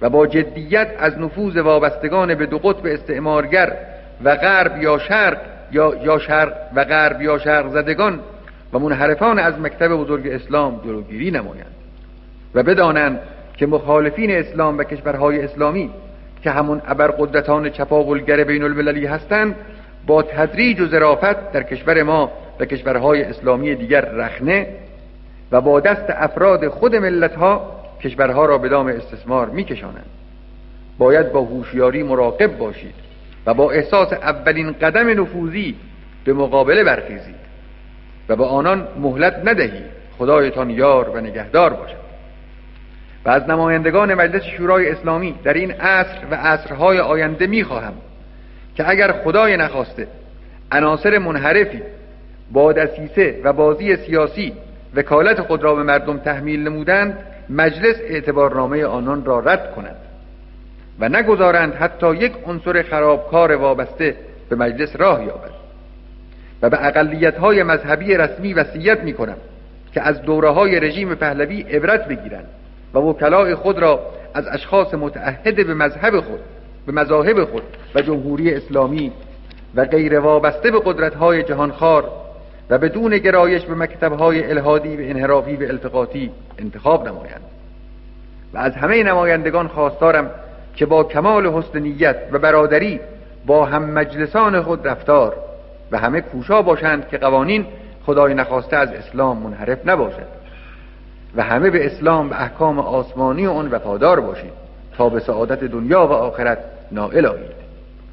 و با جدیت از نفوذ وابستگان به دو قطب استعمارگر و غرب یا شرق یا شرق و غرب یا شرق زدگان و منحرفان از مکتب بزرگ اسلام جلوگیری نمایند و بدانند که مخالفین اسلام و کشورهای اسلامی که همون ابرقدرتان چپاولگر بین المللی هستند با تدریج و ظرافت در کشور ما و کشورهای اسلامی دیگر رخنه و با دست افراد خود ملتها کشورها را به دام استثمار می‌کشانند. باید با هوشیاری مراقب باشید و با احساس اولین قدم نفوذی به مقابله برخیزید و به آنان مهلت ندهید. خدایتان یار و نگهدار باشد. و از نمایندگان مجلس شورای اسلامی در این عصر و عصرهای آینده می‌خواهم که اگر خدای نخواسته عناصر منحرفی با دسیسه و بازی سیاسی وکالت خود را به مردم تحمیل نمودند، مجلس اعتبارنامه آنان را رد کند و نگذارند حتی یک عنصر خرابکار وابسته به مجلس راه یابد. و به اقلیت‌های مذهبی رسمی وصیت می‌کنم که از دوره‌های رژیم پهلوی عبرت بگیرند و وکلای خود را از اشخاص متعهد به مذاهب خود و جمهوری اسلامی و غیر وابسته به قدرت‌های جهانخوار و بدون گرایش به مکتب‌های الحادی و انحرافی و التقاطی انتخاب نمایند. و از همه نمایندگان خواستارم که با کمال حسن نیت و برادری با هم مجلسان خود رفتار و همه کوشا باشند که قوانین خدای نخواسته از اسلام منحرف نباشد و همه به اسلام و احکام آسمانی آن وفادار باشید تا به سعادت دنیا و آخرت نائل آیید.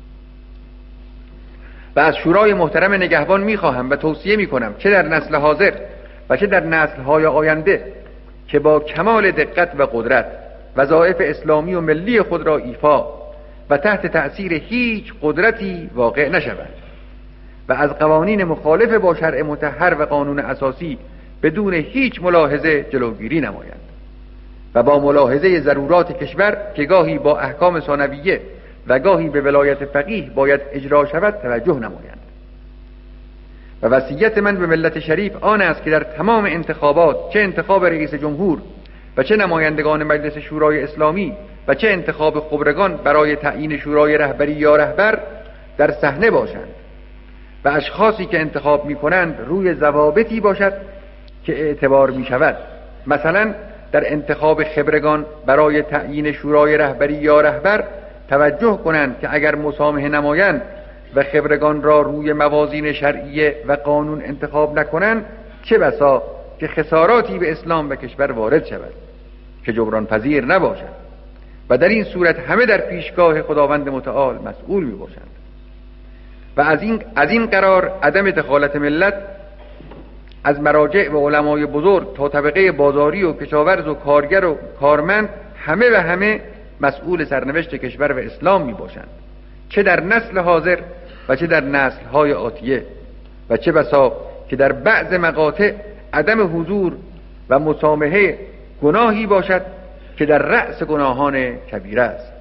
و از شورای محترم نگهبان میخواهم و توصیه میکنم چه در نسل حاضر و چه در نسل‌های آینده که با کمال دقت و قدرت وظایف اسلامی و ملی خود را ایفا و تحت تأثیر هیچ قدرتی واقع نشوند و از قوانین مخالف با شرع مطهر و قانون اساسی بدون هیچ ملاحظه جلوگیری نمایند و با ملاحظه ضرورات کشور که گاهی با احکام ثانویه و گاهی به ولایت فقیه باید اجرا شود توجه نمایند. و وصیت من به ملت شریف آن است که در تمام انتخابات، چه انتخاب رئیس جمهور و چه نمایندگان مجلس شورای اسلامی و چه انتخاب خبرگان برای تعیین شورای رهبری یا رهبر، در صحنه باشند و اشخاصی که انتخاب می کنند روی ضوابطی باشد که اعتبار می شود. مثلا در انتخاب خبرگان برای تعیین شورای رهبری یا رهبر توجه کنند که اگر مسامحه نمایند و خبرگان را روی موازین شرعیه و قانون انتخاب نکنند، چه بسا که خساراتی به اسلام و کشور وارد شود که جبران پذیر نباشد و در این صورت همه در پیشگاه خداوند متعال مسئول می باشند. و از این قرار عدم دخالت ملت از مراجع و علمای بزرگ تا طبقه بازاری و کشاورز و کارگر و کارمند همه مسئول سرنوشت کشور و اسلام می باشند، چه در نسل حاضر و چه در نسل‌های آتیه. و چه بسا که در بعض مقاطع عدم حضور و مسامحه گناهی باشد که در رأس گناهان کبیره است.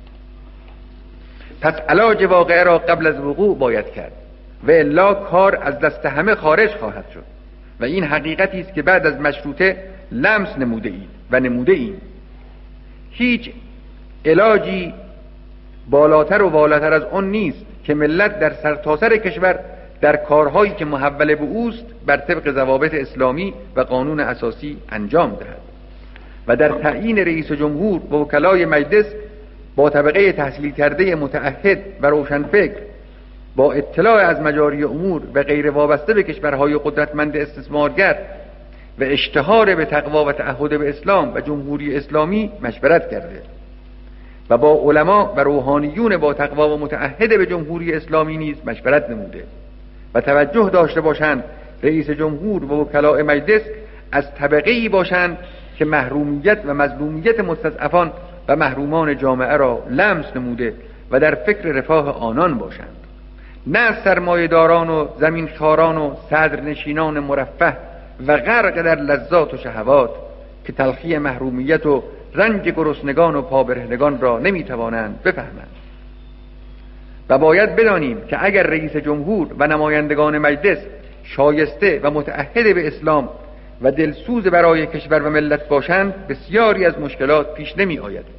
پس علاج واقعه را قبل از وقوع باید کرد و الا کار از دست همه خارج خواهد شد و این حقیقتی است که بعد از مشروطه لمس نموده اید و نموده ایم. هیچ علاجی بالاتر و والاتر از آن نیست که ملت در سرتاسر کشور در کارهایی که محول به اوست بر طبق ضوابط اسلامی و قانون اساسی انجام دهد و در تعیین رئیس جمهور و وکلای مجلس با طبقه تحصیل کرده متعهد و روشنفکر با اطلاع از مجاری امور و غیر وابسته به کشورهای قدرتمند استثمارگر و اشتهار به تقوا و تعهد به اسلام و جمهوری اسلامی مشورت کرده و با علما و روحانیون با تقوا و متعهد به جمهوری اسلامی نیز مشورت نموده و توجه داشته باشند رئیس جمهور و وکلاء مجلس از طبقه‌ای باشند که محرومیت و مظلومیت مستضعفان و محرومان جامعه را لمس نموده و در فکر رفاه آنان باشند، نه از سرمایه‌داران و زمینخواران و صدرنشینان مرفه و غرق در لذات و شهوات که تلخی محرومیت و رنج گرسنگان و پابرهنگان را نمیتوانند بفهمند. و باید بدانیم که اگر رئیس جمهور و نمایندگان مجلس شایسته و متعهد به اسلام و دلسوز برای کشور و ملت باشند، بسیاری از مشکلات پیش نمی آید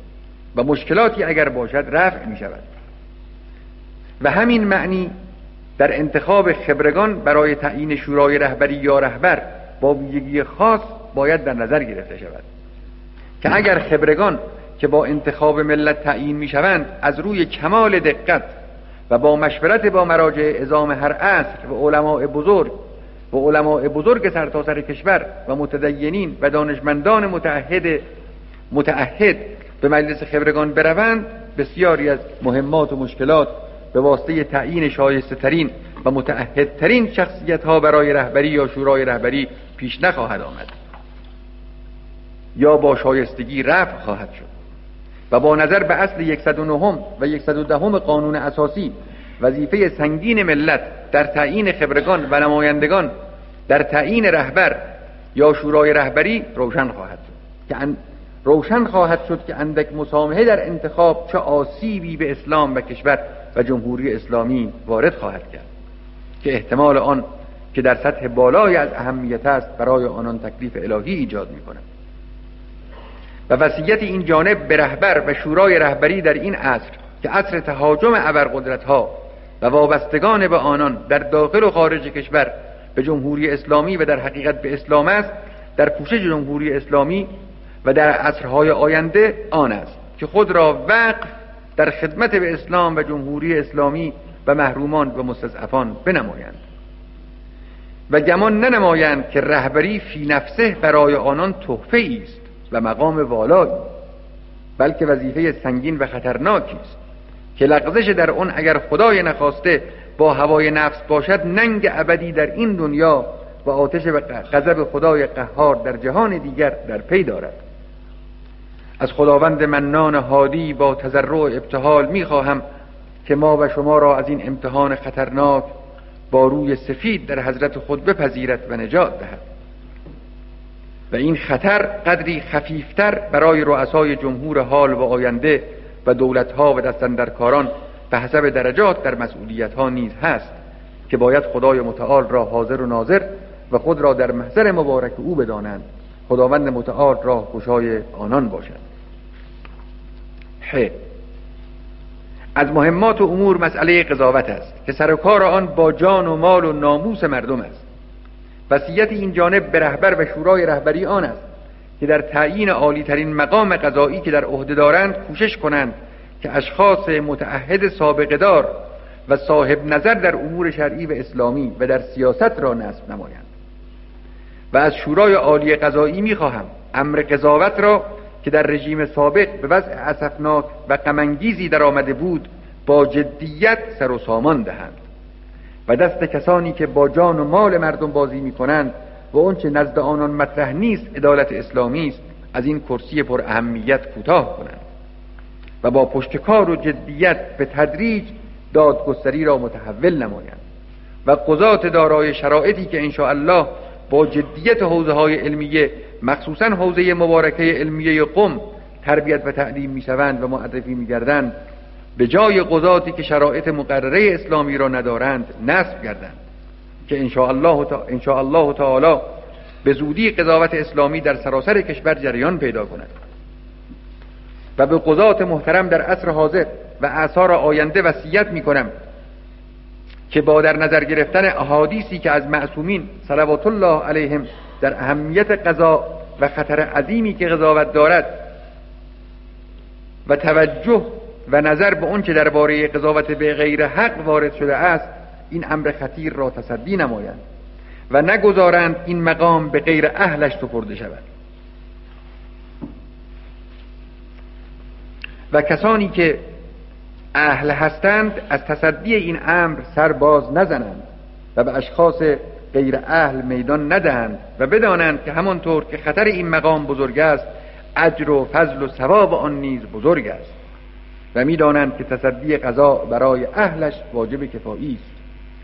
و مشکلاتی اگر باشد رفع می شود. و همین معنی در انتخاب خبرگان برای تعیین شورای رهبری یا رهبر با ویژگی خاص باید در نظر گرفته شود که اگر خبرگان که با انتخاب ملت تعیین می شوند از روی کمال دقت و با مشورت با مراجع عظام هر عصر و علماء بزرگ سرتاسر کشور و متدینین و دانشمندان متعهد به مجلس خبرگان بروند، بسیاری از مهمات و مشکلات به واسطه تعیین شایسته ترین و متعهد ترین شخصیت ها برای رهبری یا شورای رهبری پیش نخواهد آمد یا با شایستگی رفع خواهد شد. و با نظر به اصل 109 و 110 قانون اساسی، وظیفه سنگین ملت در تعیین خبرگان و نمایندگان در تعیین رهبر یا شورای رهبری روشن خواهد شد که اندک مسامحه در انتخاب چه آسیبی به اسلام و کشور و جمهوری اسلامی وارد خواهد کرد که احتمال آن که در سطح بالای از اهمیت است برای آنان تکلیف الهی ایجاد می کند. و وصیت این جانب به رهبر و شورای رهبری در این عصر که عصر تهاجم ابرقدرت‌ها و وابستگان به آنان در داخل و خارج کشور به جمهوری اسلامی و در حقیقت به اسلام است، در پوشش جمهوری اسلامی و در عصرهای آینده آن است که خود را وقف در خدمت به اسلام و جمهوری اسلامی و محرومان و مستضعفان بنمایند و گمان ننمایند که رهبری فی نفسه برای آنان تحفه است و مقام والایی، بلکه وظیفه سنگین و خطرناکی است که لغزش در آن اگر خدای نخواسته با هوای نفس باشد ننگ ابدی در این دنیا و آتش غضب خدای قهار در جهان دیگر در پی دارد. از خداوند منان هادی با تضرع و ابتهال می‌خواهم که ما و شما را از این امتحان خطرناک با روی سفید در حضرت خود بپذیرد و نجات دهد و این خطر قدری خفیفتر برای رؤسای جمهور حال و آینده و دولت‌ها و دستاندرکاران به حسب درجات در مسئولیت‌ها نیز هست که باید خدای متعال را حاضر و ناظر و خود را در محضر مبارک او بدانند. خداوند متعال راه گشای آنان باشد. از مهمات و امور مسئله قضاوت است که سر و کار آن با جان و مال و ناموس مردم است. وصیت این جانب به رهبر و شورای رهبری آن است که در تعیین عالی ترین مقام قضایی که در عهده دارند کوشش کنند که اشخاص متعهد سابقه دار و صاحب نظر در امور شرعی و اسلامی و در سیاست را نصب نمایند. و از شورای عالی قضایی می‌خواهم امر قضاوت را که در رژیم سابق به وضع اسفناک و غم‌انگیزی در آمده بود با جدیت سر و سامان دهند و دست کسانی که با جان و مال مردم بازی می‌کنند و آنچه نزد آنان مطرح نیست عدالت اسلامی است از این کرسی پر اهمیت کوتاه کنند و با پشتکار و جدیت به تدریج دادگستری را متحول نمایند و قضات دارای شرایطی که انشاءالله با جدیت حوزه‌های علمیه مخصوصاً حوزه مبارکه علمیه قم تربیت و تعلیم می‌شوند و معرفی می‌گردند به جای قضاتی که شرایط مقرره اسلامی را ندارند نصب گردند که انشاءالله تعالی به زودی قضاوت اسلامی در سراسر کشور جریان پیدا کند و به قضات محترم در عصر حاضر و اعصار آینده وصیت می‌کنم که با در نظر گرفتن احادیثی که از معصومین صلوات الله علیهم در اهمیت قضا و خطر عظیمی که قضاوت دارد و توجه و نظر به اون که درباره قضاوت به غیر حق وارد شده است این امر خطیر را تصدی نمایند و نگذارند این مقام به غیر اهلش سپرده شود و کسانی که اهل هستند از تصدی این امر سر باز نزنند و به اشخاص غیر اهل میدان ندهند و بدانند که همانطور که خطر این مقام بزرگ است اجر و فضل و ثواب آن نیز بزرگ است و میدانند که تصدی قضا برای اهلش واجب کفایی است.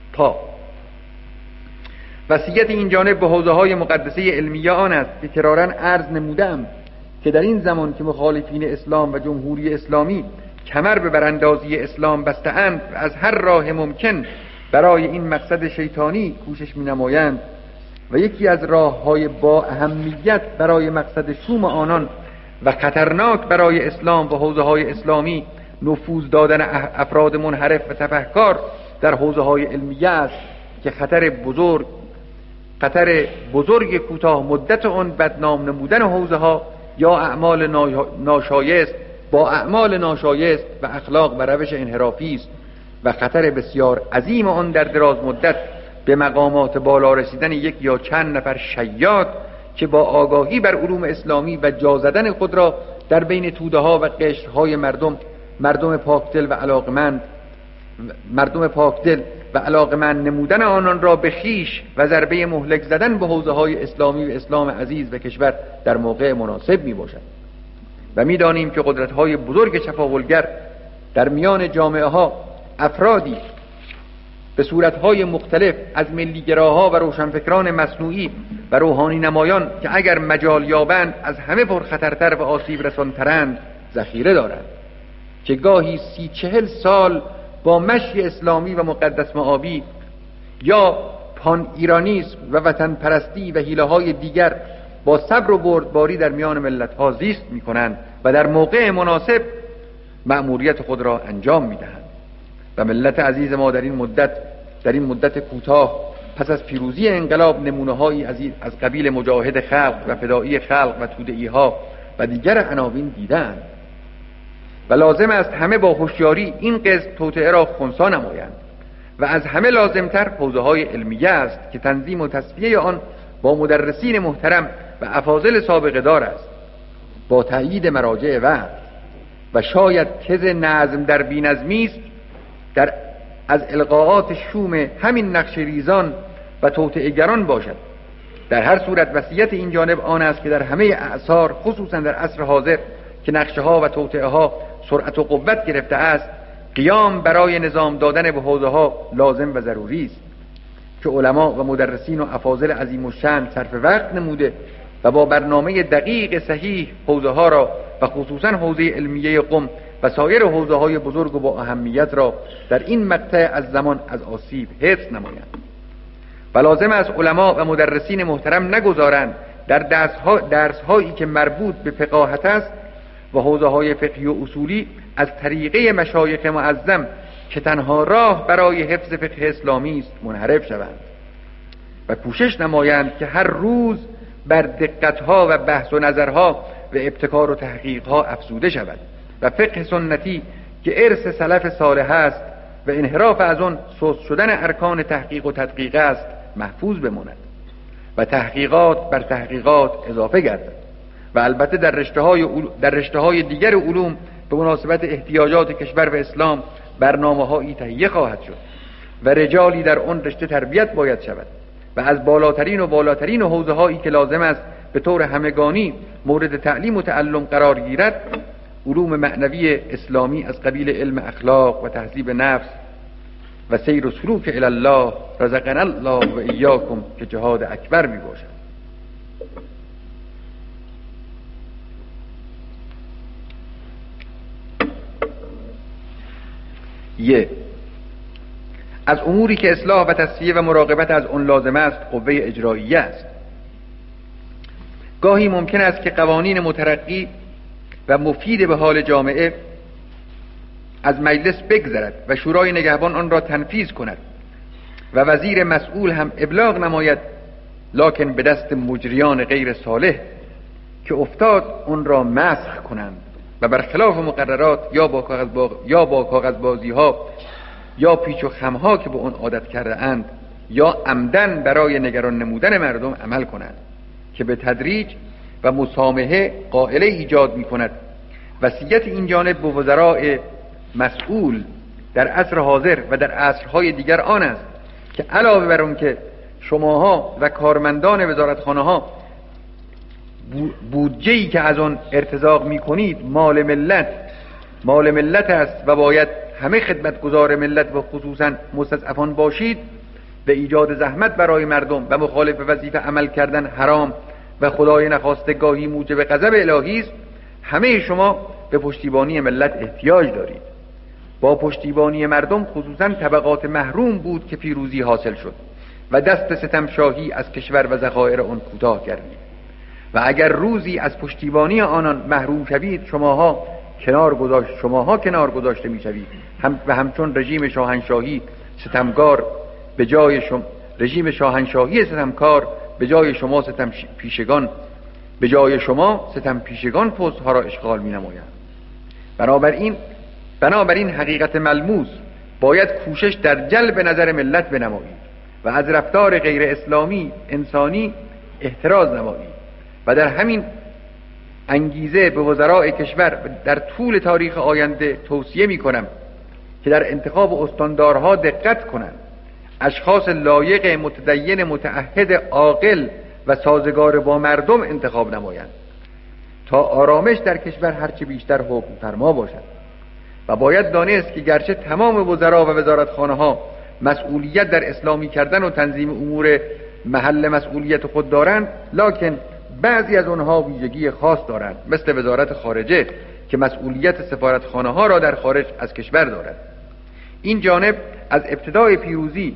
وصیت این جانب به حوزه‌های مقدسه علمیه آن است که کراراً عرض نمودم که در این زمان که مخالفین اسلام و جمهوری اسلامی کمر به براندازی اسلام بسته‌اند و از هر راه ممکن برای این مقصد شیطانی کوشش می‌نمایند و یکی از راه‌های با اهمیت برای مقصد شوم آنان و خطرناک برای اسلام و حوزه‌های اسلامی نفوذ دادن افراد منحرف و تفهکار در حوزه‌های علمیه است که خطر بزرگ کوتاه مدت آن بدنام نمودن حوزه‌ها یا اعمال ناشایست با اعمال ناشایست و اخلاق و روش انحرافی است و خطر بسیار عظیم آن در دراز مدت به مقامات بالا رسیدن یک یا چند نفر شیاد که با آگاهی بر علوم اسلامی و جا زدن خود را در بین توده‌ها و قشرهای مردم پاکدل و علاقمند نمودن آنان را به خیش و ضربه مهلک زدن به حوزه‌های اسلامی و اسلام عزیز و کشور در موقع مناسب می باشد. و می دانیم که قدرت‌های بزرگ چپاولگر در میان جامعه ها افرادی به صورت‌های مختلف از ملیگراها و روشنفکران مصنوعی و روحانی نمایان که اگر مجال یابند از همه پرخطرتر و آسیب رسانترند ذخیره دارند که گاهی 30-40 سال با مشی اسلامی و مقدس مآبی یا پان ایرانیسم و وطن پرستی و حیله‌های دیگر با صبر و بردباری در میان ملت‌ها زیست می‌کنند و در موقع مناسب مأموریت خود را انجام می‌دهند. و ملت عزیز ما در این مدت کوتاه پس از پیروزی انقلاب نمونه‌هایی از قبیل مجاهد خلق و فدایی خلق و توده‌ای‌ها و دیگر عناوین دیدند و لازم است همه با هوشیاری این قسم توطئه را خنثی نمایند و از همه لازمتر حوزه‌های علمیه است که تنظیم و تصفیه آن با مدرسین محترم و افاضل سابقه دار است با تأیید مراجع وقت و شاید تز نظم در بی‌نظمی است از القاءات شوم همین نقش ریزان و توطئه‌گران باشد. در هر صورت وصیت این جانب آن است که در همه اعصار خصوصا در عصر حاضر که نقشه‌ها و توطئه‌ها سرعت و قوت گرفته است قیام برای نظام دادن به حوزه‌ها لازم و ضروری است که علما و مدرسین و افاضل عظیم الشأن صرف وقت نموده و با برنامه دقیق صحیح حوزه‌ها را و خصوصا حوزه علمیه قم و سایر حوزه‌های بزرگ و با اهمیت را در این مقطع از زمان از آسیب حفظ نمایند. و لازم است علما و مدرسین محترم نگذارند در درس‌هایی که مربوط به فقاهت است و حوزه‌های فقهی و اصولی از طریقه مشایخ معظم که تنها راه برای حفظ فقه اسلامی است منحرف شوند و کوشش نمایند که هر روز بر دقت‌ها و بحث و نظرها و ابتکار و تحقیق‌ها افزوده شود و فقه سنتی که ارث سلف صالح است و انحراف از آن سست شدن ارکان تحقیق و تدقیق است محفوظ بماند و تحقیقات بر تحقیقات اضافه گردد و البته در رشته‌های دیگر علوم به مناسبت احتیاجات کشور و اسلام برنامه‌هایی تهیه خواهد شد و رجالی در آن رشته تربیت باید شود و از بالاترین حوزه‌هایی که لازم است به طور همگانی مورد تعلیم و تعلم قرار گیرد علوم معنوی اسلامی از قبیل علم اخلاق و تهذیب نفس و سیر و سلوک الی الله رزقنا الله و ایاکم که جهاد اکبر می باشد. از اموری که اصلاح و تصفیه و مراقبت از آن لازم است قوه اجراییه است. گاهی ممکن است که قوانین مترقی و مفید به حال جامعه از مجلس بگذرد و شورای نگهبان آن را تنفیذ کند و وزیر مسئول هم ابلاغ نماید، لکن به دست مجریان غیر صالح که افتاد آن را مسخ کنند و برخلاف مقررات یا با کاغذبازی ها یا پیچ و خم ها که به آن عادت کرده اند یا عمدن برای نگران نمودن مردم عمل کنند که به تدریج و مسامحه قائله ایجاد می کند. وصیت این جانب به وزراء مسئول در عصر حاضر و در عصرهای دیگر آن است که علاوه بر اون که شماها و کارمندان وزارتخانه ها بودجه‌ای که از آن ارتزاق می کنید مال ملت است و باید همه خدمتگزار ملت و خصوصا مستضعفان باشید و ایجاد زحمت برای مردم و مخالف وظیفه عمل کردن حرام و خدای نخواسته گاهی موجب غضب الهی است. همه شما به پشتیبانی ملت احتیاج دارید. با پشتیبانی مردم خصوصا طبقات محروم بود که پیروزی حاصل شد و دست ستم شاهی از کشور و ذخایر آن کوتاه کردید و اگر روزی از پشتیبانی آنان محروم شوید شماها کنار گذاشته میشوید و همچون رژیم شاهنشاهی ستمکار به جای شما ستم پیشگان پست‌ها را اشغال می‌نمایند. بنابراین حقیقت ملموس باید کوشش در جلب نظر ملت بنمایید و از رفتار غیر اسلامی انسانی احتراز نمایید و در همین انگیزه به وزراء کشور در طول تاریخ آینده توصیه می‌کنم که در انتخاب استاندارها دقت کنند، اشخاص لایق، متدین، متعهد، عاقل و سازگار با مردم انتخاب نمایند تا آرامش در کشور هرچه بیشتر حکم فرما باشد. و باید دانست که گرچه تمام وزرا و وزارتخانه‌ها مسئولیت در اسلامی کردن و تنظیم امور محل مسئولیت خود دارند، لکن بعضی از آنها ویژگی خاص دارند، مثل وزارت خارجه که مسئولیت سفارتخانه‌ها را در خارج از کشور دارد. این جانب از ابتدای پیروزی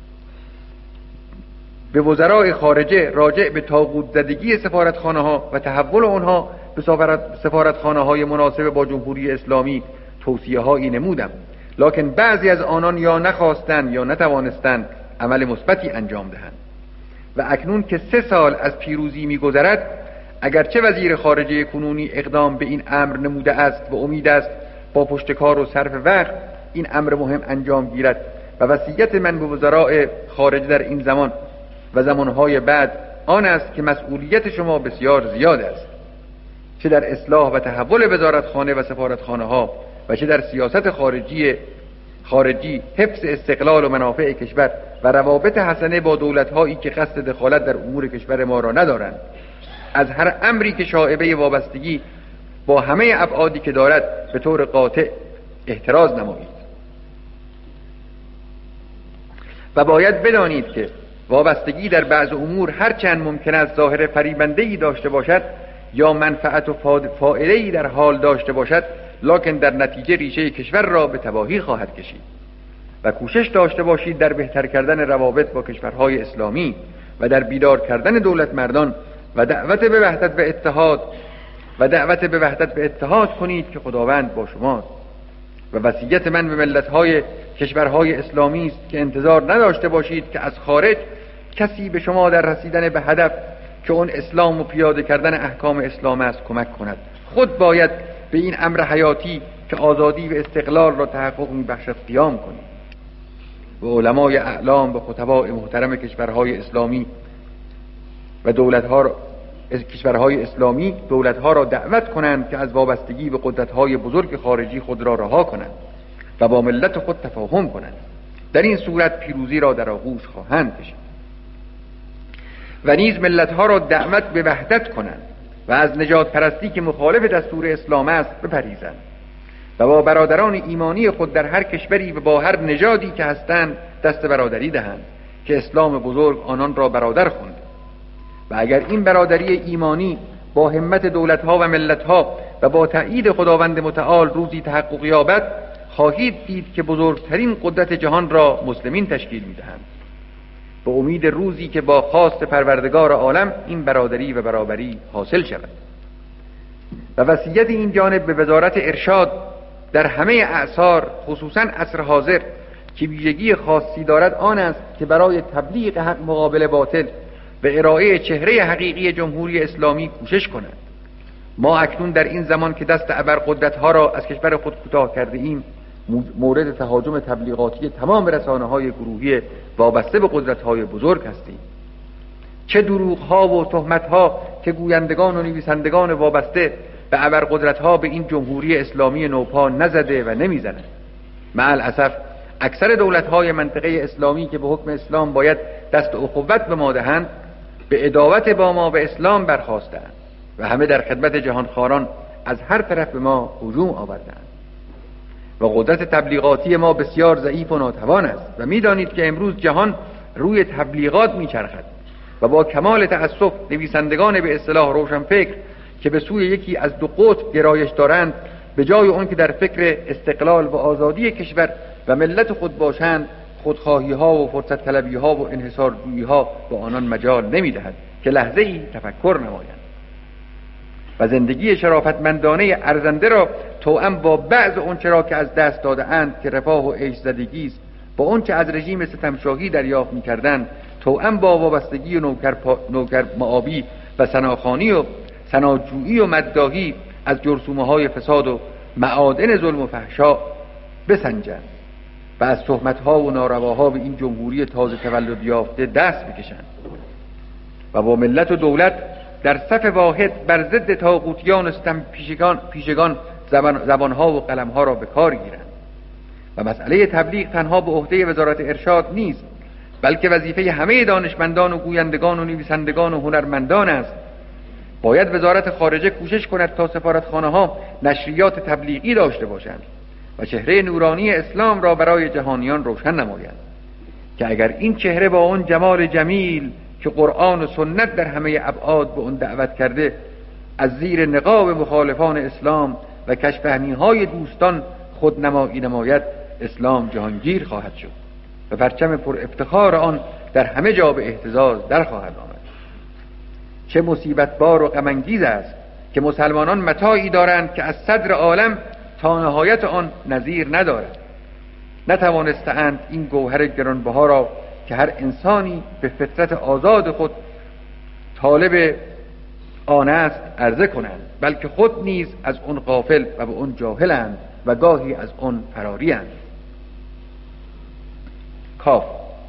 به وزرای خارجه راجع به طاغوت زدگی سفارتخانه‌ها و تحول آنها به سفارتخانه‌های مناسب با جمهوری اسلامی توصیه‌هایی نمودم، لکن بعضی از آنان یا نخواستند یا نتوانستند عمل مثبتی انجام دهند. و اکنون که 3 سال از پیروزی می‌گذرد، اگرچه وزیر خارجه کنونی اقدام به این امر نموده است و امید است با پشتکار و صرف وقت این امر مهم انجام گیرد و وصیت من به وزراء خارجه در این زمان و زمانهای بعد آن است که مسئولیت شما بسیار زیاد است، چه در اصلاح و تحول وزارتخانه و سفارتخانه‌ها و چه در سیاست خارجی حفظ استقلال و منافع کشور و روابط حسنه با دولت‌هایی که قصد دخالت در امور کشور ما را ندارند. از هر امری که شائبه وابستگی با همه ابعادی که دارد به طور قاطع احتراز نمایید. و باید بدانید که وابستگی در بعض امور هرچند ممکن است ظاهر فریبنده‌ای داشته باشد یا منفعت و فائده‌ای در حال داشته باشد، لکن در نتیجه ریشه کشور را به تباهی خواهد کشید. و کوشش داشته باشید در بهتر کردن روابط با کشورهای اسلامی و در بیدار کردن دولت مردان و دعوت به وحدت به اتحاد کنید که خداوند با شماست. و وصیت من به ملت‌های کشورهای اسلامی است که انتظار نداشته باشید که از خارج کسی به شما در رسیدن به هدف که اون اسلام و پیاده کردن احکام اسلام است کمک کند. خود باید به این امر حیاتی که آزادی و استقلال را تحقق می‌بخشد قیام کنید. و علمای اعلام و خطباء محترم کشورهای اسلامی و دولت‌ها را دعوت کنند که از وابستگی به قدرت‌های بزرگ خارجی خود را رها کنند و با ملت خود تفاهم کنند. در این صورت پیروزی را در آغوش خواهند کشید. و نیز ملت‌ها را دعوت به وحدت کنند و از نجات پرستی که مخالف دستور اسلام است بپرهیزند و با برادران ایمانی خود در هر کشوری و با هر نژادی که هستند دست برادری دهند که اسلام بزرگ آنان را برادر خواند. و اگر این برادری ایمانی با همت دولت‌ها و ملت‌ها و با تأیید خداوند متعال روزی تحقق یابد، خواهید دید که بزرگترین قدرت جهان را مسلمین تشکیل می‌دهند. به امید روزی که با خواست پروردگار عالم این برادری و برابری حاصل شود. و وصیت این جانب به وزارت ارشاد در همه اعصار، خصوصا عصر حاضر که ویژگی خاصی دارد، آن است که برای تبلیغ حق مقابل باطل و ارائه چهره حقیقی جمهوری اسلامی کوشش کنند. ما اکنون در این زمان که دست ابرقدرت‌ها را از کشور خود کوتاه کرده ایم، مورد تهاجم تبلیغاتی تمام رسانه‌های گروهی وابسته به قدرت‌های بزرگ هستیم. چه دروغ‌ها و تهمت‌ها که گویندگان و نویسندگان وابسته به ابرقدرت‌ها به این جمهوری اسلامی نوپا نزده و نمی‌زنند. مع الاسف اکثر دولت‌های منطقه اسلامی که به حکم اسلام باید دست اخوت به ما دهند، به عداوت با ما به اسلام برخاستند و همه در خدمت جهانخواران از هر طرف به ما هجوم آوردند. و قدرت تبلیغاتی ما بسیار ضعیف و ناتوان است و می‌دانید که امروز جهان روی تبلیغات می‌چرخد و با کمال تأسف نویسندگان به اصطلاح روشنفکر که به سوی یکی از 2 قطب گرایش دارند، به جای اون که در فکر استقلال و آزادی کشور و ملت خود باشند، خودخواهی‌ها و فرصت طلبی‌ها و انحصارجویی‌ها با آنان مجال نمی‌دهد که لحظه‌ای تفکر نمایند. و زندگی شرافتمندانه ارزنده را توأم با بعض آنچه را که از دست داده اند که رفاه و عیش زدگی است، با آنچه از رژیم ستمشاهی دریافت می‌کردند، توأم با وابستگی و نوکر معابی و سناخوانی و سناجویی و مدداهی از جرثومه‌های فساد و معادن ظلم و فحشا بسنجند و از تهمت‌ها و نارواها به این جمهوری تازه تولد یافته دست بکشند و با ملت و دولت در صف واحد بر ضد طاغوتیان و ستم پیشگان زبانها و قلمها را به کار گیرند. و مسئله تبلیغ تنها به عهده وزارت ارشاد نیست، بلکه وظیفه همه دانشمندان و گویندگان و نویسندگان و هنرمندان است. باید وزارت خارجه کوشش کند تا سفارتخانه‌ها نشریات تبلیغی داشته باشند و چهره نورانی اسلام را برای جهانیان روشن نماید که اگر این چهره با آن جمال جمیل که قرآن و سنت در همه ابعاد به آن دعوت کرده از زیر نقاب مخالفان اسلام و کشفهمی‌های دوستان خودنمایی نماید، اسلام جهانگیر خواهد شد و پرچم پر افتخار آن در همه جا به اهتزاز در خواهد آمد. چه مصیبت بار و غم انگیز است که مسلمانان متاعی دارند که از صدر عالم تا نهایت آن نظیر ندارد. نتوانستند این گوهر گرانبها را که هر انسانی به فطرت آزاد خود طالب آن است عرضه کنند، بلکه خود نیز از آن غافل و به آن جاهلند و گاهی از آن فراری‌اند. کاف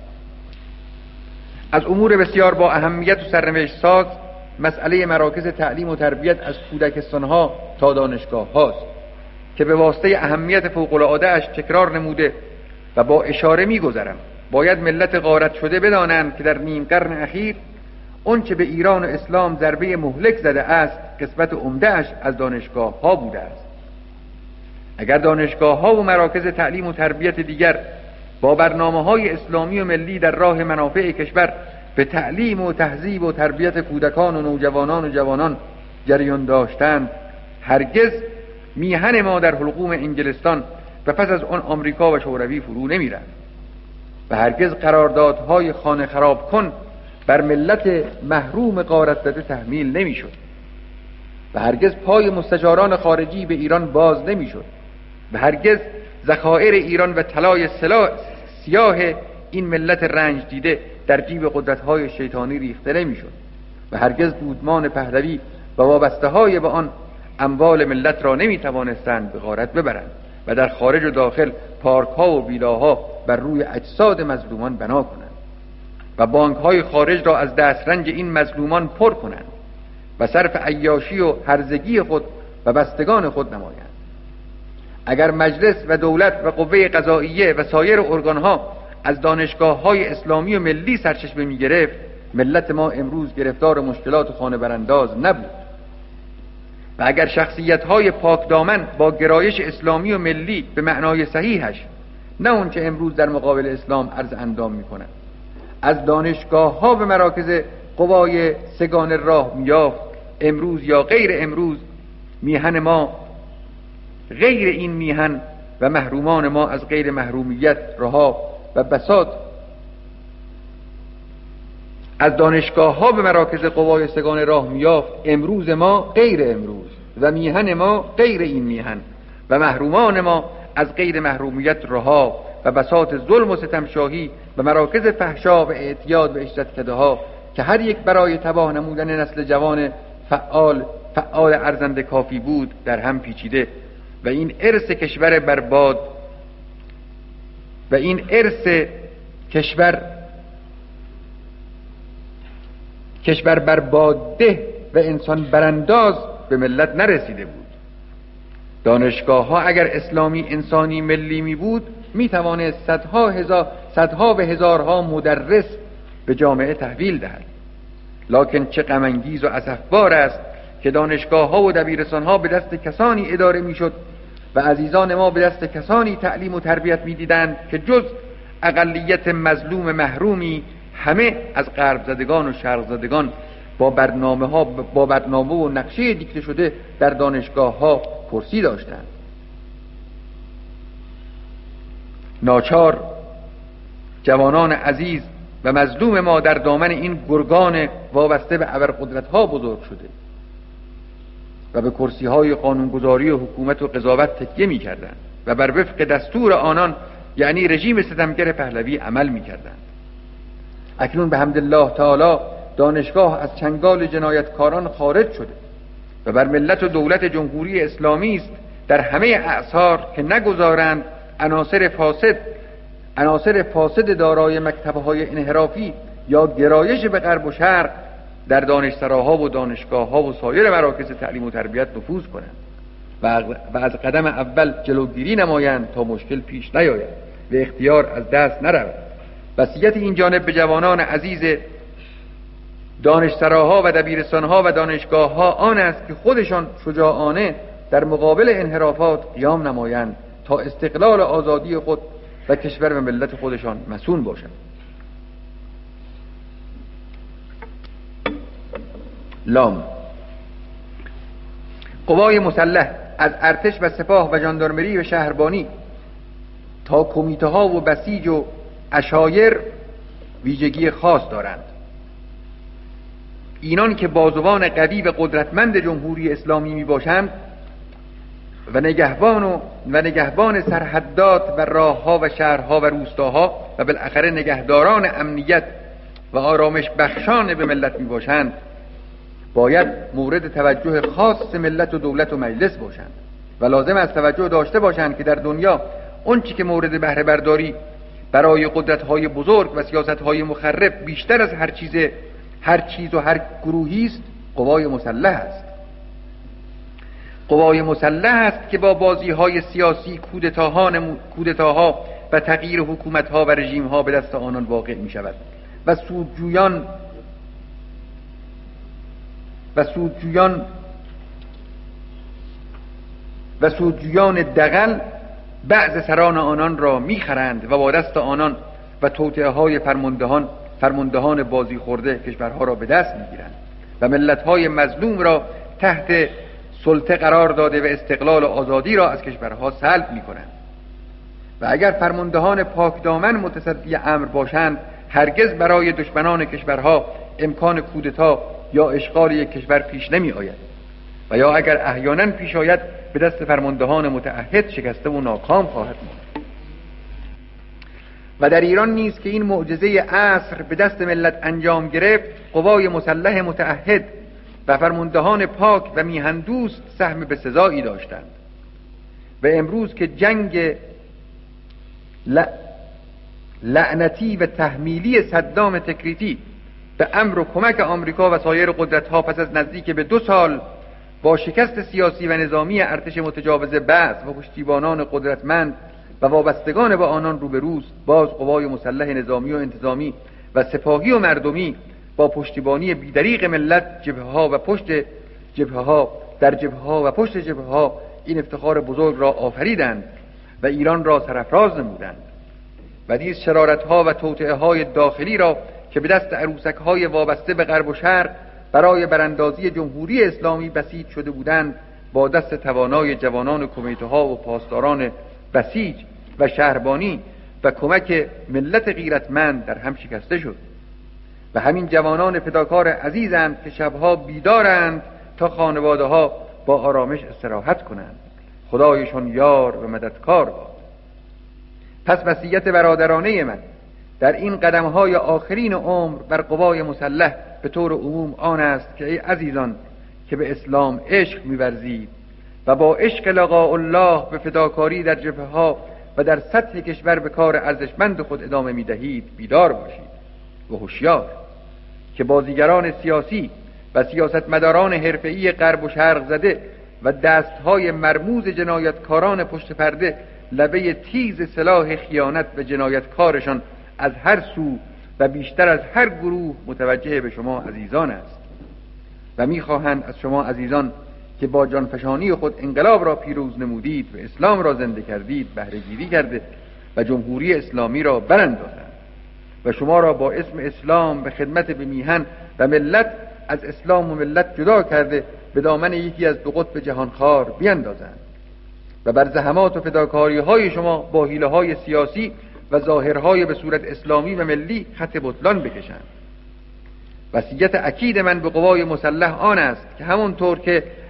از امور بسیار با اهمیت و سرنوشت ساز مسئله مراکز تعلیم و تربیت از کودکستان‌ها تا دانشگاه هاست که به واسطه اهمیت فوق‌العاده اش تکرار نموده و با اشاره می‌گذرم. باید ملت غارت شده بدانند که در نیم قرن اخیر آنچه به ایران و اسلام ضربه مهلک زده است قسمت عمده اش از دانشگاه ها بوده است. اگر دانشگاه ها و مراکز تعلیم و تربیت دیگر با برنامه‌های اسلامی و ملی در راه منافع کشور به تعلیم و تهذیب و تربیت کودکان و نوجوانان و جوانان جریان داشتند، هرگز میهن ما در حلقوم انگلستان و پس از آن آمریکا و شوروی فرو نمی‌رفت و هرگز قراردادهای خانه خراب کن بر ملت محروم غارت زده تحمیل نمی‌شد و هرگز پای مستشاران خارجی به ایران باز نمی‌شد و هرگز ذخایر ایران و طلای سیاه این ملت رنج دیده در جیب قدرت‌های شیطانی ریخته نمی‌شد و هرگز دودمان پهلوی و وابسته‌های به آن اموال ملت را نمی‌توانستند به غارت ببرند و در خارج و داخل پارک‌ها و ویلاها بر روی اجساد مظلومان بنا کنند و بانک‌های خارج را از دسترنج این مظلومان پر کنند و صرف عیاشی و هرزگی خود و بستگان خود نمایند. اگر مجلس و دولت و قوه قضاییه و سایر ارگان‌ها از دانشگاه‌های اسلامی و ملی سرچشمه می‌گرفت، ملت ما امروز گرفتار مشکلات خانه برانداز نبود. و اگر شخصیت‌های پاک دامن با گرایش اسلامی و ملی به معنای صحیحش، نه اونچه امروز در مقابل اسلام عرض اندام می‌کنند، از دانشگاه‌ها به مراکز قوای سگان راه میافت، امروز یا غیر امروز میهن ما غیر این میهن و محرومان ما از غیر محرومیت رها و بساط از دانشگاه‌ها به مراکز قوای سگان راه میافت، امروز ما غیر امروز و میهن ما غیر این میهن و محرومان ما از غیر محرومیت رها و بساط ظلم و ستمشاهی و مراکز فحشا و اعتیاد و عشرتکده ها که هر یک برای تباه نمودن نسل جوان فعال ارزنده کافی بود در هم پیچیده و این ارث کشور برباد و این ارث کشور برباده و انسان برانداز به ملت نرسیده بود. دانشگاه ها اگر اسلامی انسانی ملی می بود می توانست صدها و هزارها مدرس به جامعه تحویل دهد. لکن چه غم انگیز و اسفبار است که دانشگاه ها و دبیرستان ها به دست کسانی اداره می شد و عزیزان ما به دست کسانی تعلیم و تربیت می دیدند که جز اقلیت مظلوم محرومی همه از غرب زدگان و شرق زدگان با برنامه و نقشه دیکته شده در دانشگاه ها پرسی داشتند. ناچار جوانان عزیز و مظلوم ما در دامن این گرگان وابسته به ابرقدرت ها بزرگ شده و به کرسی‌های قانونگذاری و حکومت و قضاوت تکیه می‌کردند و بر وفق دستور آنان یعنی رژیم ستمگر پهلوی عمل می‌کردند. اکنون به حمدالله تعالی دانشگاه از چنگال جنایتکاران خارج شده و بر ملت و دولت جمهوری اسلامی است در همه اعصار که نگذارند عناصر فاسد دارای مکتب‌های انحرافی یا گرایش به غرب و شرق در دانشسراها و دانشگاه‌ها و سایر مراکز تعلیم و تربیت نفوذ کنند و از قدم اول جلوگیری نمایند تا مشکل پیش نیاید و اختیار از دست نرود. وصیت این جانب به جوانان عزیز دانشسراها و دبیرستانها و دانشگاهها آن است که خودشان شجاعانه در مقابل انحرافات قیام نمایند تا استقلال آزادی خود و کشور و ملت خودشان مصون باشند. لام قوای مسلح از ارتش و سپاه و ژاندارمری و شهربانی تا کمیته ها و بسیج و عشایر ویژگی خاص دارند. اینان که بازوان قوی و قدرتمند جمهوری اسلامی می باشند و نگهبان سرحدات و راهها و شهرها و روستاها و بالاخره نگهداران امنیت و آرامش بخشان به ملت می باشند، باید مورد توجه خاص ملت و دولت و مجلس باشند و لازم است توجه داشته باشند که در دنیا اون چی که مورد بهره برداری برای قدرت‌های بزرگ و سیاست‌های مخرب بیشتر از هر چیز و هر گروهی است، قوای مسلح است. قوای مسلح است که با بازی‌های سیاسی، کودتاها و تغییر حکومت‌ها و رژیم‌ها به دست آنان واقع می‌شود و سودجویان دغل بعض سران آنان را می‌خرند و با دست آنان و توطئه‌های فرماندهان بازی خورده کشورها را به دست می‌گیرند و ملت‌های مظلوم را تحت سلطه قرار داده و استقلال و آزادی را از کشورها سلب می‌کنند. و اگر فرماندهان پاکدامن متصدی امر باشند، هرگز برای دشمنان کشورها امکان کودتا یا اشغال یک کشور پیش نمی آید و یا اگر احیانا پیش آید به دست فرماندهان متعهد شکسته و ناکام خواهد ماند. و در ایران نیز که این معجزه عصر به دست ملت انجام گرفت، قوای مسلح متعهد و فرماندهان پاک و میهندوست سهم به سزایی داشتند و امروز که جنگ لعنتی و تحمیلی صدام تکریتی به امر و کمک آمریکا و سایر قدرت‌ها پس از نزدیک به 2 سال با شکست سیاسی و نظامی ارتش متجاوز بعث و پشتیبانان قدرتمند و وابستگان با آنان روبروست، باز قوای مسلح نظامی و انتظامی و سپاهی و مردمی با پشتیبانی بیدریغ ملت جبهه‌ها و پشت جبهه‌ها این افتخار بزرگ را آفریدند و ایران را سرافراز نمودند و نیز شرارت‌ها و توطئه‌های داخلی را که به دست عروسک‌های وابسته به غرب و شرق برای براندازی جمهوری اسلامی بسیج شده بودند، با دست توانای جوانان کمیته‌ها و پاسداران بسیج و شهربانی و کمک ملت غیرتمند در هم شکسته شد. و همین جوانان فداکار عزیزند که شبها بیدارند تا خانواده‌ها با آرامش استراحت کنند. خدایشان یار و مددکار باد. پس وصیت برادرانه من در این قدم‌های آخرین عمر بر قوای مسلح به طور عموم آن است که ای عزیزان که به اسلام عشق می‌ورزید و با عشق لقاء الله به فداکاری در جبهه‌ها و در سطح کشور به کار ارزشمند خود ادامه می‌دهید، بیدار باشید و هوشیار که بازیگران سیاسی و سیاستمداران حرفه‌ای غرب و شرق زده و دست‌های مرموز جنایتکاران پشت پرده لبه تیز سلاح خیانت و جنایتکارشان از هر سو و بیشتر از هر گروه متوجه به شما عزیزان است و می‌خواهند از شما عزیزان که با جانفشانی خود انقلاب را پیروز نمودید و اسلام را زنده کردید بهره گیری کرده و جمهوری اسلامی را براندازند و شما را با اسم اسلام به خدمت به میهن و ملت از اسلام و ملت جدا کرده به دامن یکی از 2 قطب جهانخوار بیندازند و بر زحمات و فداکاری‌های شما با حیله‌های سیاسی و ظاهرهای به صورت اسلامی و ملی خط بطلان بکشند. وصیت اکید من به قوای مسلح آن است که همونطور که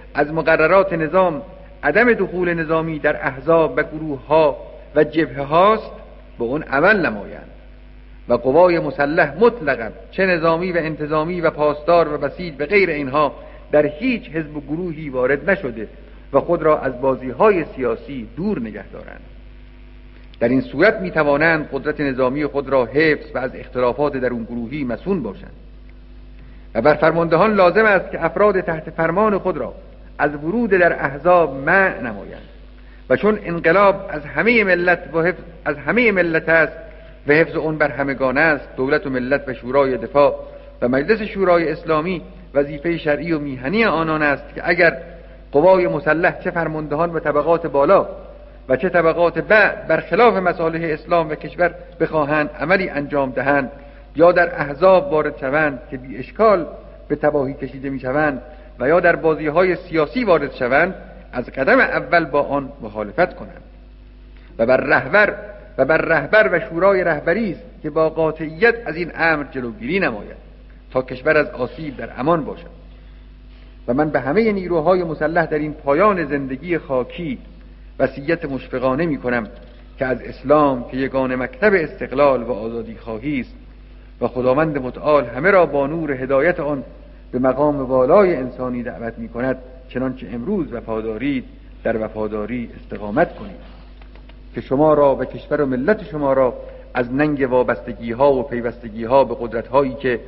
از مقررات نظام عدم دخول نظامی در احزاب و گروه ها و جبهه هاست به اون عمل نمایند و قوای مسلح مطلقاً چه نظامی و انتظامی و پاسدار و بسیج و غیر اینها در هیچ حزب و گروهی وارد نشده و خود را از بازی‌های سیاسی دور نگه دارند. در این صورت می‌توانند قدرت نظامی خود را حفظ و از اختلافات درون گروهی مصون باشند و بر فرماندهان لازم است که افراد تحت فرمان خود را از ورود در احزاب منع نمایند و چون انقلاب از همه ملت است و حفظ اون بر همگان است، دولت و ملت و شورای دفاع و مجلس شورای اسلامی وظیفه شرعی و میهنی آنان است که اگر قوای مسلح چه فرماندهان و طبقات بالا و چه طبقات بعد برخلاف مصالح اسلام و کشور بخواهند عملی انجام دهند یا در احزاب وارد شوند که بی اشکال به تباهی کشیده می شوند و یا در بازی‌های سیاسی وارد شوند، از قدم اول با آن مخالفت کنند و بر رهبر و شورای رهبری است که با قاطعیت از این امر جلوگیری نماید تا کشور از آسیب در امان باشد. و من به همه نیروهای مسلح در این پایان زندگی خاکی وصیت مشفقانه می کنم که از اسلام که یگانه مکتب استقلال و آزادی خواهی است و خداوند متعال همه را با نور هدایت آن به مقام والای انسانی دعوت می کند، چنانچه امروز وفادارید در وفاداری استقامت کنید که شما را و کشور و ملت شما را از ننگ وابستگی ها و پیوستگی ها به قدرت هایی که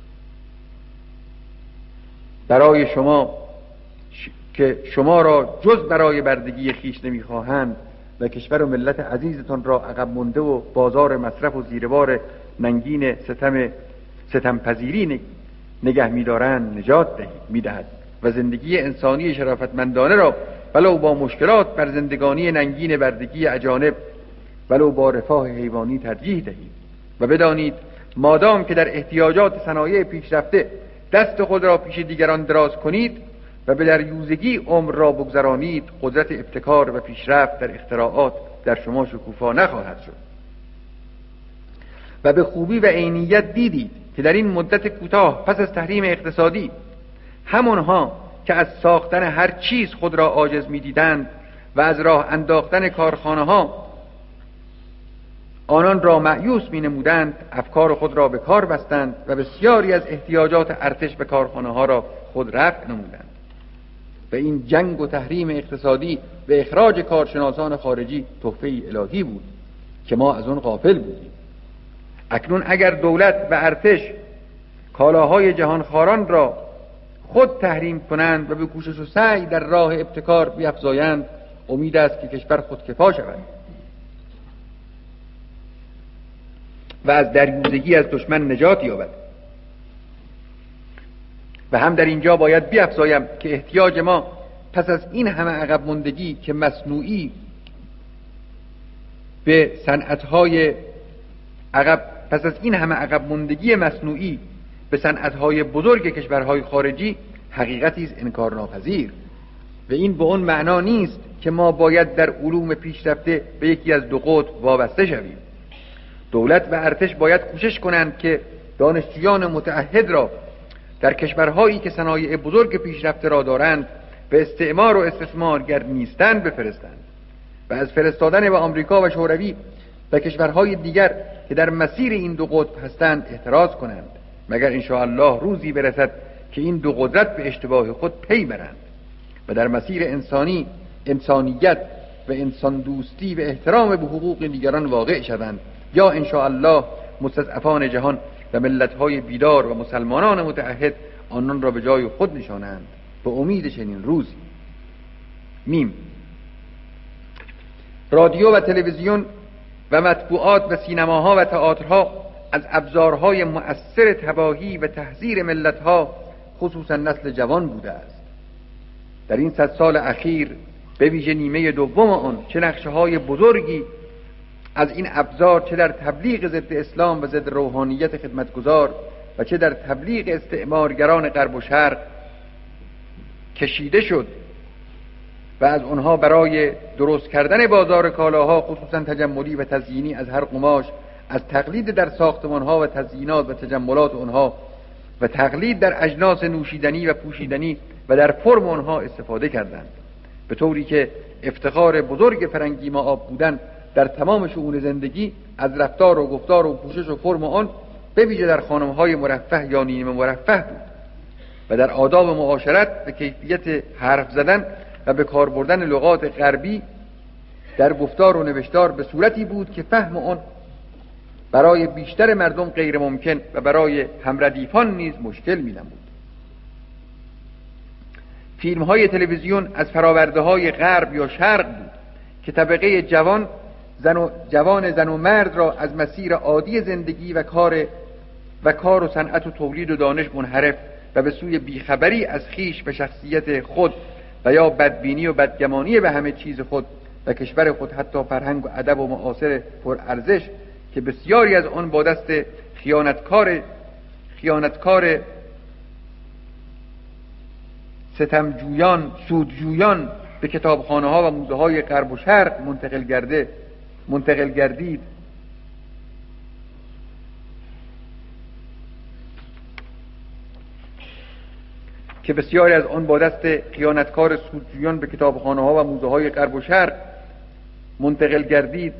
برای شما را جز برای بردگی خیش نمیخواهند و کشور و ملت عزیزتان را عقب مونده و بازار مصرف و زیربار ننگین ستمپذیری نگه می‌دارند نجات می‌دهد و زندگی انسانی شرافتمندانه را ولو با مشکلات بر زندگانی ننگین بردگی اجانب ولو با رفاه حیوانی ترجیح دهید و بدانید مادام که در احتیاجات صنایع پیشرفته دست خود را پیش دیگران دراز کنید و به دریوزگی عمر را بگذرانید، قدرت ابتکار و پیشرفت در اختراعات در شما شکوفا نخواهد شد. و به خوبی و عینیت دیدید که در این مدت کوتاه پس از تحریم اقتصادی همانها که از ساختن هر چیز خود را عاجز می‌دیدند و از راه انداختن کارخانه‌ها آنان را مأیوس می‌نمودند، افکار خود را به کار بستند و بسیاری از احتیاجات ارتش به کارخانه‌ها را خود رفع نمودند. و این جنگ و تحریم اقتصادی و اخراج کارشناسان خارجی تحفه الهی بود که ما از آن غافل بودیم. اکنون اگر دولت و ارتش کالاهای جهانخواران را خود تحریم کنند و به کوشش و سعی در راه ابتکار بیفزایند، امید است که کشور خودکفا شود و از دریوزگی از دشمن نجات یابد. و هم در اینجا باید بیفزایم که احتیاج ما پس از این همه عقب ماندگی که مصنوعی به صنعت‌های پس از این همه عقب ماندگی مصنوعی به صنعت‌های بزرگ کشورهای خارجی حقیقتی است انکارناپذیر و این به اون معنا نیست که ما باید در علوم پیشرفته به یکی از دو قطب وابسته شویم. دولت و ارتش باید کوشش کنند که دانشجویان متعهد را در کشورهایی که صنایع بزرگ پیشرفته را دارند به استعمار و استثمارگر نیستند بفرستند و از فرستادن به آمریکا و شوروی و کشورهای دیگر که در مسیر این دو قطب هستند احتراز کنند، مگر انشاءالله روزی برسد که این دو قدرت به اشتباه خود پی برند و در مسیر انسانیت و انسان دوستی و احترام به حقوق دیگران واقع شوند، یا انشاءالله مستضعفان جهان و ملت‌های بیدار و مسلمانان متعهد آنان را به جای خود نشانند. به امید چنین روزی. میم. رادیو و تلویزیون و مطبوعات و سینماها و تئاترها از ابزارهای مؤثر تباهی و تحذیر ملت‌ها خصوصا نسل جوان بوده است. در این 100 سال اخیر به ویژه نیمه دوم آن چه نقشه‌های بزرگی از این ابزار چه در تبلیغ ضد اسلام و ضد روحانیت خدمتگزار و چه در تبلیغ استعمارگران غرب و شرق کشیده شد و از آنها برای درست کردن بازار کالاها خصوصا تجملی و تزیینی از هر قماش، از تقلید در ساختمانها و تزیینات و تجملات آنها و تقلید در اجناس نوشیدنی و پوشیدنی و در فرم آنها استفاده کردند، به طوری که افتخار بزرگ فرنگی ما آب بودن در تمام شئون زندگی از رفتار و گفتار و پوشش و فرم آن به ویژه در خانم‌های مرفه یا نیمه مرفه بود و در آداب معاشرت به کیفیت حرف زدن و به کار بردن لغات غربی در گفتار و نوشتار به صورتی بود که فهم آن برای بیشتر مردم غیر ممکن و برای همردیفان نیز مشکل می‌نمود. فیلم‌های تلویزیون از فراورده‌های غرب یا شرق بود که طبقه جوان زن و مرد را از مسیر عادی زندگی و کار و صنعت و تولید و دانش منحرف و به سوی بیخبری از خیش و شخصیت خود و یا بدبینی و بدگمانی به همه چیز خود و کشور خود، حتی فرهنگ و ادب و معاصر پرارزش که بسیاری از آن با دست خیانتکار ستمجویان سودجویان به کتابخانه ها و موزه های غرب و شرق منتقل گردید که بسیاری از آن با دست خیانتکار سودجویان به کتابخانه ها و موزه های غرب و شرق منتقل گردید،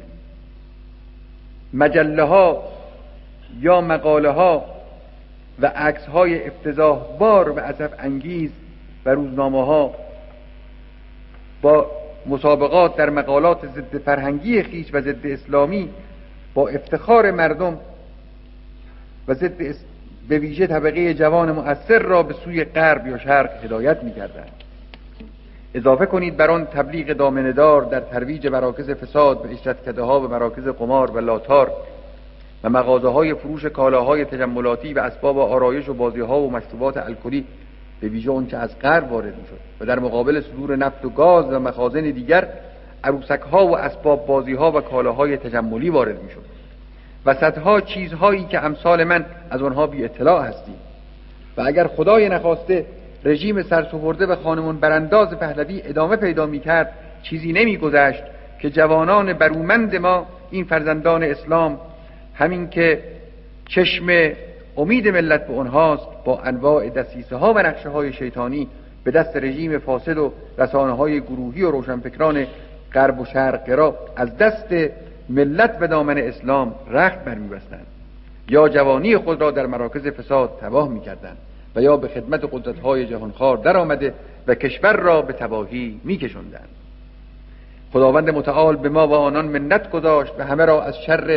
مجله ها یا مقاله ها و عکس های افتضاح بار و اسف انگیز و روزنامه ها با مسابقات در مقالات ضد فرهنگی خیش و ضد اسلامی با افتخار مردم و ضد به ویژه طبقه جوان مؤثر را به سوی غرب یا شرق هدایت می‌کردند. اضافه کنید بر آن تبلیغ دامنه‌دار در ترویج مراکز فساد و اشرتکده‌ها و مراکز قمار و لاتار و مغازه‌های فروش کالاهای تجملاتی و اسباب آرایش و بازی‌ها و مشروبات الکلی به ویژه آنچه از غرب وارد می‌شد و در مقابل صدور نفت و گاز و مخازن دیگر عروسک‌ها و اسباب بازی‌ها و کالاهای تجملی وارد می‌شد و صدها چیزهایی که امثال من از آنها بی اطلاع هستیم و اگر خدای نخواسته رژیم سرسپرده و خانمان برانداز پهلوی ادامه پیدا می‌کرد، چیزی نمی‌گذشت که جوانان برومند ما، این فرزندان اسلام، همین که چشم امید ملت به آنهاست، با انواع دسیسه‌ها و نقشه‌های شیطانی به دست رژیم فاسد و رسانه‌های گروهی و روشنفکران غرب و شرق را از دست ملت به دامن اسلام رخت برمی‌بستند، یا جوانی خود را در مراکز فساد تباه می‌کردند و یا به خدمت قدرت‌های جهانخوار در آمده و کشور را به تباهی می‌کشاندند. خداوند متعال به ما و آنان منت گذاشت و همه را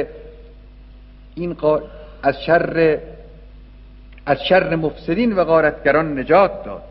از شر مفسدین و غارتگران نجات داد.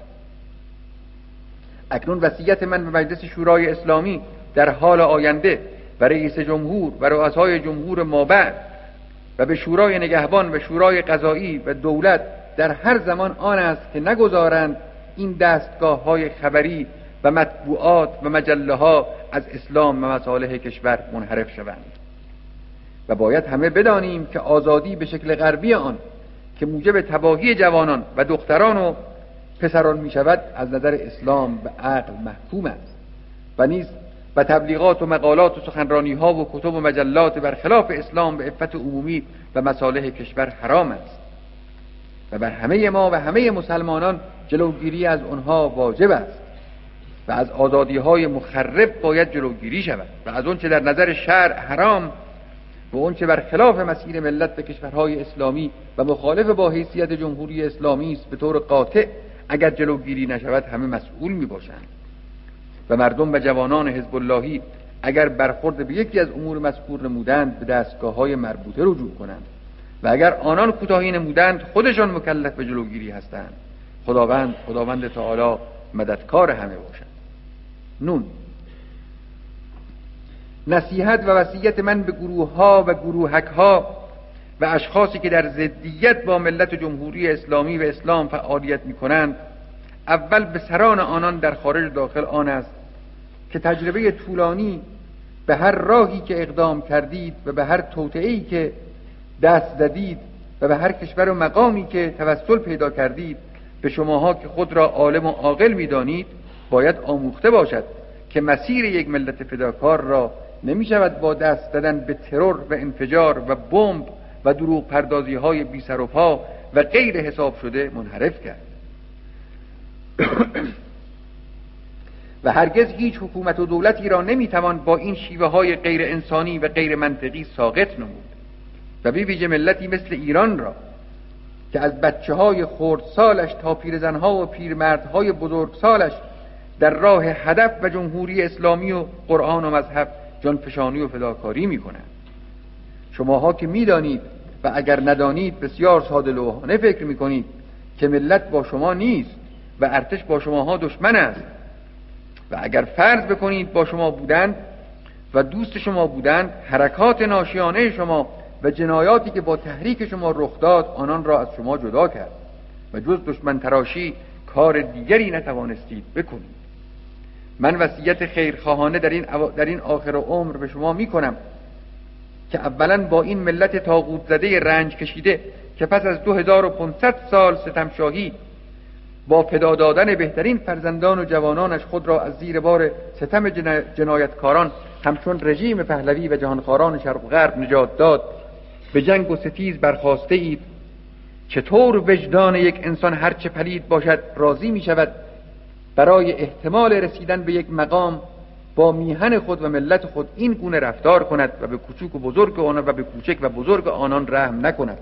اکنون وصیت من به مجلس شورای اسلامی در حال آینده و رئیس جمهور و رؤسای جمهور مابعد و به شورای نگهبان و شورای قضایی و دولت در هر زمان آن است که نگذارند این دستگاه‌های خبری و مطبوعات و مجله‌ها از اسلام و مصالح کشور منحرف شوند. و باید همه بدانیم که آزادی به شکل غربی آن که موجب تباهی جوانان و دختران و پسران می شود، از نظر اسلام به عقل محکوم است و نیز و تبلیغات و مقالات و سخنرانی ها و کتب و مجلات برخلاف اسلام به عفت عمومی و مصالح کشور حرام است و بر همه ما و همه مسلمانان جلوگیری از آنها واجب است و از آزادی های مخرب باید جلوگیری شود و از آنچه در نظر شرع حرام و آنچه بر خلاف مسیر ملت به کشورهای اسلامی و مخالف با حیثیت جمهوری اسلامی است به طور قاطع اگر جلوگیری نشود همه مسئول می باشند و مردم و جوانان حزب اللهی اگر برخورد به یکی از امور مذکور نمودند به دستگاه‌های مربوطه رجوع کنند و اگر آنان کوتاهی نمودند خودشان مکلف به جلوگیری هستند. خداوند تعالی مددکار همه باشد. نون نصیحت و وصیت من به گروه‌ها و گروهک‌ها و اشخاصی که در ضدیت با ملت جمهوری اسلامی و اسلام فعالیت می‌کنند، اول به سران آنان در خارج و داخل آن است که تجربه طولانی به هر راهی که اقدام کردید و به هر توطئه‌ای که دست زدید و به هر کشور و مقامی که توسل پیدا کردید، به شماها که خود را عالم و عاقل می‌دانید باید آموخته باشد که مسیر یک ملت فداکار را نمی شود با دست دادن به ترور و انفجار و بمب و دروغ پردازی های بی سر و پا و غیر حساب شده منحرف کرد. و هرگز هیچ حکومت و دولتی را نمیتوان با این شیوه های غیر انسانی و غیر منطقی ساقط نمود و به ویژه ملتی مثل ایران را که از بچه های خردسالش تا پیرزنها و پیرمردهای بزرگسالش در راه هدف و جمهوری اسلامی و قرآن و مذهب جانفشانی و فداکاری میکنند. شماها که میدانید و اگر ندانید بسیار ساده لوحانه فکر میکنید که ملت با شما نیست و ارتش با شماها دشمن است و اگر فرض بکنید با شما بودند و دوست شما بودند، حرکات ناشیانه شما و جنایاتی که با تحریک شما رخ داد آنان را از شما جدا کرد و جز دشمن تراشی کار دیگری نتوانستید بکنید. من وصیت خیرخواهانه در این آخر عمر به شما میکنم که اولا با این ملت طاغوت زده رنج کشیده که پس از 2500 سال ستمشاهی با فدا دادن بهترین فرزندان و جوانانش خود را از زیر بار ستم جنایتکاران همچون رژیم پهلوی و جهانخواران شرق و غرب نجات داد، به جنگ و ستیز برخاسته اید. چطور وجدان یک انسان هرچه پلید باشد راضی می شود برای احتمال رسیدن به یک مقام با میهن خود و ملت خود این گونه رفتار کند و به کوچک و بزرگ آنان و به کوچک و بزرگ آنان رحم نکند؟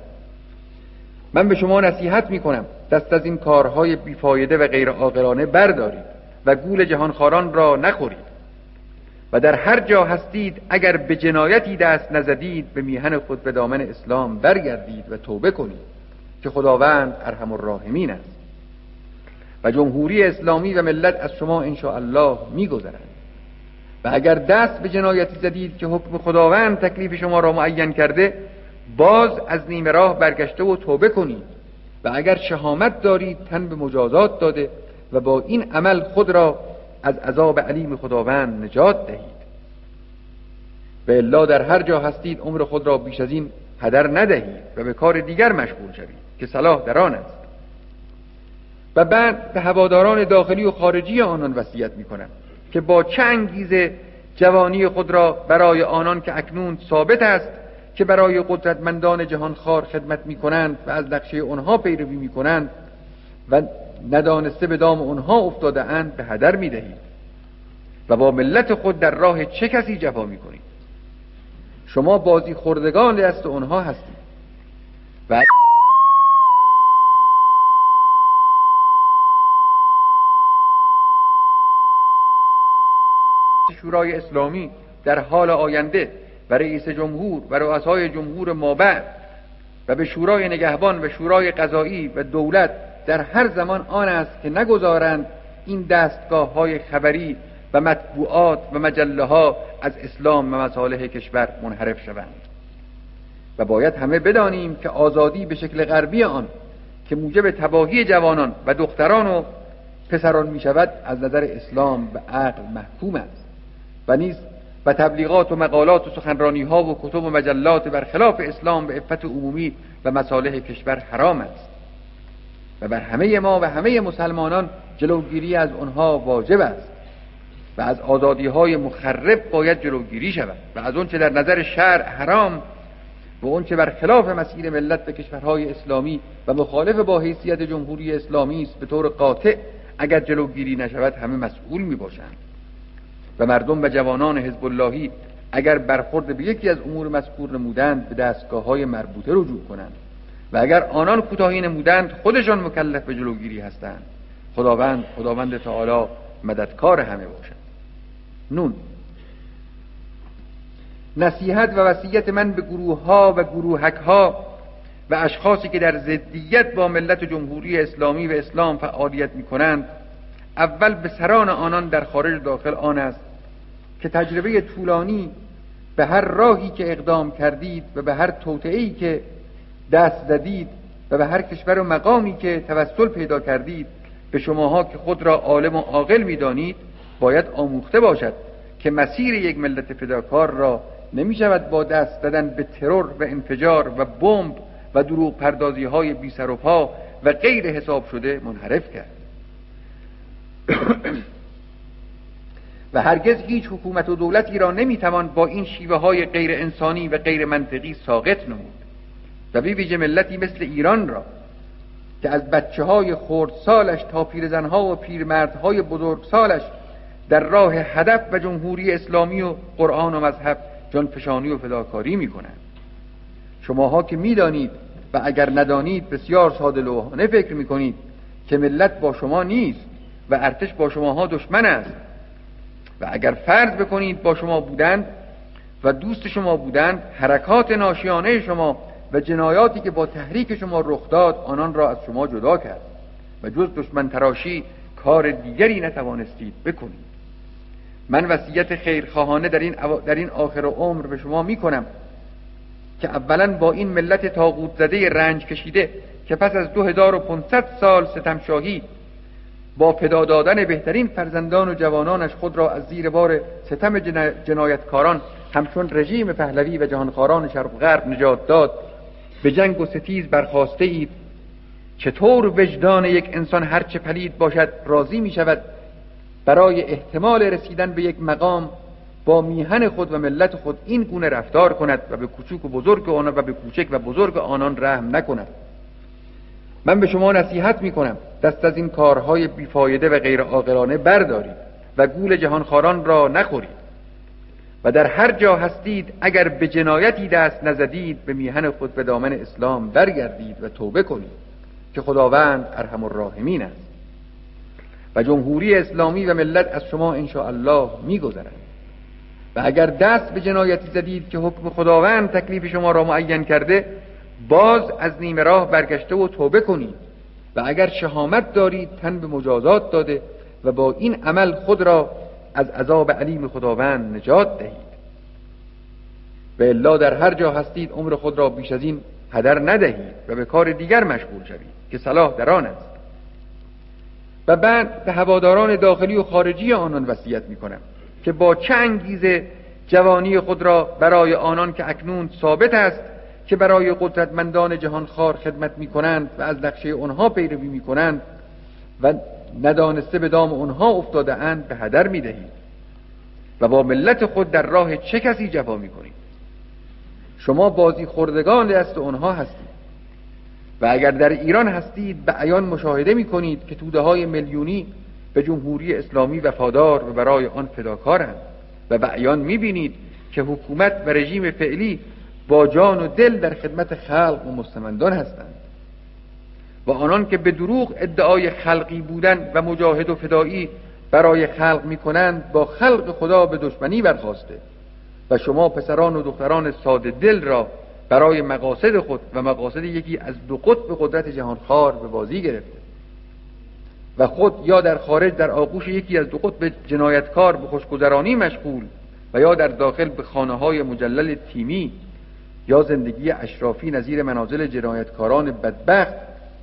من به شما نصیحت می کنم دست از این کارهای بیفایده و غیر عاقلانه بردارید و گول جهانخواران را نخورید و در هر جا هستید اگر به جنایتی دست نزدید به میهن خود به دامن اسلام برگردید و توبه کنید که خداوند ارحم الراحمین است و جمهوری اسلامی و ملت از شما انشاءالله می‌گذرند. و اگر دست به جنایتی زدید که حکم خداوند تکلیف شما را معین کرده، باز از نیمه راه برگشته و توبه کنید و اگر شهامت دارید تن به مجازات داده و با این عمل خود را از عذاب علیم خداوند نجات دهید. و الا در هر جا هستید عمر خود را بیش از این هدر ندهید و به کار دیگر مشغول شوید که صلاح در آن است. و بعد به هواداران داخلی و خارجی آنان وصیت می‌کنم که با چه انگیزه جوانی خود را برای آنان که اکنون ثابت است که برای قدرتمندان جهانخوار خدمت می‌کنند و از نقشه آنها پیروی می‌کنند و ندانسته به دام آنها افتاده اند به هدر می‌دهید و با ملت خود در راه چه کسی جفا می‌کنید؟ شما بازی خوردگان دست آنها هستید و شورای اسلامی در حال آینده و رئیس جمهور و رؤسای جمهور مابعد و به شورای نگهبان و شورای قضایی و دولت در هر زمان آن است که نگذارند این دستگاه های خبری و مطبوعات و مجله ها از اسلام و مصالح کشور منحرف شوند. و باید همه بدانیم که آزادی به شکل غربی آن که موجب تباهی جوانان و دختران و پسران می شود از نظر اسلام به عقل محکوم است و نیز و تبلیغات و مقالات و سخنرانی ها و کتب و مجلات برخلاف اسلام و عفت عمومی و مصالح کشور حرام است و بر همه ما و همه مسلمانان جلوگیری از آنها واجب است و از آزادی های مخرب باید جلوگیری شود و از آنچه در نظر شرع حرام و آنچه برخلاف مسیر ملت و کشورهای اسلامی و مخالف با حیثیت جمهوری اسلامی است به طور قاطع اگر جلوگیری نشود همه مسئول می باشند. و مردم و جوانان حزب اللهی اگر برخورد به یکی از امور مذکور نمودند به دستگاه‌های مربوطه رجوع کنند و اگر آنان کوتاهی نمودند خودشان مکلف به جلوگیری هستند. خداوند تعالی مددکار همه باشد. نون نصیحت و وصیت من به گروه‌ها و گروهک‌ها و اشخاصی که در ضدیت با ملت جمهوری اسلامی و اسلام فعالیت می‌کنند، اول به سران آنان در خارج و داخل آن است که تجربه طولانی به هر راهی که اقدام کردید و به هر توطئه‌ای که دست زدید و به هر کشور و مقامی که توسل پیدا کردید به شماها که خود را عالم و عاقل می‌دانید باید آموخته باشد که مسیر یک ملت فداکار را نمی شود با دست دادن به ترور و انفجار و بمب و دروغ پردازی های بی سر و پا و غیر حساب شده منحرف کرد. و هرگز هیچ حکومت و دولتی را نمیتوان با این شیوه های غیر انسانی و غیر منطقی ساقط نمود و به ویژه ملتی مثل ایران را که از بچه‌های خردسالش تا پیرزن‌ها و پیرمردهای بزرگسالش در راه هدف و جمهوری اسلامی و قرآن و مذهب جانفشانی و فداکاری می‌کنند. شماها که می‌دانید و اگر ندانید بسیار ساده لوحانه فکر می‌کنید که ملت با شما نیست و ارتش با شماها دشمن است و اگر فرض بکنید با شما بودند و دوست شما بودند، حرکات ناشیانه شما و جنایاتی که با تحریک شما رخ داد آنان را از شما جدا کرد و جز دشمن تراشی کار دیگری نتوانستید بکنید. من وصیت خیرخواهانه در این آخر عمر به شما میکنم که اولا با این ملت طاغوت زده رنج کشیده که پس از 2500 سال ستمشاهی با فدا دادن بهترین فرزندان و جوانانش خود را از زیر بار ستم جنایتکاران همچون رژیم پهلوی و جهانخواران شرق و غرب نجات داد، به جنگ و ستیز برخاسته اید. چطور وجدان یک انسان هرچه پلید باشد راضی می شود برای احتمال رسیدن به یک مقام با میهن خود و ملت خود این گونه رفتار کند و به کوچک و بزرگ آنان و به کوچک و بزرگ آنان رحم نکند؟ من به شما نصیحت می کنم دست از این کارهای بیفایده و غیر عاقلانه بردارید و گول جهانخواران را نخورید و در هر جا هستید اگر به جنایتی دست نزدید به میهن خود به دامن اسلام برگردید و توبه کنید که خداوند ارحم الراحمین است و جمهوری اسلامی و ملت از شما انشاءالله می‌گذرند. و اگر دست به جنایتی زدید که حکم خداوند تکلیف شما را معین کرده، باز از نیمه راه برگشته و توبه کنید و اگر شهامت دارید تن به مجازات داده و با این عمل خود را از عذاب علیم خداوند نجات دهید. و الا در هر جا هستید عمر خود را بیش از این هدر ندهید و به کار دیگر مشغول شوید که صلاح در آن است. و بعد به هواداران داخلی و خارجی آنان وصیت می‌کنم که با چه انگیزه جوانی خود را برای آنان که اکنون ثابت است که برای قدرتمندان جهانخوار خدمت می‌کنند و از نقشه آنها پیروی می‌کنند و ندانسته به دام آنها افتاده اند به هدر می‌دهید و با ملت خود در راه چه کسی جفا می‌کنید؟ شما بازی خوردگان دست آنها هستید و اگر در ایران هستید به عیان مشاهده می‌کنید که توده‌های میلیونی به جمهوری اسلامی وفادار و برای آن فداکارند و به عیان می‌بینید که حکومت و رژیم فعلی با جان و دل در خدمت خلق و مستمندان هستند و آنان که به دروغ ادعای خلقی بودن و مجاهد و فدایی برای خلق می‌کنند با خلق خدا به دشمنی برخاسته و شما پسران و دختران ساده دل را برای مقاصد خود و مقاصد یکی از دو قطب قدرت جهانخوار به بازی گرفته و خود یا در خارج در آغوش یکی از دو قطب جنایتکار به خوشگذرانی مشغول و یا در داخل به خانه‌های مجلل تیمی یا زندگی اشرافی نظیر منازل جنایتکاران بدبخت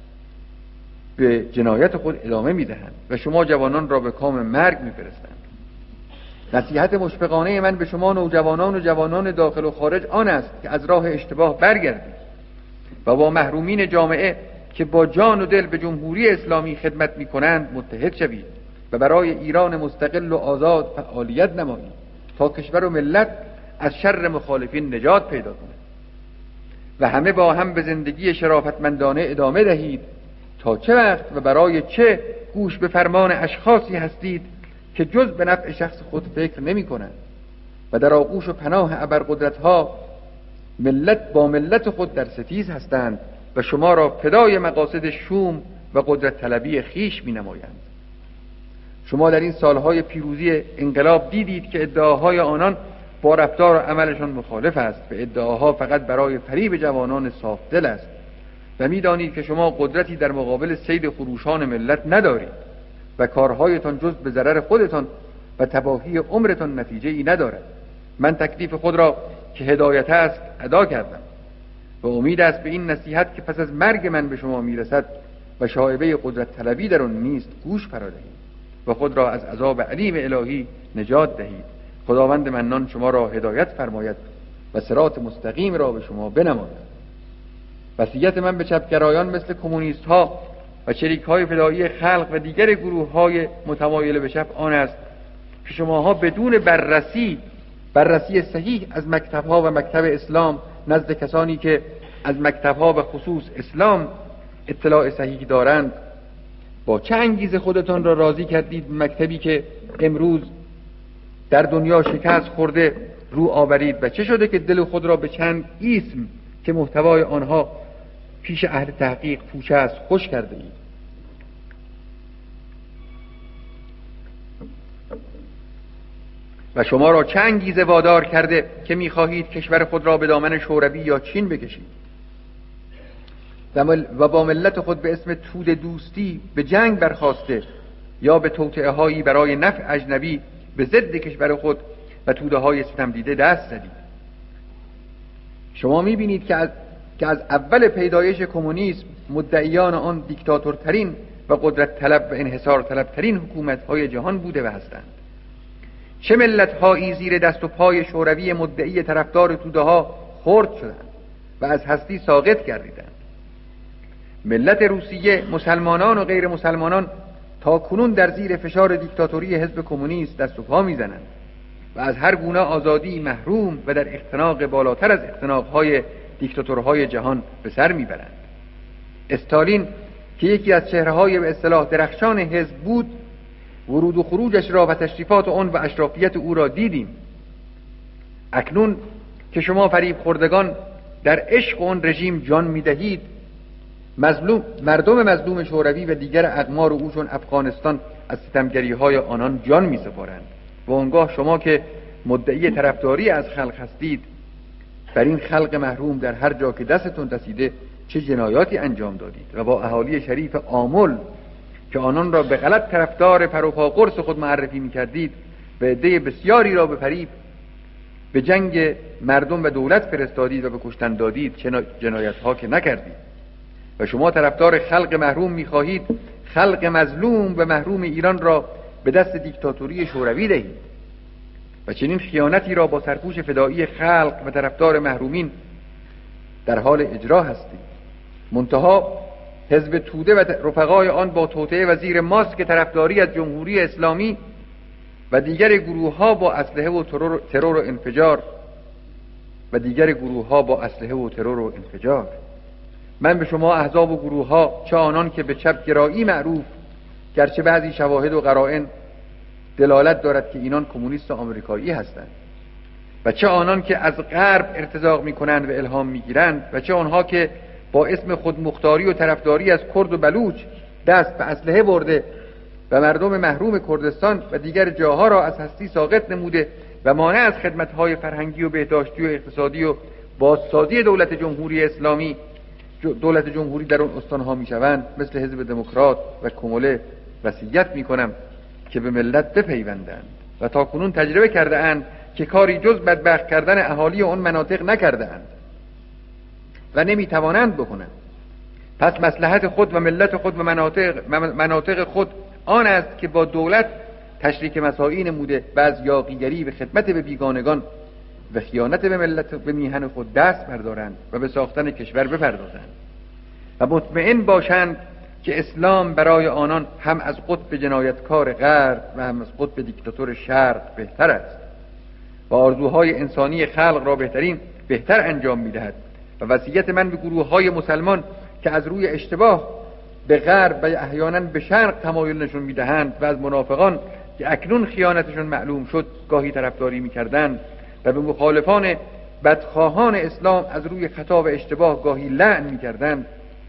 به جنایت خود ادامه می‌دهند و شما جوانان را به کام مرگ می‌فرستند. نصیحت مشفقانه من به شما نوجوانان و جوانان داخل و خارج آن است که از راه اشتباه برگردید و با محرومین جامعه که با جان و دل به جمهوری اسلامی خدمت می‌کنند متحد شوید و برای ایران مستقل و آزاد فعالیت نمایید تا کشور و ملت از شر مخالفین نجات پیدا کند و همه با هم به زندگی شرافتمندانه ادامه دهید. تا چه وقت و برای چه گوش به فرمان اشخاصی هستید که جز به نفع شخص خود فکر نمی کنند و در آغوش و پناه ابرقدرت‌ها ملت با ملت خود در ستیز هستند و شما را فدای مقاصد شوم و قدرت طلبی خیش می نمایند. شما در این سالهای پیروزی انقلاب دیدید که ادعاهای آنان با رفتار و عملشان مخالف است و ادعاها فقط برای فریب جوانان صاف دل است و می دانید که شما قدرتی در مقابل صید خروشان ملت ندارید و کارهایتان جز به ضرر خودتان و تباهی عمرتان نتیجه ای ندارد. من تکلیف خود را که هدایت است ادا کردم و امید است به این نصیحت که پس از مرگ من به شما میرسد و شایبه قدرت طلبی در آن نیست گوش فرا دهید و خود را از عذاب علیم الهی نجات دهید. خداوند منان شما را هدایت فرماید و صراط مستقیم را به شما بنماید. وصیت من به چپگرایان مثل کمونیست ها و شریک های فدایی خلق و دیگر گروه های متمایل به چپ آن است که شماها بدون بررسی صحیح از مکتب ها و مکتب اسلام نزد کسانی که از مکتب ها و خصوص اسلام اطلاع صحیح دارند، با چه انگیزه خودتان را راضی کردید مکتبی که امروز در دنیا شکست خورده رو آورید و چه شده که دل خود را به چند اسم که محتوای آنها پیش اهل تحقیق پوچه است خوش کرده اید؟ و شما را چه انگیزه وادار کرده که می‌خواهید کشور خود را به دامن شوروی یا چین بکشید و با ملت خود به اسم توده دوستی به جنگ برخاسته یا به توطئه هایی برای نفع اجنبی به ضد کشور خود و توده های ستم دیده دست زدید؟ شما می‌بینید که از اول پیدایش کمونیسم مدعیان آن دیکتاتورترین و قدرت طلب و انحصار طلبترین حکومت‌های جهان بوده و هستند. چه ملت‌هایی زیر دست و پای شوروی مدعی طرفدار توده ها خرد شدند و از هستی ساقط گردیدند. ملت روسیه، مسلمانان و غیر مسلمانان تا کنون در زیر فشار دیکتاتوری حزب کمونیست دست و پا می‌زنند و از هر گونه آزادی محروم و در اختناق بالاتر از اختناق‌های دیکتاتورهای جهان به سر میبرند. استالین که یکی از چهره‌های به اصطلاح درخشان حزب بود، ورود و خروجش را و تشریفات آن و اشرافیت او را دیدیم. اکنون که شما فریب خوردگان در عشق آن رژیم جان میدهید، مردم مظلوم شوروی و دیگر اقمار او چون افغانستان از ستمگری‌های آنان جان می‌سپارند و آنگاه شما که مدعی طرفداری از خلق هستید، بر این خلق محروم در هر جا که دستتون رسیده چه جنایاتی انجام دادید و با اهالی شریف آمل که آنان را به غلط طرفدار پروپا قرص خود معرفی می‌کردید و عده بسیاری را به فریب به جنگ مردم و دولت فرستادید و به کشتن دادید، چه جنایت‌ها که نکردید. و شما طرفدار خلق محروم می‌خواهید خلق مظلوم و محروم ایران را به دست دیکتاتوری شوروی دهید و چنین خیانتی را با سرپوش فدایی خلق و طرفدار محرومین در حال اجرا هستید. منتها حزب توده و رفقای آن با توطئه و زیر ماسک طرفداری از جمهوری اسلامی و دیگر گروه‌ها با اسلحه و ترور و انفجار من به شما احزاب و گروه‌ها، چه آنان که به چپ گرایی معروف گرچه بعضی شواهد و قرائن دلالت دارد که اینان کمونیست آمریکایی هستند، و چه آنان که از غرب ارتزاق می‌کنند و الهام می‌گیرند، و چه آنها که با اسم خودمختاری و طرفداری از کرد و بلوچ دست به اسلحه برده و مردم محروم کردستان و دیگر جاها را از هستی ساقط نموده و مانع از خدمت‌های فرهنگی و بهداشتی و اقتصادی و بازسازی دولت جمهوری اسلامی در اون استانها میشوند، مثل حزب دموکرات و کموله وصیت میکنم که به ملت بپیوندند و تا کنون تجربه کرده اند که کاری جز بدبخت کردن اهالی اون مناطق نکرده اند و نمیتوانند بکنند. پس مصلحت خود و ملت خود و مناطق خود آن است که با دولت تشریک مساعی نموده و از یاغیگری به خدمت به بیگانگان و خیانت به ملت به میهن خود دست بردارند و به ساختن کشور بپردازند و مطمئن باشند که اسلام برای آنان هم از قطب جنایتکار غرب و هم از قطب دیکتاتور شرق بهتر است و آرزوهای انسانی خلق را بهتر انجام میدهد. و وصیت من به گروه‌های مسلمان که از روی اشتباه به غرب و احیانا به شرق تمایل نشون میدهند و از منافقان که اکنون خیانتشون معلوم شد گاهی طرفداری میکردند و به مخالفان بدخواهان اسلام از روی خطا و اشتباه گاهی لعن میکردند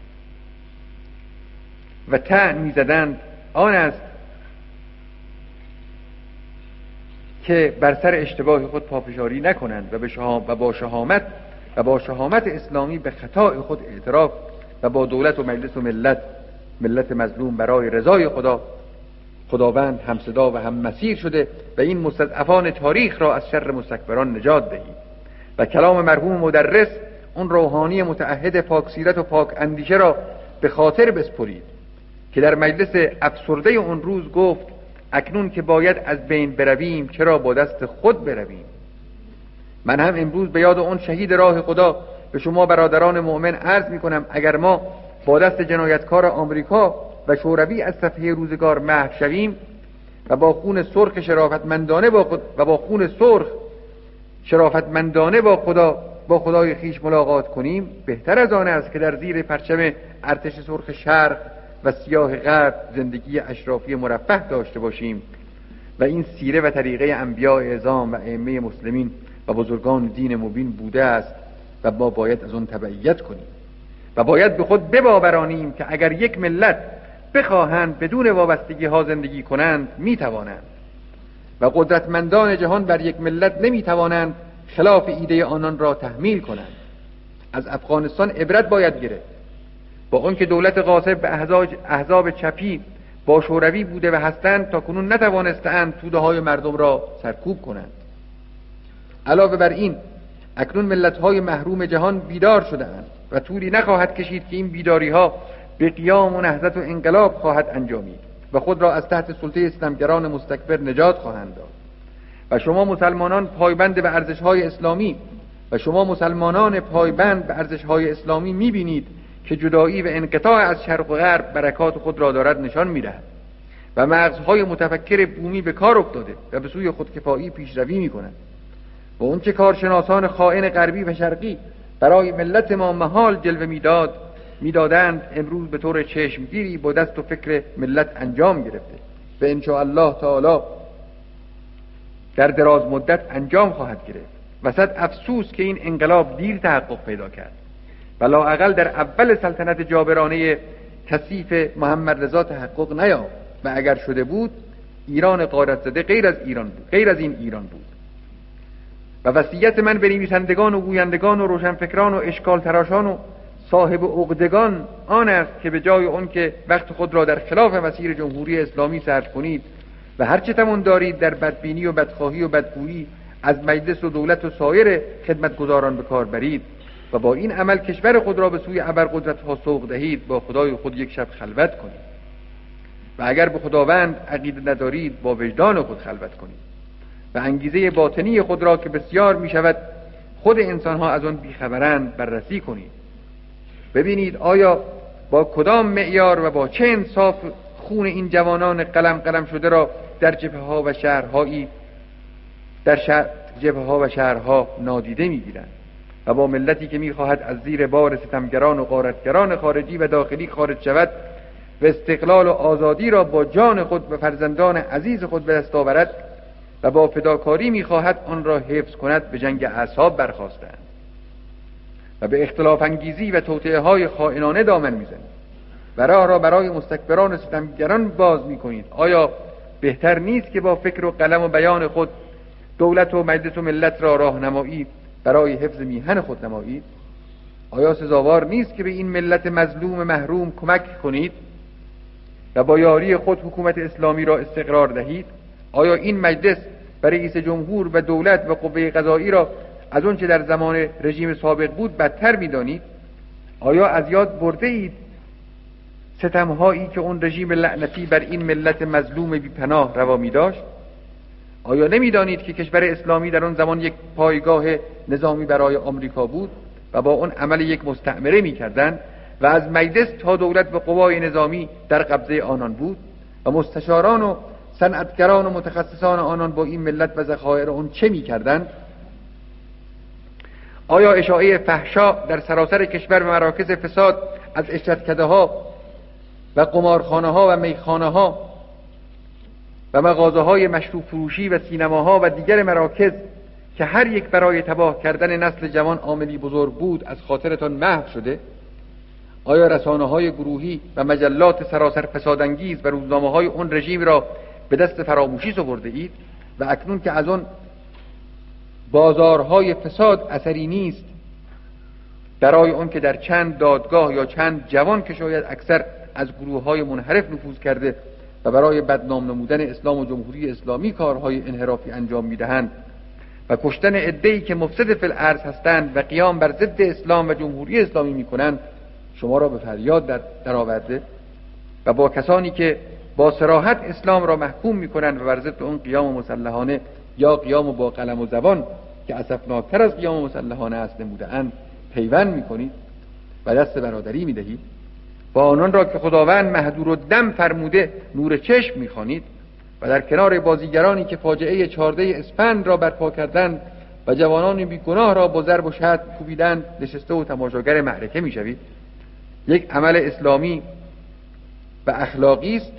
و طعن میزدند، آن است که بر سر اشتباه خود پافشاری نکنند و با شهامت اسلامی به خطای خود اعتراف و با دولت و مجلس و ملت مظلوم برای رضای خداوند همصدا و هم مسیر شده و این مستضعفان تاریخ را از شر مستکبران نجات دهید. و کلام مرحوم مدرس، اون روحانی متعهد پاک سیرت و پاک اندیشه را به خاطر بسپرید که در مجلس افسرده اون روز گفت اکنون که باید از بین برویم چرا با دست خود برویم. من هم امروز به یاد اون شهید راه خدا به شما برادران مؤمن عرض می کنم اگر ما با دست جنایتکار آمریکا و شوروی از صفحه روزگار محو شویم و با خون سرخ شرافتمندانه با خدا با خدای خیش ملاقات کنیم بهتر از آن است که در زیر پرچم ارتش سرخ شرق و سیاه غرب زندگی اشرافی مرفه داشته باشیم و این سیره و طریقه انبیاء اعظام و ائمه مسلمین و بزرگان دین مبین بوده است و ما باید از آن تبعیت کنیم و باید به خود بباورانیم که اگر یک ملت بخواهند بدون وابستگی ها زندگی کنند میتوانند و قدرتمندان جهان بر یک ملت نمیتوانند خلاف ایده آنان را تحمیل کنند. از افغانستان عبرت باید گرفت. با آنکه دولت غاصب به احزاب چپی با شوروی بوده و هستند تا کنون نتوانستند توده های مردم را سرکوب کنند. علاوه بر این اکنون ملت‌های محروم جهان بیدار شده‌اند و طولی نخواهد کشید که این بیداری‌ها به قیام و نهضت و انقلاب خواهد انجامید و خود را از تحت سلطه ستمگران مستکبر نجات خواهند داد. و شما مسلمانان پایبند به ارزش‌های اسلامی می‌بینید که جدایی و انقطاع از شرق و غرب برکات خود را دارد نشان می‌دهد و مغزهای متفکر بومی به کار افتاده و به سوی خودکفایی پیشروی می‌کنند. و اون چه کارشناسان خائن غربی و شرقی برای ملت ما محال جلوه میدادند امروز به طور چشمگیری با دست و فکر ملت انجام گرفته و ان شاء الله تعالی در دراز مدت انجام خواهد گرفت. و صد افسوس که این انقلاب دیر تحقق پیدا کرد و لااقل در اول سلطنت جابرانه کثیف محمد رضا تحقق نیافت و اگر شده بود ایران غارت زده غیر از این ایران بود. و وصیت من به نویسندگان و گویندگان و روشنفکران و اشکال تراشان و صاحب عقدگان آن است که به جای اون که وقت خود را در خلاف مسیر جمهوری اسلامی صرف کنید و هر چه توان دارید در بدبینی و بدخواهی و بدگویی از مجلس و دولت و سایر خدمتگزاران به کار برید و با این عمل کشور خود را به سوی ابرقدرت‌ها سوق دهید، با خدای خود یک شب خلوت کنید و اگر به خداوند عقیده ندارید با وجدان خود خلوت کنید و انگیزه باطنی خود را که بسیار می شود خود انسان ها از آن بیخبرند بررسی کنید. ببینید آیا با کدام معیار و با چه انصاف خون این جوانان قلم شده را در جبهه ها و شهرها نادیده می گیرند و با ملتی که می خواهد از زیر بار ستمگران و غارتگران خارجی و داخلی خارج شود و استقلال و آزادی را با جان خود و فرزندان عزیز خود به دست آورد و با فداکاری می‌خواهد آن را حفظ کند به جنگ اعصاب برخاستند و به اختلاف انگیزی و توطئه‌های خائنانه دامن می‌زنید و راه را برای مستکبران و ستمگران باز می‌کنید. آیا بهتر نیست که با فکر و قلم و بیان خود دولت و مجلس و ملت را راهنمایی برای حفظ میهن خود نمایید؟ آیا سزاوار نیست که به این ملت مظلوم محروم کمک کنید و با یاری خود حکومت اسلامی را استقرار دهید؟ آیا این مجلس و رئیس جمهور و دولت و قوه قضایی را از اون چه در زمان رژیم سابق بود بدتر می‌دانید؟ آیا از یاد برده اید ستم‌هایی که اون رژیم لعنتی بر این ملت مظلوم بی‌پناه روا می‌داشت؟ آیا نمی‌دانید که کشور اسلامی در آن زمان یک پایگاه نظامی برای آمریکا بود و با اون عمل یک مستعمره می‌کردند و از مجلس تا دولت و قوای نظامی در قبضه آنان بود و مستشاران و صنعتگران و متخصصان آنان با این ملت و ذخایر آن چه می‌کردند؟ آیا اشاعه فحشا در سراسر کشور و مراکز فساد از اشترکده‌ها و قمارخانه‌ها و میخانه‌ها و مغازه‌های مشروب فروشی و سینماها و دیگر مراکز که هر یک برای تباه کردن نسل جوان عاملی بزرگ بود از خاطرتان محو شده؟ آیا رسانه‌های گروهی و مجلات سراسر فسادانگیز و روزنامه‌های اون رژیم را به دست فراموشی سپرده اید و اکنون که از آن بازارهای فساد اثری نیست برای اون که در چند دادگاه یا چند جوان که شاید اکثر از گروه‌های منحرف نفوذ کرده و برای بدنام نمودن اسلام و جمهوری اسلامی کارهای انحرافی انجام می‌دهند و کشتن عده‌ای که مفسد فی الارض هستند و قیام بر ضد اسلام و جمهوری اسلامی می‌کنند شما را به فریاد درآورده و با کسانی که با صراحت اسلام را محکوم می‌کنند و بر ضد اون قیام مسلحانه یا قیام با قلم و زبان که اسفناکتر از قیام مسلحانه است نموده‌اند پیوند می‌کنید و دست برادری می‌دهید با آنان را که خداوند مهدورالدم فرموده نور چشم می‌خوانید و در کنار بازیگرانی که فاجعه 14 اسفند را برپا کردند و جوانان بیگناه را با ضرب و شتم کوبیدند نشسته و تماشاگر معرکه میشوید. یک عمل اسلامی و اخلاقی است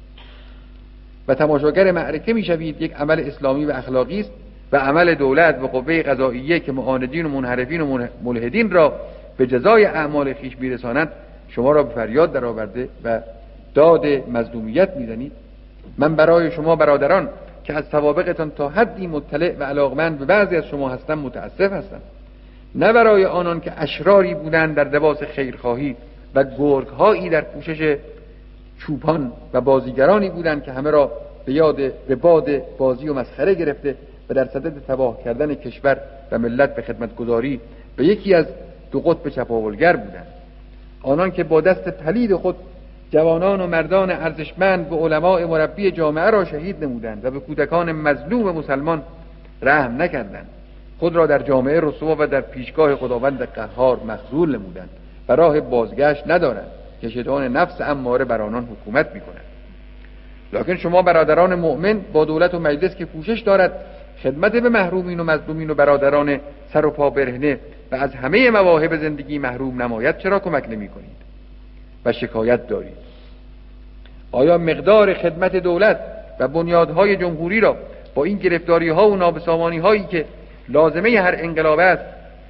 و تماشاگر معرکه میشوید. یک عمل اسلامی و اخلاقی است و عمل دولت و قوه قضاییه که معاندین و منحرفین و ملحدین را به جزای اعمال خویش میرسانند شما را به فریاد درآورده و داد مظلومیت میزنید. من برای شما برادران که از سوابقتان تا حدی مطلع و علاقمند به بعضی از شما هستم متاسف هستم، نه برای آنان که اشراری بودند در لباس خیرخواهی و گرگ‌هایی در پوشش چوپان و بازیگرانی بودند که همه را به باد بازی و مسخره گرفته و در صدد تباه کردن کشور و ملت به خدمتگزاری به یکی از دو قطب چپاولگر بودند. آنان که با دست پلید خود جوانان و مردان ارزشمند و علماء مربی جامعه را شهید نمودند و به کودکان مظلوم مسلمان رحم نکردند، خود را در جامعه رسوا و در پیشگاه خداوند قهار مخذول نمودند و راه بازگشت ندارند که شیطان نفس اماره بر آنان حکومت می‌کند. لکن شما برادران مؤمن با دولت و مجلس که کوشش دارد خدمت به محرومین و مظلومین و برادران سر و پا برهنه و از همه مواهب زندگی محروم نماید چرا کمک نمی‌کنید و شکایت دارید؟ آیا مقدار خدمت دولت و بنیادهای جمهوری را با این گرفتاری‌ها و نابسامانی‌هایی که لازمه هر انقلاب است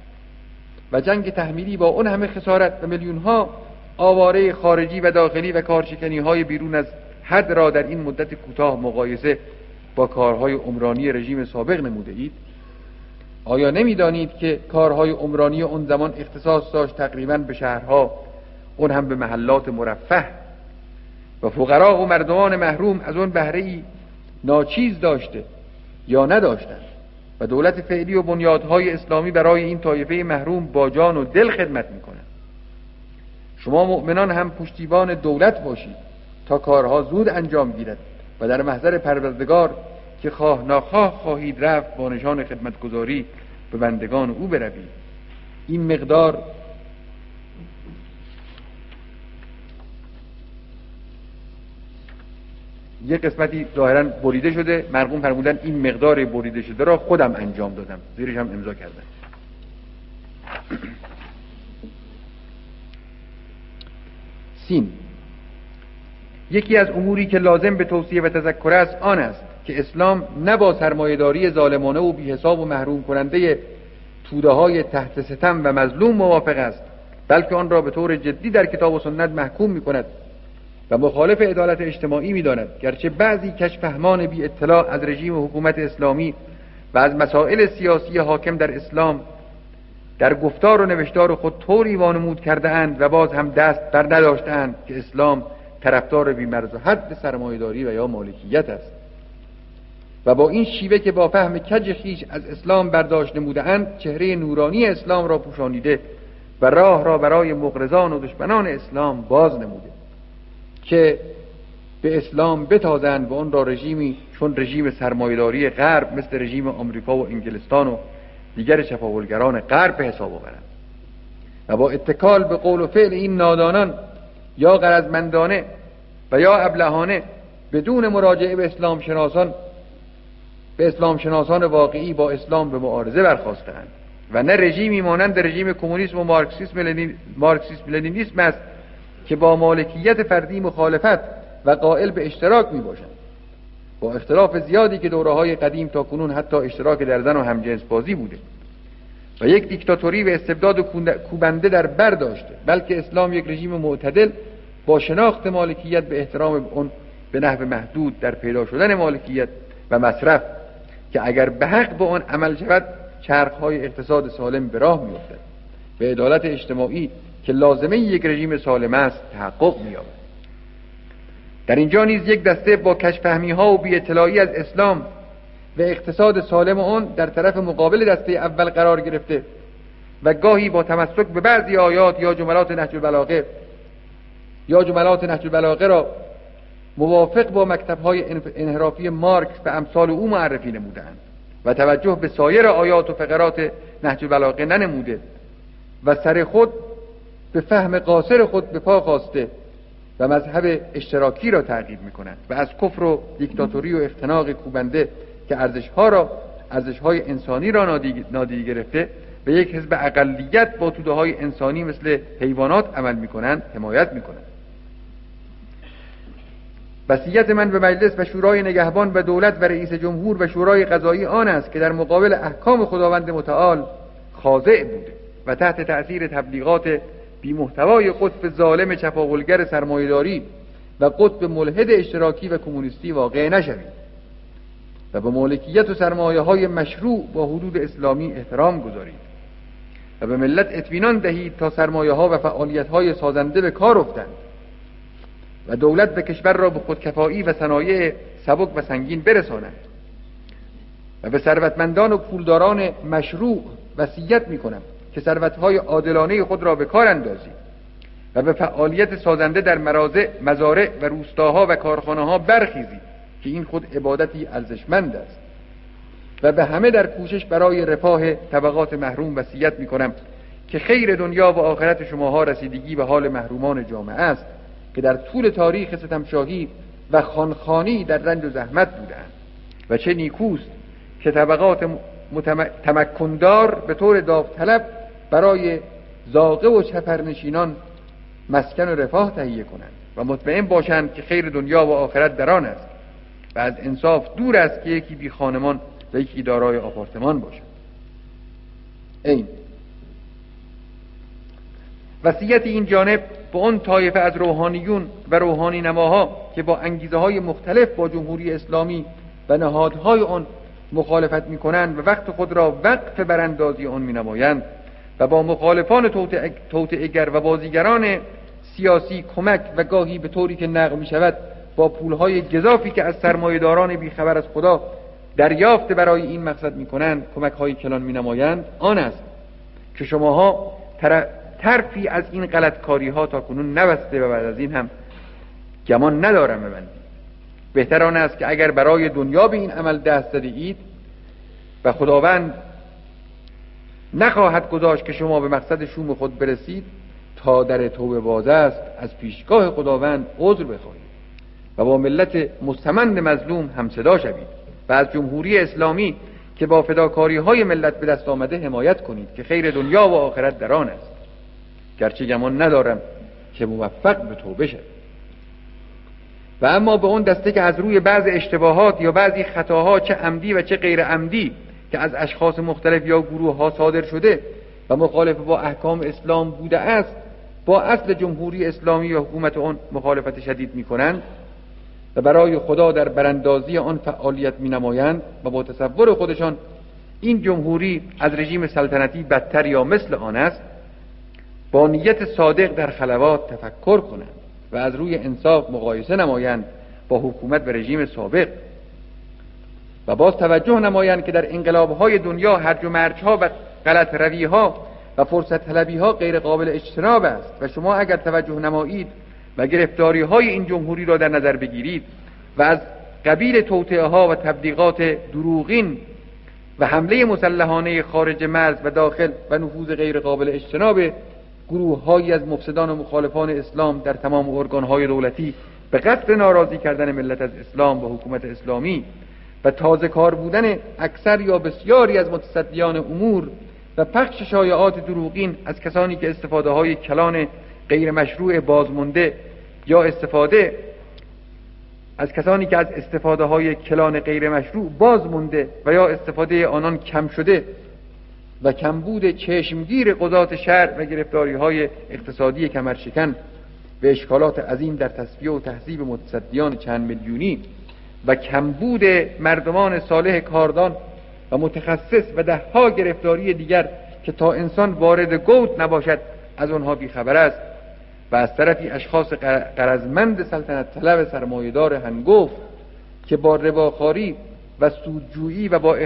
و جنگ تحمیلی با اون همه خسارت و میلیون‌ها آواره خارجی و داخلی و کارشکنی‌های بیرون از حد را در این مدت کوتاه مقایسه با کارهای عمرانی رژیم سابق نموده اید؟ آیا نمی‌دانید که کارهای عمرانی اون زمان اختصاص داشت تقریباً به شهرها، اون هم به محلات مرفه، و فقرا و مردمان محروم از اون بهره‌ای ناچیز داشته یا نداشتند و دولت فعلی و بنیادهای اسلامی برای این طایفه محروم با جان و دل خدمت می‌کنند. شما مؤمنان هم پشتیبان دولت باشید تا کارها زود انجام گیرد و در محضر پروردگار که خواه ناخواه خواهید رفت با نشان خدمتگزاری به بندگان او بروید. این مقدار یک قسمتی ظاهراً بریده شده، مرحوم فرمودن این مقدار بریده شده را خودم انجام دادم، زیرش هم امضا کردم. سین. یکی از اموری که لازم به توصیه و تذکر است آن است که اسلام نه با سرمایه‌داری ظالمانه و بی‌حساب و محروم کننده توده‌های تحت ستم و مظلوم موافق است، بلکه آن را به طور جدی در کتاب و سنت محکوم می‌کند و مخالف عدالت اجتماعی می‌داند. گرچه بعضی کشفهمان بی اطلاع از رژیم حکومت اسلامی و از مسائل سیاسی حاکم در اسلام در گفتار و نوشتار خود طوری وانمود کرده اند و باز هم دست بر نداشتند که اسلام طرفدار بی‌مرز و حد سرمایه‌داری و یا مالکیت است و با این شیوه که با فهم کج خویش از اسلام برداشت نموده اند چهره نورانی اسلام را پوشانیده و راه را برای مغرضان و دشمنان اسلام باز نموده که به اسلام بتازند و اون را رژیمی چون رژیم سرمایه‌داری غرب مثل رژیم آمریکا و انگلستان و دیگر چپاولگران غرب به حساب آورند و با اتکال به قول و فعل این نادانان یا غرضمندانه و یا ابلهانه بدون مراجعه به اسلام شناسان واقعی با اسلام به معارضه برخاستند و نه رژیمی مانند رژیم کمونیسم و مارکسیسم لنینیسم است که با مالکیت فردی مخالفت و قائل به اشتراک می باشند، با اختلاف زیادی که دوره‌های قدیم تا کنون حتی اشتراک در زن و همجنس بازی بوده و یک دیکتاتوری و استبداد کوبنده در بر داشته، بلکه اسلام یک رژیم معتدل با شناخت مالکیت به احترام اون به نحو محدود در پیدا شدن مالکیت و مصرف که اگر به حق به آن عمل شود چرخ‌های اقتصاد سالم به راه می‌افتد و عدالت اجتماعی که لازمه یک رژیم سالم است تحقق می‌یابد. در اینجا نیز یک دسته با کشفهمی‌ها و بی‌اطلاعی از اسلام و اقتصاد سالم آن در طرف مقابل دسته اول قرار گرفته و گاهی با تمسک به بعضی آیات یا جملات نهج البلاغه را موافق با مکتب‌های انحرافی مارکس و امثال او معرفی نمودند و توجه به سایر آیات و فقرات نهج البلاغه ننموده و سر خود به فهم قاصر خود به پا خواسته و مذهب اشتراکی را تعقیب می‌کنند و از کفر و دیکتاتوری و اختناق کوبنده که ارزش‌ها را ارزش‌های انسانی را نادیده گرفته به یک حزب اقلیت با توده‌های انسانی مثل حیوانات عمل می‌کنند حمایت می‌کنند. وصیت من به مجلس و شورای نگهبان و دولت و رئیس جمهور و شورای قضایی آن است که در مقابل احکام خداوند متعال خاضع بوده و تحت تأثیر تبلیغات بی‌محتوای قطب ظالم چپاولگر سرمایه‌داری و قطب ملحد اشتراکی و کمونیستی واقع نشوید و به مالکیت و سرمایه‌های مشروع با حدود اسلامی احترام گذارید و به ملت اطمینان دهید تا سرمایه‌ها و فعالیت‌های سازنده به کار افتند و دولت و کشور را به خودکفایی و صنایع سبک و سنگین برسانند و به ثروتمندان و پولداران مشروع وصیت می‌کنم که ثروت‌های عادلانه خود را به کار اندازید و به فعالیت سازنده در مزارع و روستاها و کارخانه‌ها برخیزید که این خود عبادتی ارزشمند است و به همه در کوشش برای رفاه طبقات محروم وصیت می‌کنم که خیر دنیا و آخرت شماها رسیدگی به حال محرومان جامعه است که در طول تاریخ ستمشاهی و خانخانی در رنج و زحمت بودند و چه نیکوست که طبقات تمکندار به طور داوطلب برای زاغه و چپرنشینان مسکن و رفاه تهیه کنند و مطمئن باشند که خیر دنیا و آخرت در آن است و از انصاف دور است که یکی بی خانمان و یکی دارای آپارتمان باشد. این وصیت این جانب به آن طایفه از روحانیون و روحانی نماها که با انگیزه های مختلف با جمهوری اسلامی و نهادهای آن مخالفت می کنند و وقت خود را وقف براندازی آن می نمایند و با مخالفان توطئه‌گر و بازیگران سیاسی کمک و گاهی به طوری که نقل می شود با پولهای گزافی که از سرمایه‌داران بیخبر از خدا دریافت برای این مقصد می کنند کمک‌های کلان می نمایند، آن است که شماها طرفی از این غلطکاری‌ها تا کنون نبسته و بعد از این هم گمان ندارم ببندید. بهتر آن است که اگر برای دنیا به این عمل دست زده اید و خداوند نخواهد گذاشت که شما به مقصد شوم خود برسید، تا در توبه باز است از پیشگاه خداوند عذر بخواهید و با ملت مستمند مظلوم همصدا شوید و از جمهوری اسلامی که با فداکاری‌های ملت به دست آمده حمایت کنید که خیر دنیا و آخرت در آن است، گرچه گمان ندارم که موفق به توبه شد. و اما به اون دسته که از روی بعض اشتباهات یا بعضی خطاها چه عمدی و چه غیر عمدی که از اشخاص مختلف یا گروه ها صادر شده و مخالف با احکام اسلام بوده است، با اصل جمهوری اسلامی و حکومت آن مخالفت شدید می کنند و برای خدا در براندازی آن فعالیت می نمایند و با تصور خودشان این جمهوری از رژیم سلطنتی بدتر یا مثل آن است، با نیت صادق در خلوات تفکر کنند و از روی انصاف مقایسه نمایند با حکومت و رژیم سابق و باز توجه نمایند که در انقلاب‌های دنیا هرج و مرج‌ها و غلط روی‌ها و فرصت طلبی‌ها غیر قابل اجتناب است و شما اگر توجه نمایید و گرفتاری‌های این جمهوری را در نظر بگیرید و از قبیل توطئه‌ها و تبلیغات دروغین و حمله مسلحانه خارج مرز و داخل و نفوذ غیر قابل اجتناب گروه‌هایی از مفسدان و مخالفان اسلام در تمام ارگان‌های دولتی به قصد ناراضی کردن ملت از اسلام و حکومت اسلامی و تازه کار بودن اکثر یا بسیاری از متصدیان امور و پخش شایعات دروغین از کسانی که استفاده‌های کلان غیر مشروع بازمانده یا استفاده از کسانی که از استفاده‌های کلان غیر مشروع بازمانده و یا استفاده آنان کم شده و کمبود چشمگیر قضات شهر و گرفتاری‌های اقتصادی کمرشکن و اشکالات عظیم در تصفیه و تهذیب متصدیان چند میلیونی و کمبود مردمان صالح کاردان و متخصص و ده‌ها گرفتاری دیگر که تا انسان وارد گود نباشد از آنها بیخبر است و از طرفی اشخاص غرضمند سلطنت طلب سرمایه‌دار هنگفت که با رباخواری و سودجویی و با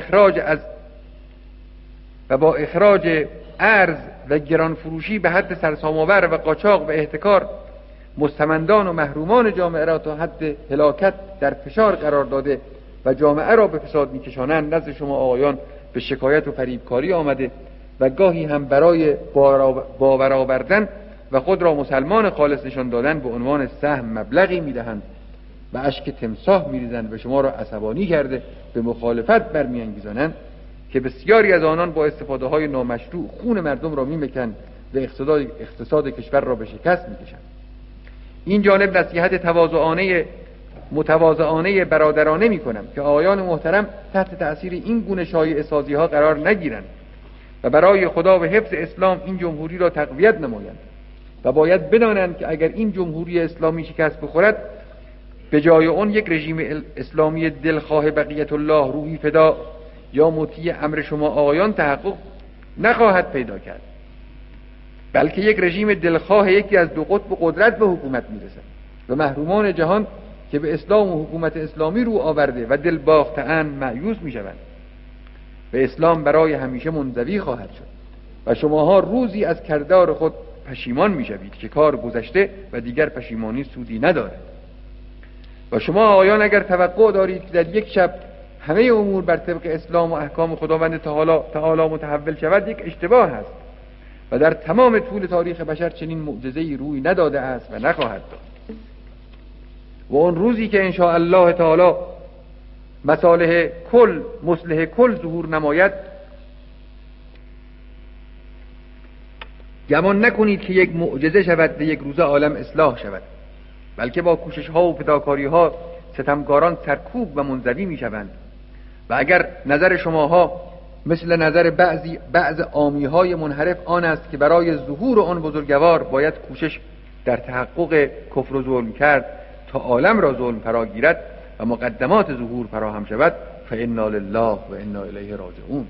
اخراج ارز و گرانفروشی به حد سرسام‌آور و قاچاق و احتکار مستمندان و محرومان جامعه را تا حد هلاکت در فشار قرار داده و جامعه را به فساد می‌کشانند، نزد شما آقایان به شکایت و فریبکاری آمده و گاهی هم برای باور آوردن و خود را مسلمان خالص نشان دادن به عنوان سهم مبلغی می‌دهند و اشک تمساح می‌ریزند و شما را عصبانی کرده به مخالفت برمی‌انگیزانند که بسیاری از آنان با استفاده های نامشروع خون مردم را میمکند و اقتصاد کشور را به شکست میکشند. این جانب نصیحت متواضعانه برادرانه میکنم که آقایان محترم تحت تأثیر این گونه شایعه سازی ها قرار نگیرند و برای خدا و حفظ اسلام این جمهوری را تقویت نمایند و باید بدانند که اگر این جمهوری اسلامی شکست بخورد، به جای اون یک رژیم اسلامی دلخواه بقیت الله روحی فدا یا مطیع امر شما آقایان تحقق نخواهد پیدا کرد، بلکه یک رژیم دلخواه یکی از دو قطب قدرت به حکومت میرسد و محرومان جهان که به اسلام و حکومت اسلامی رو آورده و دل باخته‌اند مأیوس میشوند و اسلام برای همیشه منزوی خواهد شد و شماها روزی از کردار خود پشیمان میشوید که کار گذشته و دیگر پشیمانی سودی ندارد. و شما آقایان اگر توقع دارید که در یک شب همه امور بر طبق اسلام و احکام خداوند تعالی متحول شود، یک اشتباه است و در تمام طول تاریخ بشر چنین معجزه‌ای روی نداده است و نخواهد داد. و اون روزی که انشاء الله تعالی مصالح کل مصلح کل ظهور نماید، گمان نکنید که یک معجزه شود و یک روزه عالم اصلاح شود، بلکه با کوشش ها و فداکاری ها ستمکاران سرکوب و منزوی می شوند. و اگر نظر شماها مثل نظر بعض عامی های منحرف آن است که برای ظهور آن بزرگوار باید کوشش در تحقق کفر و ظلم کرد تا عالم را ظلم فرا گیرد و مقدمات ظهور فراهم شود، فانا لله و انا الیه راجعون.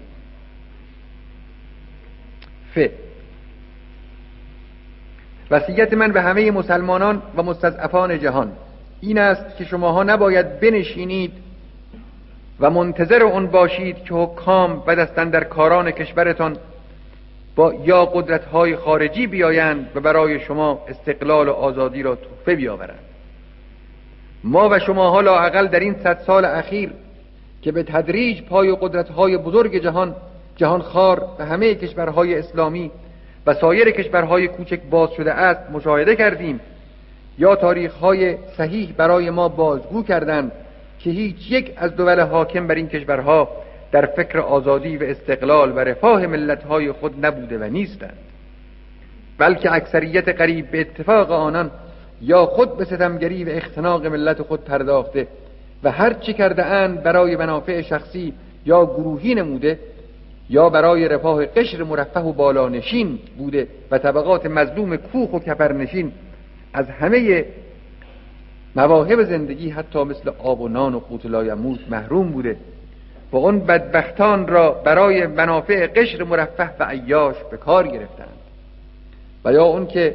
وصیت من به همه مسلمانان و مستضعفان جهان این است که شماها نباید بنشینید و منتظر اون باشید که حکام و دستاندرکاران کشورتان یا قدرت‌های خارجی بیایند و برای شما استقلال و آزادی را تحفه بیاورند. ما و شماها لااقل در این 100 سال اخیر که به تدریج پای قدرت‌های بزرگ جهانخوار و همه کشورهای اسلامی و سایر کشورهای کوچک باز شده است مشاهده کردیم یا تاریخ‌های صحیح برای ما بازگو کردند که هیچ یک از دول حاکم بر این کشورها در فکر آزادی و استقلال و رفاه ملت‌های خود نبوده و نیستند، بلکه اکثریت قریب به اتفاق آنان یا خود به ستمگری و اختناق ملت خود پرداخته و هر چه کرده اند برای منافع شخصی یا گروهی نموده یا برای رفاه قشر مرفه و بالانشین بوده و طبقات مظلوم کوخ و کپرنشین از همه مواهب زندگی حتی مثل آب و نان و قوت لایموت محروم بوده و اون بدبختان را برای منافع قشر مرفه و عیاش به کار گرفتند. و یا اون که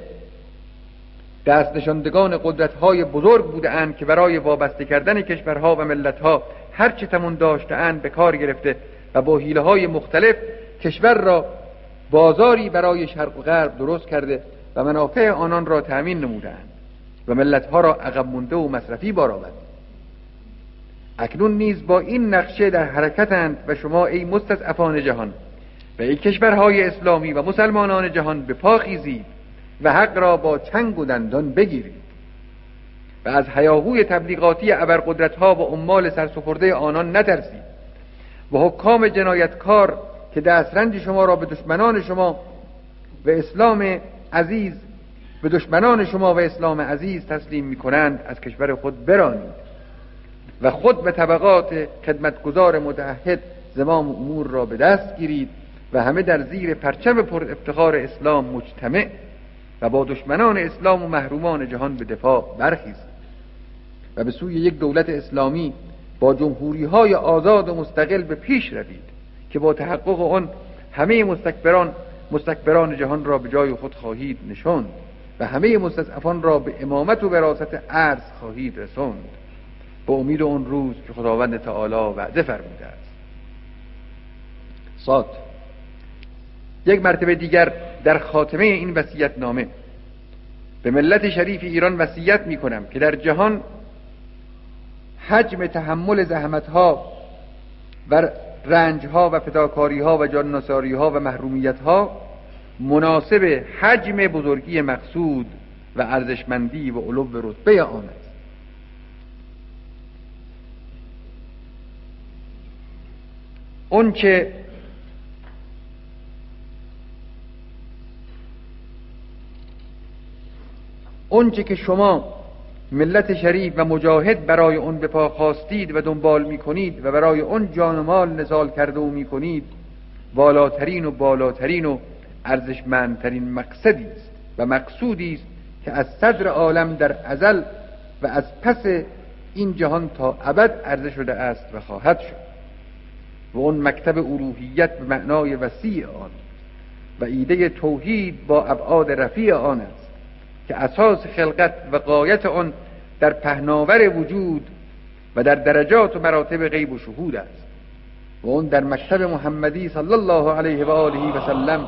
دست نشاندگان قدرت‌های بزرگ بودند که برای وابسته کردن کشورها و ملت‌ها هر چه تمون داشته‌اند به کار گرفته و با حیله‌های مختلف کشور را بازاری برای شرق و غرب درست کرده و منافع آنان را تأمین نمودند و ملت‌ها را عقب مونده و مصرفی بار آورد. اکنون نیز با این نقشه در حرکتند و شما ای مستضعفان جهان و ای کشورهای اسلامی و مسلمانان جهان به پا خیزید و حق را با چنگ و دندان بگیرید و از هیاهوی تبلیغاتی ابرقدرت‌ها و عمال سرسپرده آنان نترسید و حکام جنایتکار که دسترنج شما را به دشمنان شما و اسلام عزیز تسلیم می‌کنند از کشور خود برانید و خود به طبقات خدمتگزار متعهد زمام امور را به دست گیرید و همه در زیر پرچم پر افتخار اسلام مجتمع و با دشمنان اسلام و محرومان جهان به دفاع برخیزید و به سوی یک دولت اسلامی با جمهوری‌های آزاد و مستقل به پیش روید که با تحقق آن همه مستکبران جهان را به جای خود خواهید نشاند و همه مستضعفان را به امامت و وراثت عرض خواهید رساند، با امید اون روز که خداوند تعالی وعده فرموده است. صاد. یک مرتبه دیگر در خاتمه این وصیت‌نامه به ملت شریف ایران وصیت می‌کنم که در جهان حجم تحمل زحمت‌ها و رنج‌ها و فداکاری‌ها و جان‌نثاری‌ها و محرومیت‌ها مناسب حجم بزرگی مقصود و ارزشمندی و علو رتبه آن است. اون که اونچه که شما ملت شریف و مجاهد برای اون به پا خواستید و دنبال میکنید و برای اون جان و مال نزال کرده و میکنید، والاترین و بالاترین و ارزشمندترین مقصدی است و مقصودی است که از صدر عالم در ازل و از پس این جهان تا ابد عرضه شده است و خواهد شد. و اون مکتب الوهیت به معنای وسیع آن و ایده توحید با ابعاد رفیع آن است که اساس خلقت و غایت آن در پهناور وجود و در درجات و مراتب غیب و شهود است. و اون در مکتب محمدی صلی الله علیه و آله و سلم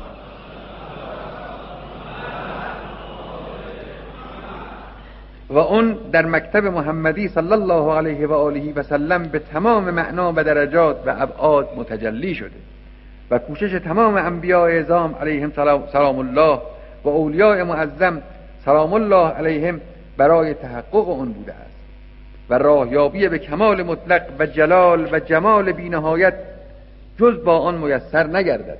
صلی الله علیه و آله و سلم به تمام معنا و درجات و ابعاد متجلی شده و کوشش تمام انبیاء اعظام علیهم سلام الله و اولیاء معظم سلام الله علیهم برای تحقق آن بوده است و راهیابی به کمال مطلق و جلال و جمال بی‌نهایت جز با آن میسر نگردد.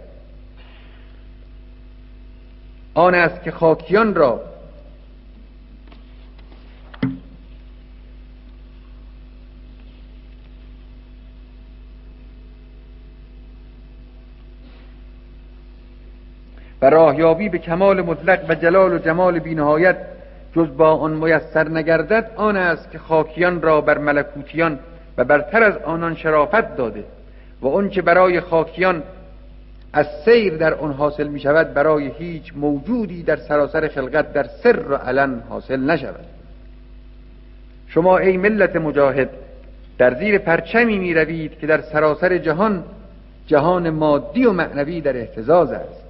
آن است که خاکیان را و راهیابی به کمال مطلق و جلال و جمال بی‌نهایت جز با آن میسر نگردد. آن است که خاکیان را بر ملکوتیان و برتر از آنان شرافت داده و اون که برای خاکیان از سیر در آن حاصل می شود برای هیچ موجودی در سراسر خلقت در سر و علن حاصل نشود. شما ای ملت مجاهد در زیر پرچمی می روید که در سراسر جهان مادی و معنوی در اهتزاز است.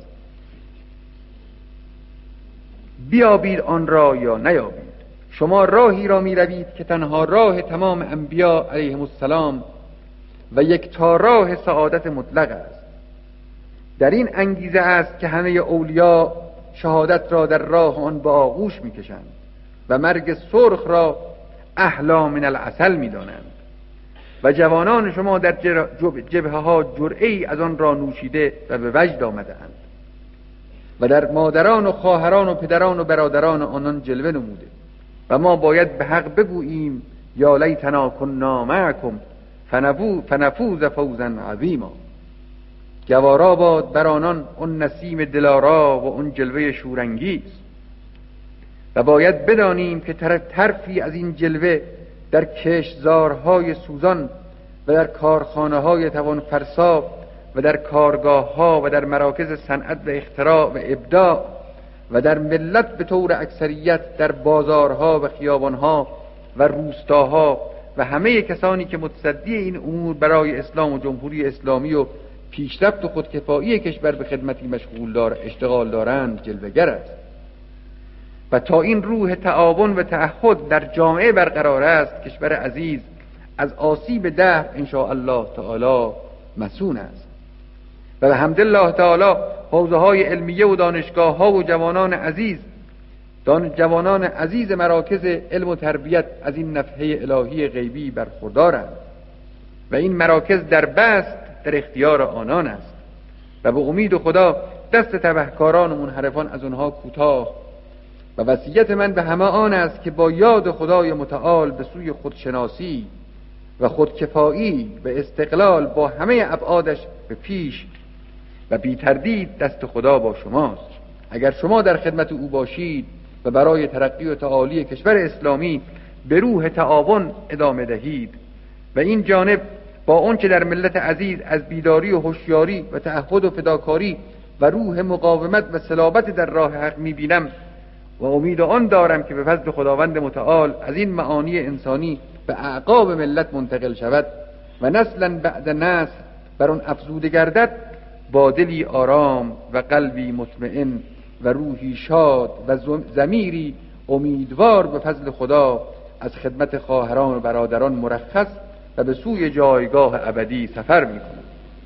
بیابید آن را یا نیابید، شما راهی را می روید که تنها راه تمام انبیاء علیهم السلام و یک تا راه سعادت مطلق است. در این انگیزه است که همه اولیاء شهادت را در راه آن به آغوش می کشند و مرگ سرخ را احلی من العسل می دانند و جوانان شما در جبهه ها جرعه‌ای از آن را نوشیده و به وجد آمده‌اند و در مادران و خواهران و پدران و برادران آنان جلوه نموده و ما باید به حق بگوییم یا لیتنا کنا معکم فنفوز فوزا عظیما. گوارا باد بر آنان اون نسیم دلارا و اون جلوه شورانگیز و باید بدانیم که طرفی از این جلوه در کشتزارهای سوزان و در کارخانه‌های توانفرسا و در کارگاه‌ها و در مراکز صنعت و اختراع و ابداع و در ملت به طور اکثریت در بازارها و خیابانها و روستاها و همه کسانی که متصدی این امور برای اسلام و جمهوری اسلامی و پیشرفت و خودکفایی کشور به خدمتی اشتغال دارند جلوه‌گر است و تا این روح تعاون و تعهد در جامعه برقرار است کشور عزیز از آسیب دهر ان شاء الله تعالی مسون است و به حمدالله تعالی حوزه‌های علمیه و دانشگاه‌ها و جوانان عزیز مراکز علم و تربیت از این نفحه الهی غیبی برخوردارند و این مراکز در بست در اختیار آنان است و به امید خدا دست تبهکاران و منحرفان از آنها کوتاه و وصیت من به همه آن است که با یاد خدای متعال به سوی خودشناسی و خودکفایی و استقلال با همه ابعادش به پیش و بی تردید دست خدا با شماست. اگر شما در خدمت او باشید و برای ترقی و تعالی کشور اسلامی به روح تعاون ادامه دهید و این جانب با اون که در ملت عزیز از بیداری و هوشیاری و تعهد و فداکاری و روح مقاومت و صلابت در راه حق میبینم و امید آن دارم که به فضل خداوند متعال از این معانی انسانی به اعقاب ملت منتقل شود و نسلا بعد نسل بر آن افزوده گردد، با دلی آرام و قلبی مطمئن و روحی شاد و ضمیری امیدوار به فضل خدا از خدمت خواهران و برادران مرخص و به سوی جایگاه ابدی سفر می‌کنم.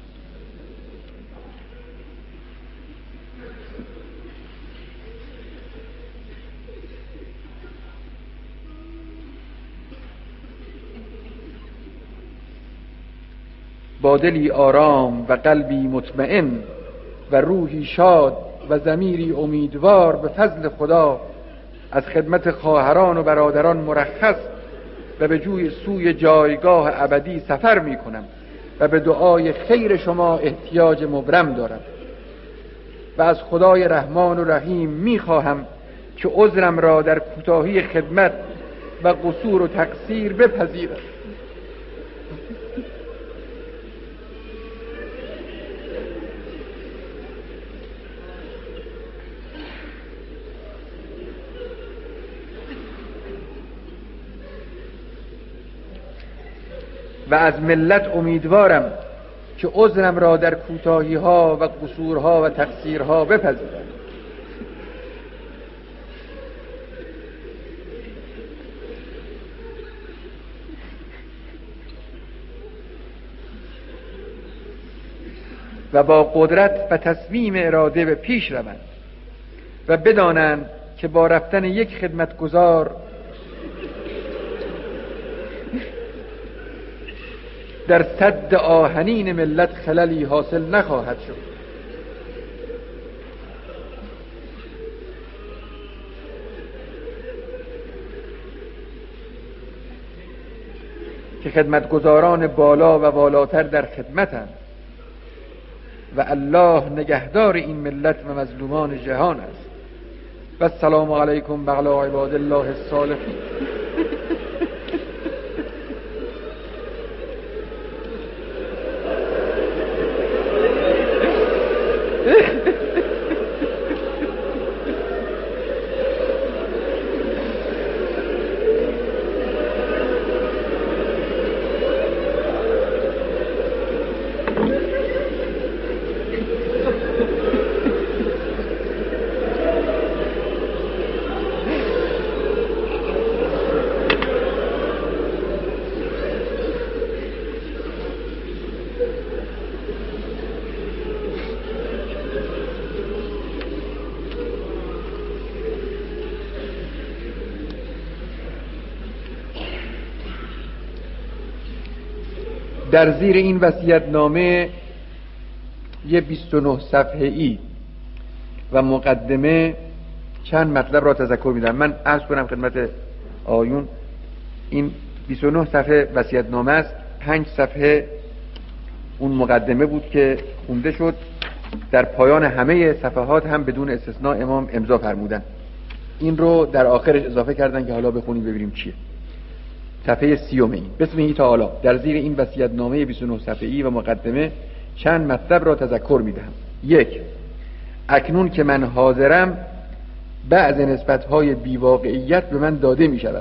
با دلی آرام و قلبی مطمئن و روحی شاد و ضمیری امیدوار به فضل خدا از خدمت خواهران و برادران مرخص و به سوی جایگاه ابدی سفر می کنم و به دعای خیر شما احتیاج مبرم دارم و از خدای رحمان و رحیم می خواهم که عذرم را در کوتاهی خدمت و قصور و تقصیر بپذیرد. و از ملت امیدوارم که عذرم را در کوتاهی ها و قصورها و تقصیرها بپذیرند. و با قدرت و تصمیم اراده به پیش روند و بدانند که با رفتن یک خدمتگزار در سد آهنین ملت خللی حاصل نخواهد شد. که خدمتگزاران بالا و بالاتر در خدمتند و الله نگهدار این ملت و مظلومان جهان است. و السلام علیکم و علی عباد الله الصالحین. در زیر این وصیت‌نامه یه 29 صفحه‌ای و مقدمه چند مطلب را تذکر میدم. من عرض کنم خدمت آیون این 29 صفحه وصیت‌نامه است. 5 صفحه اون مقدمه بود که خونده شد. در پایان همه صفحات هم بدون استثناء امام امضا فرمودن. این رو در آخرش اضافه کردن که حالا بخونیم ببینیم چیه. صفحه 30 این بسم تعالی. در زیر این وصیت‌نامه 29 صفحه‌ای و مقدمه چند مطلب را تذکر میدهم. 1. اکنون که من حاضرم بعض نسبت‌های بی‌واقعیت به من داده می‌شود.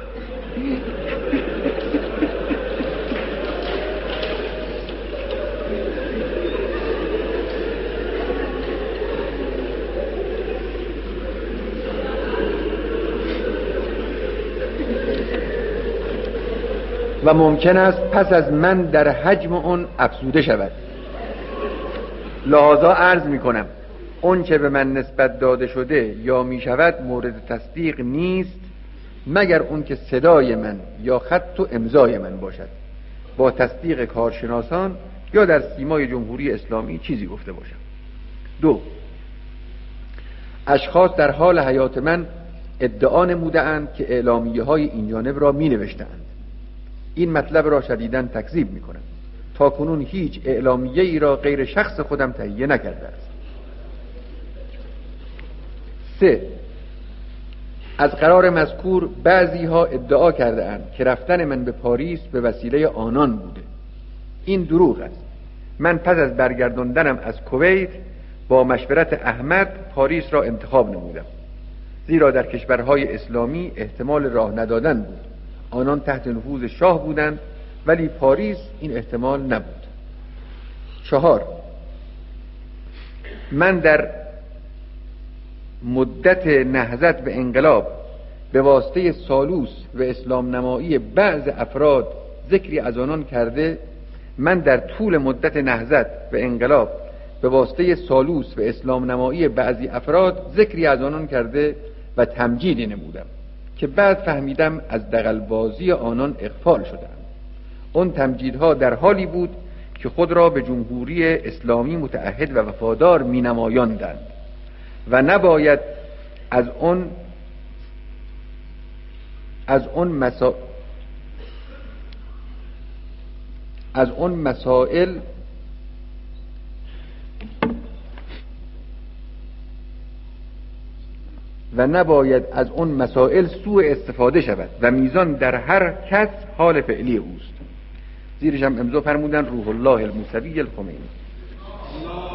و ممکن است پس از من در حجم اون افزوده شود. لحاظا عرض می کنم اون که به من نسبت داده شده یا می شود مورد تصدیق نیست مگر اون که صدای من یا خط و امضای من باشد، با تصدیق کارشناسان یا در سیمای جمهوری اسلامی چیزی گفته باشم. 2. اشخاص در حال حیات من ادعا نموده‌اند که اعلامیه های این جانب را می نوشته‌اند. این مطلب را شدیداً تکذیب می کنم. تا کنون هیچ اعلامیه ای را غیر شخص خودم تهیه نکرده است. 3. از قرار مذکور بعضی ها ادعا کرده اند که رفتن من به پاریس به وسیله آنان بوده. این دروغ است. من پس از برگرداندنم از کویت با مشورت احمد پاریس را انتخاب نمودم، زیرا در کشورهای اسلامی احتمال راه ندادن بود. آنان تحت نفوذ شاه بودند ولی پاریس این احتمال نبود. 4. من در مدت نهضت به انقلاب به واسطه سالوس و اسلام نمایی بعض افراد ذکری از آنان کرده. من در طول مدت نهضت به انقلاب به واسطه سالوس و اسلام نمایی بعضی افراد ذکری از آنان کرده و تمجیدی نمودم که بعد فهمیدم از دغل‌بازی آنان اغفال شدند. اون تمجیدها در حالی بود که خود را به جمهوری اسلامی متعهد و وفادار می نمایاندند و نباید از اون از اون مسائل و نباید از اون مسائل سوء استفاده شود و میزان در هر کس حال فعلی اوست. زیرش هم امضا فرمودن روح الله الموسوی الخمینی.